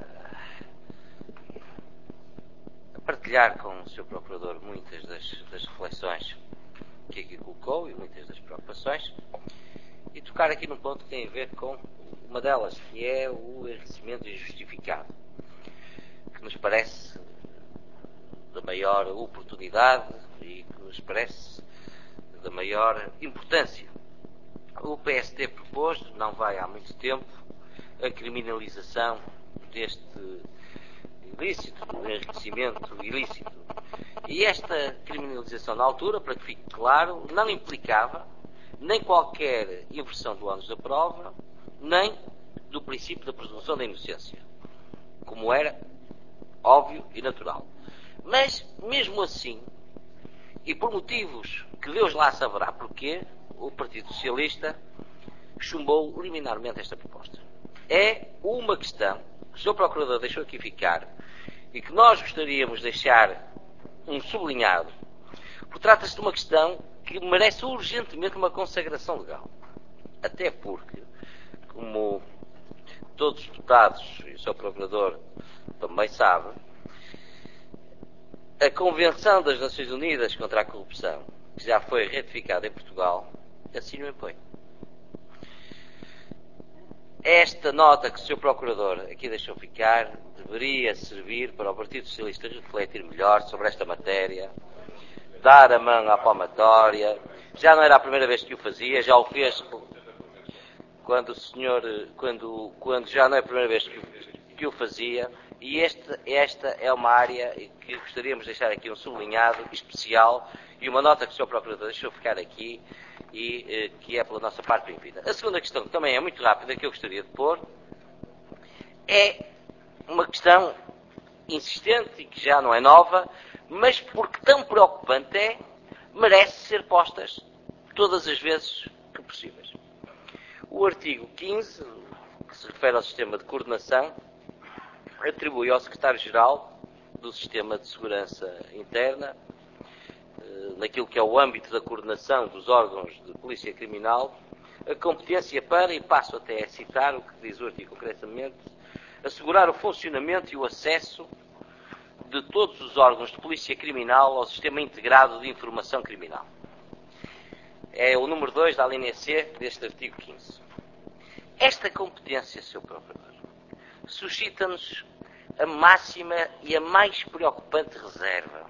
a partilhar com o senhor Procurador muitas das, das reflexões que aqui colocou e muitas das preocupações, e tocar aqui num ponto que tem a ver com uma delas, que é o enriquecimento injustificado, que nos parece da maior oportunidade e que nos parece da maior importância. O P S D propôs, não vai há muito tempo, a criminalização deste ilícito, do enriquecimento ilícito. E esta criminalização, na altura, para que fique claro, não implicava nem qualquer inversão do ônus da prova, nem do princípio da presunção da inocência, como era óbvio e natural. Mas, mesmo assim, e por motivos que Deus lá saberá porquê, o Partido Socialista chumbou liminarmente esta proposta. É uma questão que o senhor Procurador deixou aqui ficar e que nós gostaríamos de deixar um sublinhado, porque trata-se de uma questão que merece urgentemente uma consagração legal. Até porque, como todos os deputados e o senhor Procurador também sabe, a Convenção das Nações Unidas contra a Corrupção, que já foi ratificada em Portugal, assim o impõe. Esta nota que o senhor Procurador aqui deixou ficar deveria servir para o Partido Socialista refletir melhor sobre esta matéria, dar a mão à palmatória. Já não era a primeira vez que o fazia, já o fez quando o senhor, quando, quando já não é a primeira vez que, que o fazia, e este, esta é uma área que gostaríamos de deixar aqui um sublinhado especial e uma nota que o senhor Procurador deixou ficar aqui e eh, que é pela nossa parte bem-vinda. A segunda questão, que também é muito rápida, que eu gostaria de pôr, é uma questão insistente e que já não é nova, mas porque tão preocupante é, merece ser postas todas as vezes que possíveis. O artigo quinze, que se refere ao sistema de coordenação, atribui ao Secretário-Geral do Sistema de Segurança Interna, naquilo que é o âmbito da coordenação dos órgãos de polícia criminal, a competência para, e passo até a citar o que diz o artigo concretamente, assegurar o funcionamento e o acesso de todos os órgãos de polícia criminal ao Sistema Integrado de Informação Criminal. É o número dois da linha C deste artigo quinze. Esta competência, senhor Procurador, suscita-nos a máxima e a mais preocupante reserva.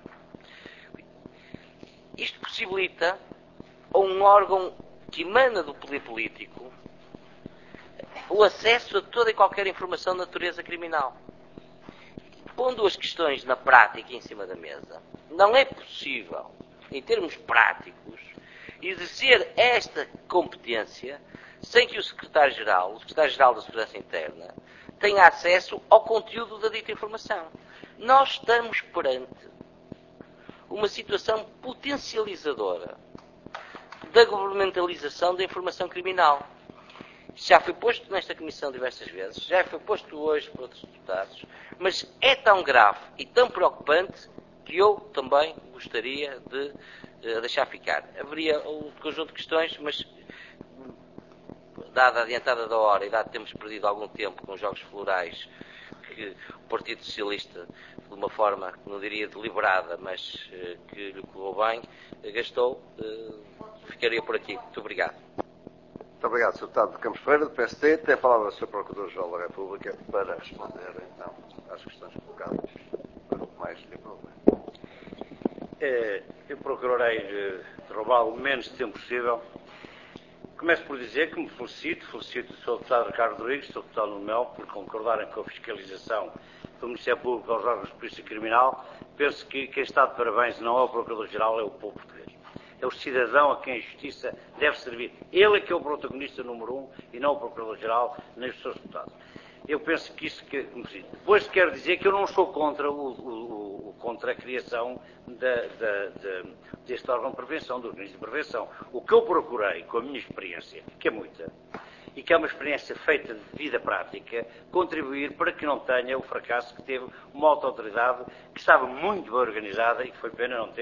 Isto possibilita a um órgão que emana do poder político o acesso a toda e qualquer informação de natureza criminal. Pondo as questões na prática em cima da mesa, não é possível, em termos práticos, exercer esta competência sem que o Secretário-Geral, o Secretário-Geral da Segurança Interna, tenha acesso ao conteúdo da dita informação. Nós estamos perante uma situação potencializadora da governamentalização da informação criminal. Já foi posto nesta Comissão diversas vezes, já foi posto hoje por outros deputados, mas é tão grave e tão preocupante que eu também gostaria de uh, deixar ficar. Haveria um conjunto de questões, mas dada a adiantada da hora e dado que temos perdido algum tempo com os jogos florais que o Partido Socialista, de uma forma, não diria deliberada, mas uh, que lhe correu bem, uh, gastou, uh, ficaria por aqui. Muito obrigado. Muito obrigado, senhor Deputado de Campos Ferreira, do P S D. Tem a palavra o senhor Procurador-Geral da República para responder, então, às questões colocadas. Para o que mais lhe aprove. É, eu procurarei uh, roubar o menos tempo possível. Começo por dizer que me felicito, felicito o senhor Deputado Ricardo Rodrigues, o senhor Deputado Nuno Melo, por concordarem com a fiscalização do Ministério Público aos órgãos de polícia criminal. Penso que quem está de parabéns não é o Procurador-Geral, é o povo português. É o cidadão a quem a justiça deve servir. Ele é que é o protagonista número um e não o Procurador-Geral nem os seus deputados. Eu penso que isso que me felicito. Depois quero dizer que eu não sou contra, o, o, o, contra a criação da, da, da, deste órgão de prevenção, do organismo de prevenção. O que eu procurei, com a minha experiência, que é muita, e que é uma experiência feita de vida prática, contribuir para que não tenha o fracasso que teve uma autoridade que estava muito bem organizada e que foi pena não ter os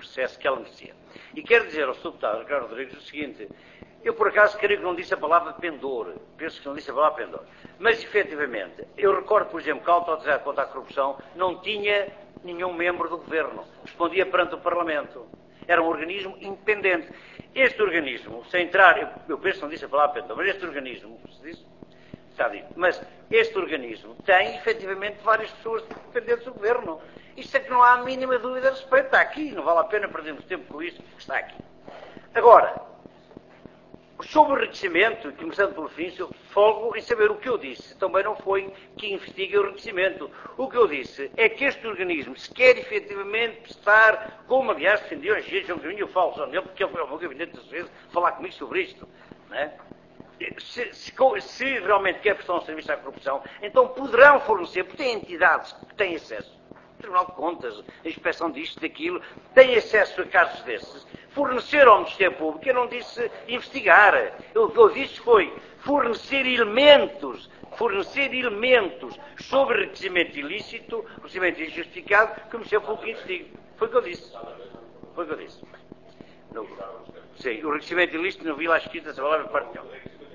processo que ela merecia. E quero dizer ao senhor Deputado Ricardo Rodrigues o seguinte: eu por acaso creio que não disse a palavra pendor, penso que não disse a palavra pendor, mas efetivamente, eu recordo, por exemplo, que a Autoridade contra a Corrupção não tinha nenhum membro do Governo, respondia perante o Parlamento, era um organismo independente. Este organismo, sem entrar, eu, eu penso que não disse a palavra pendor, mas este organismo, se disse, está dito, mas este organismo tem efetivamente várias pessoas dependentes do Governo. Isto é que não há a mínima dúvida a respeito, está aqui, não vale a pena perdermos tempo com isto, está aqui. Agora, sobre o enriquecimento, começando pelo fim, folgo em saber o que eu disse. Também não foi que investigue o enriquecimento. O que eu disse é que este organismo, se quer efetivamente prestar, como aliás defendia o engenheiro João Caminho, eu falo só nele, porque ele foi ao meu gabinete das vezes falar comigo sobre isto, não é? Se, se, se realmente quer prestar um serviço à corrupção, então poderão fornecer, porque têm entidades que têm acesso, o Tribunal de Contas, a inspeção disto, daquilo, têm acesso a casos desses, fornecer ao Ministério Público, eu não disse investigar, o que eu disse foi fornecer elementos, fornecer elementos sobre enriquecimento ilícito, enriquecimento injustificado, que o Ministério Público investigue. Foi o que eu disse. Foi o que eu disse. No, sim, o enriquecimento ilícito não vi lá escrito essa palavra parte nenhuma.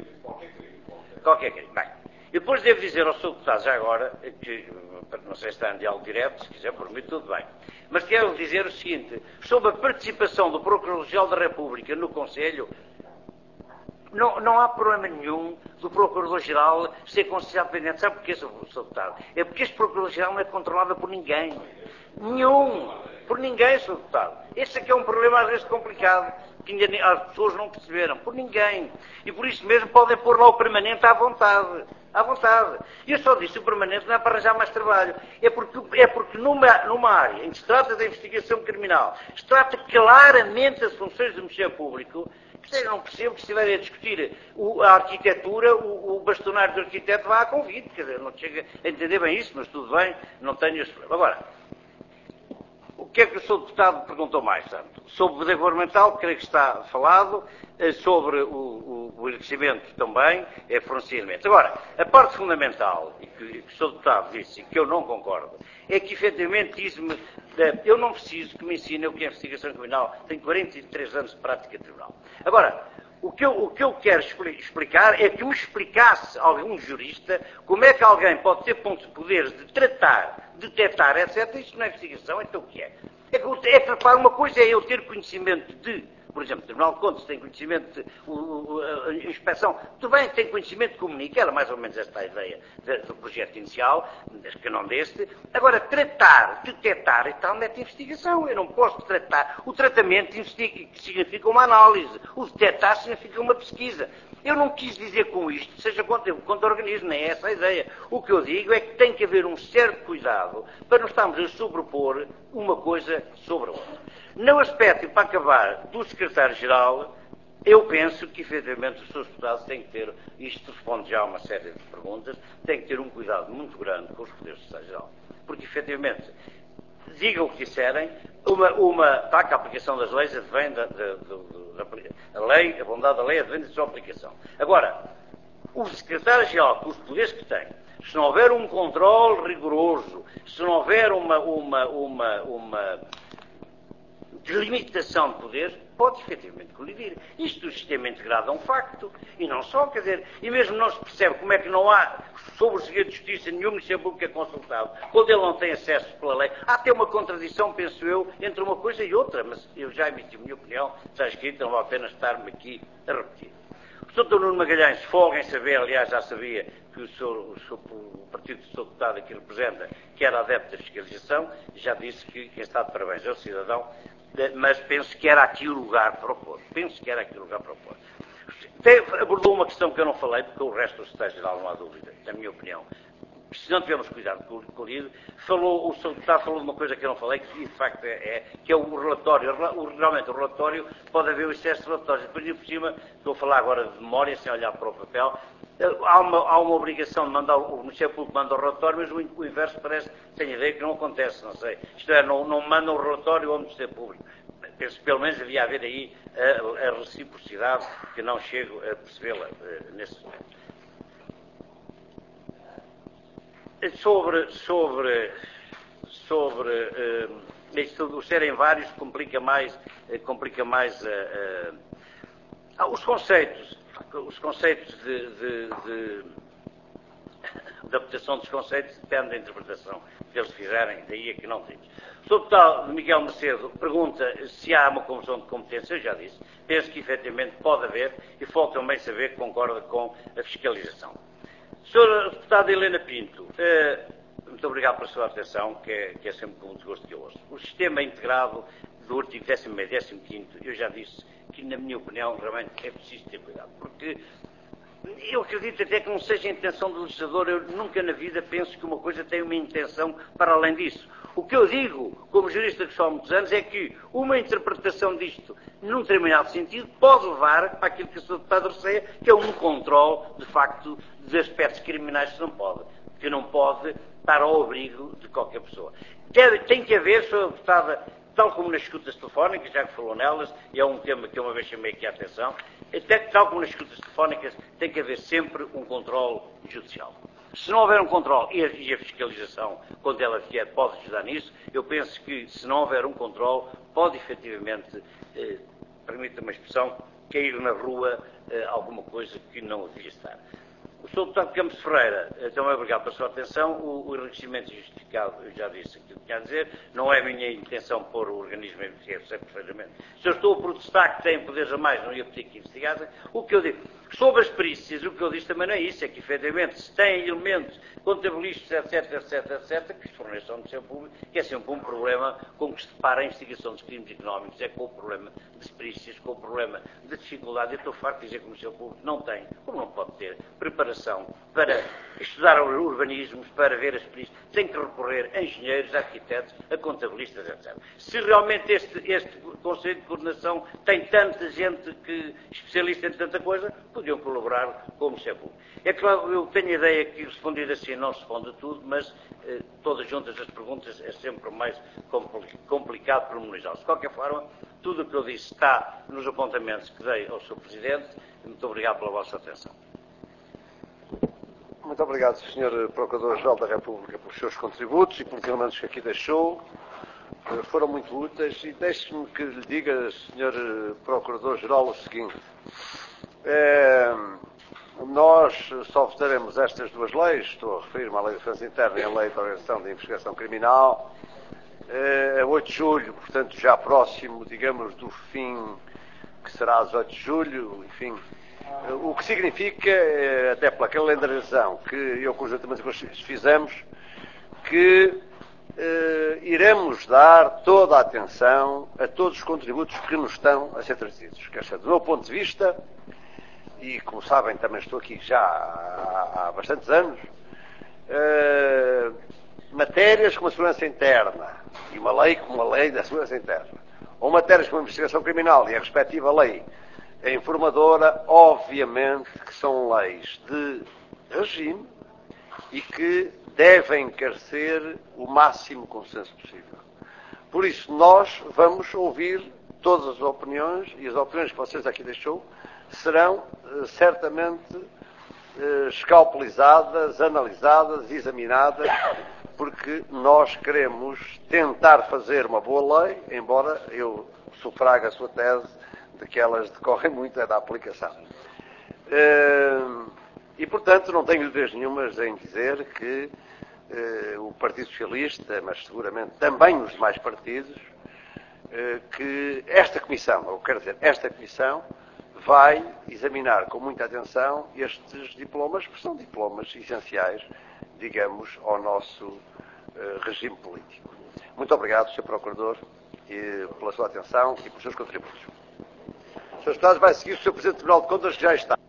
Qualquer crime. Bem, e depois devo dizer ao senhor Deputado, já agora, que não sei se está em diálogo direto, se quiser por mim, tudo bem. Mas quero dizer o seguinte, sobre a participação do Procurador-Geral da República no Conselho, não, não há problema nenhum do Procurador-Geral ser considerado dependente. Sabe porquê, senhor Deputado? É porque este Procurador-Geral não é controlado por ninguém. Nenhum. Por ninguém, senhor Deputado. Este é que é um problema às vezes complicado, que ainda as pessoas não perceberam. Por ninguém. E por isso mesmo podem pôr lá o permanente à vontade. À vontade. E eu só disse o permanente não é para arranjar mais trabalho. É porque, é porque numa, numa área em que se trata da investigação criminal, se trata claramente das funções do Ministério Público, que eu não percebo que se estiverem a discutir o, a arquitetura, o, o bastonário do arquiteto vá a convite. Quer dizer, não chega a entender bem isso, mas tudo bem, não tenho esse problema. Agora, o que é que o senhor Deputado perguntou mais, tanto? Sobre o poder governamental, creio que está falado, sobre o, o, o enriquecimento também, é fornecimento. Agora, a parte fundamental, e que, que o senhor Deputado disse, e que eu não concordo, é que efetivamente diz-me, eu não preciso que me ensine o que é investigação criminal, tenho quarenta e três anos de prática tribunal. Agora, o que, eu, o que eu quero explicar é que me explicasse algum jurista como é que alguém pode ter poderes de tratar, detectar, etcétera. Isto não é investigação, então o que é? É que, é que repara, uma coisa é eu ter conhecimento de, por exemplo, o Tribunal de Contas tem conhecimento de, o, a inspeção, tudo bem, tem conhecimento de comunicar, era mais ou menos esta a ideia do projeto inicial, que não deste. Agora, tratar, detectar e tal, mete investigação. Eu não posso tratar. O tratamento significa uma análise, o detectar significa uma pesquisa. Eu não quis dizer com isto, seja contra, contra o organismo, nem é essa a ideia. O que eu digo é que tem que haver um certo cuidado para não estarmos a sobrepor uma coisa sobre a outra. No aspecto, para acabar, do secretário-geral, eu penso que, efetivamente, os seus deputados têm que ter, isto responde já a uma série de perguntas, têm que ter um cuidado muito grande com os poderes do secretário-geral. Porque, efetivamente, digam o que disserem, uma, uma, tá, que a aplicação das leis advém da, da, da, da, da lei, a bondade da lei advém da sua aplicação. Agora, o secretário-geral, com os poderes que tem, se não houver um controle rigoroso, se não houver uma, uma, uma, uma delimitação de poderes, pode efetivamente colidir. Isto do sistema integrado é um facto, e não só, quer dizer, e mesmo não se percebe como é que não há, sobre o segredo de justiça, nenhum Ministério Público é consultado, quando ele não tem acesso pela lei. Há até uma contradição, penso eu, entre uma coisa e outra, mas eu já emiti a minha opinião, está escrito, não vale a pena estar-me aqui a repetir. O senhor doutor Nuno Magalhães, folga em saber, aliás, já sabia que o, senhor, o, senhor, o partido do senhor deputado aqui representa, que era adepto da fiscalização, já disse que quem está de parabéns é o cidadão, mas penso que era aqui o lugar para o pôr. Penso que era aqui o lugar para o pôr. Abordou uma questão que eu não falei, porque o resto do secretário-geral não há dúvida, na minha opinião. Se não tivermos cuidado com o colhido, falou, o senhor deputado falou de uma coisa que eu não falei, que de facto é, é que é o relatório. O, realmente o relatório, pode haver o excesso de relatórios. Depois de por cima, estou a falar agora de memória, sem olhar para o papel, há uma, há uma obrigação de mandar, o Ministério Público manda o relatório, mas o, o inverso parece, tenho ideia que não acontece, não sei. Isto é, não, não manda o relatório ao Ministério Público. Penso que pelo menos devia haver aí a, a reciprocidade, que não chego a percebê-la uh, nesse momento. Sobre, sobre, sobre uh, isto, os serem vários complica mais, complica mais uh, uh, os conceitos, os conceitos de, de, de, de adaptação dos conceitos depende da interpretação que eles fizerem, daí é que não temos. O deputado Miguel Macedo pergunta se há uma confusão de competência, eu já disse, penso que efetivamente pode haver e falta também saber que concorda com a fiscalização. senhora deputada Helena Pinto, uh, muito obrigado pela sua atenção, que é, que é sempre com um desgosto que eu ouço. O sistema integrado do artigo décimo e décimo quinto, eu já disse que, na minha opinião, realmente é preciso ter cuidado. Porque eu acredito até que não seja a intenção do legislador, eu nunca na vida penso que uma coisa tem uma intenção para além disso. O que eu digo, como jurista que sou há muitos anos, é que uma interpretação disto, num determinado sentido, pode levar para aquilo que a senhora deputada receia, que é um controle, de facto, de aspectos criminais que não pode. Que não pode estar ao abrigo de qualquer pessoa. Tem, tem que haver, senhora deputada, tal como nas escutas telefónicas, já que falou nelas, e é um tema que eu uma vez chamei aqui a atenção, até que, tal como nas escutas telefónicas, tem que haver sempre um controle judicial. Se não houver um controle, e a, e a fiscalização, quando ela vier, pode ajudar nisso, eu penso que, se não houver um controle, pode efetivamente, eh, permita-me a expressão, cair na rua eh, alguma coisa que não devia estar. O senhor deputado Campos Ferreira, também obrigado pela sua atenção. O, o enriquecimento justificado, eu já disse aquilo que tinha a dizer, não é a minha intenção pôr o organismo a investigar, sei perfeitamente. Se eu estou a protestar que têm poderes a mais, não ia pedir que investigassem. O que eu digo, sobre as perícias, o que eu disse também não é isso, é que efetivamente se têm elementos contabilísticos, etc, etc, etc, que se forneçam no seu público, que é sempre um problema com que se depara a investigação dos crimes económicos, é com o problema de perícias, com o problema de dificuldade. Eu estou farto de dizer que o seu público não tem, como não pode ter, preparação para estudar urbanismos, para ver as perícias, tem que recorrer a engenheiros, a arquitetos, a contabilistas, etcétera. Se realmente este, este Conselho de Coordenação tem tanta gente que, especialista em tanta coisa, podiam colaborar com o Ministério Público. É claro, eu tenho a ideia que respondido assim não se responde a tudo, mas eh, todas juntas as perguntas é sempre mais complicado pormenorizá-las. De qualquer forma, tudo o que eu disse está nos apontamentos que dei ao senhor Presidente. Muito obrigado pela vossa atenção. Muito obrigado, senhor Procurador-Geral da República, pelos seus contributos e pelos elementos que aqui deixou. Foram muito úteis. E deixe-me que lhe diga, senhor Procurador-Geral, o seguinte. É, nós só votaremos estas duas leis, estou a referir-me à Lei de Defesa Interna e à Lei de Organização de Investigação Criminal, é, a oito de julho, portanto já próximo, digamos, do fim, que será às oito de julho, enfim. O que significa, até pela calendarização que eu conjuntamente com os fizemos, que eh, iremos dar toda a atenção a todos os contributos que nos estão a ser trazidos. Quer dizer, do meu ponto de vista, e como sabem também estou aqui já há, há bastantes anos, eh, matérias como a segurança interna, e uma lei como a lei da segurança interna, ou matérias como a investigação criminal e a respectiva lei a informadora, obviamente que são leis de regime e que devem encarecer o máximo consenso possível. Por isso, nós vamos ouvir todas as opiniões, e as opiniões que vocês aqui deixou serão eh, certamente eh, escalpelizadas, analisadas, examinadas, porque nós queremos tentar fazer uma boa lei, embora eu sufrague a sua tese de que elas decorrem muito é da aplicação. E, portanto, não tenho dúvidas nenhumas em dizer que o Partido Socialista, mas seguramente também os demais partidos, que esta Comissão, ou quero dizer, esta Comissão, vai examinar com muita atenção estes diplomas, que são diplomas essenciais, digamos, ao nosso regime político. Muito obrigado, senhor Procurador, pela sua atenção e pelos seus contributos. senhor Deputado, vai seguir o senhor Presidente do Tribunal de Contas, que já está.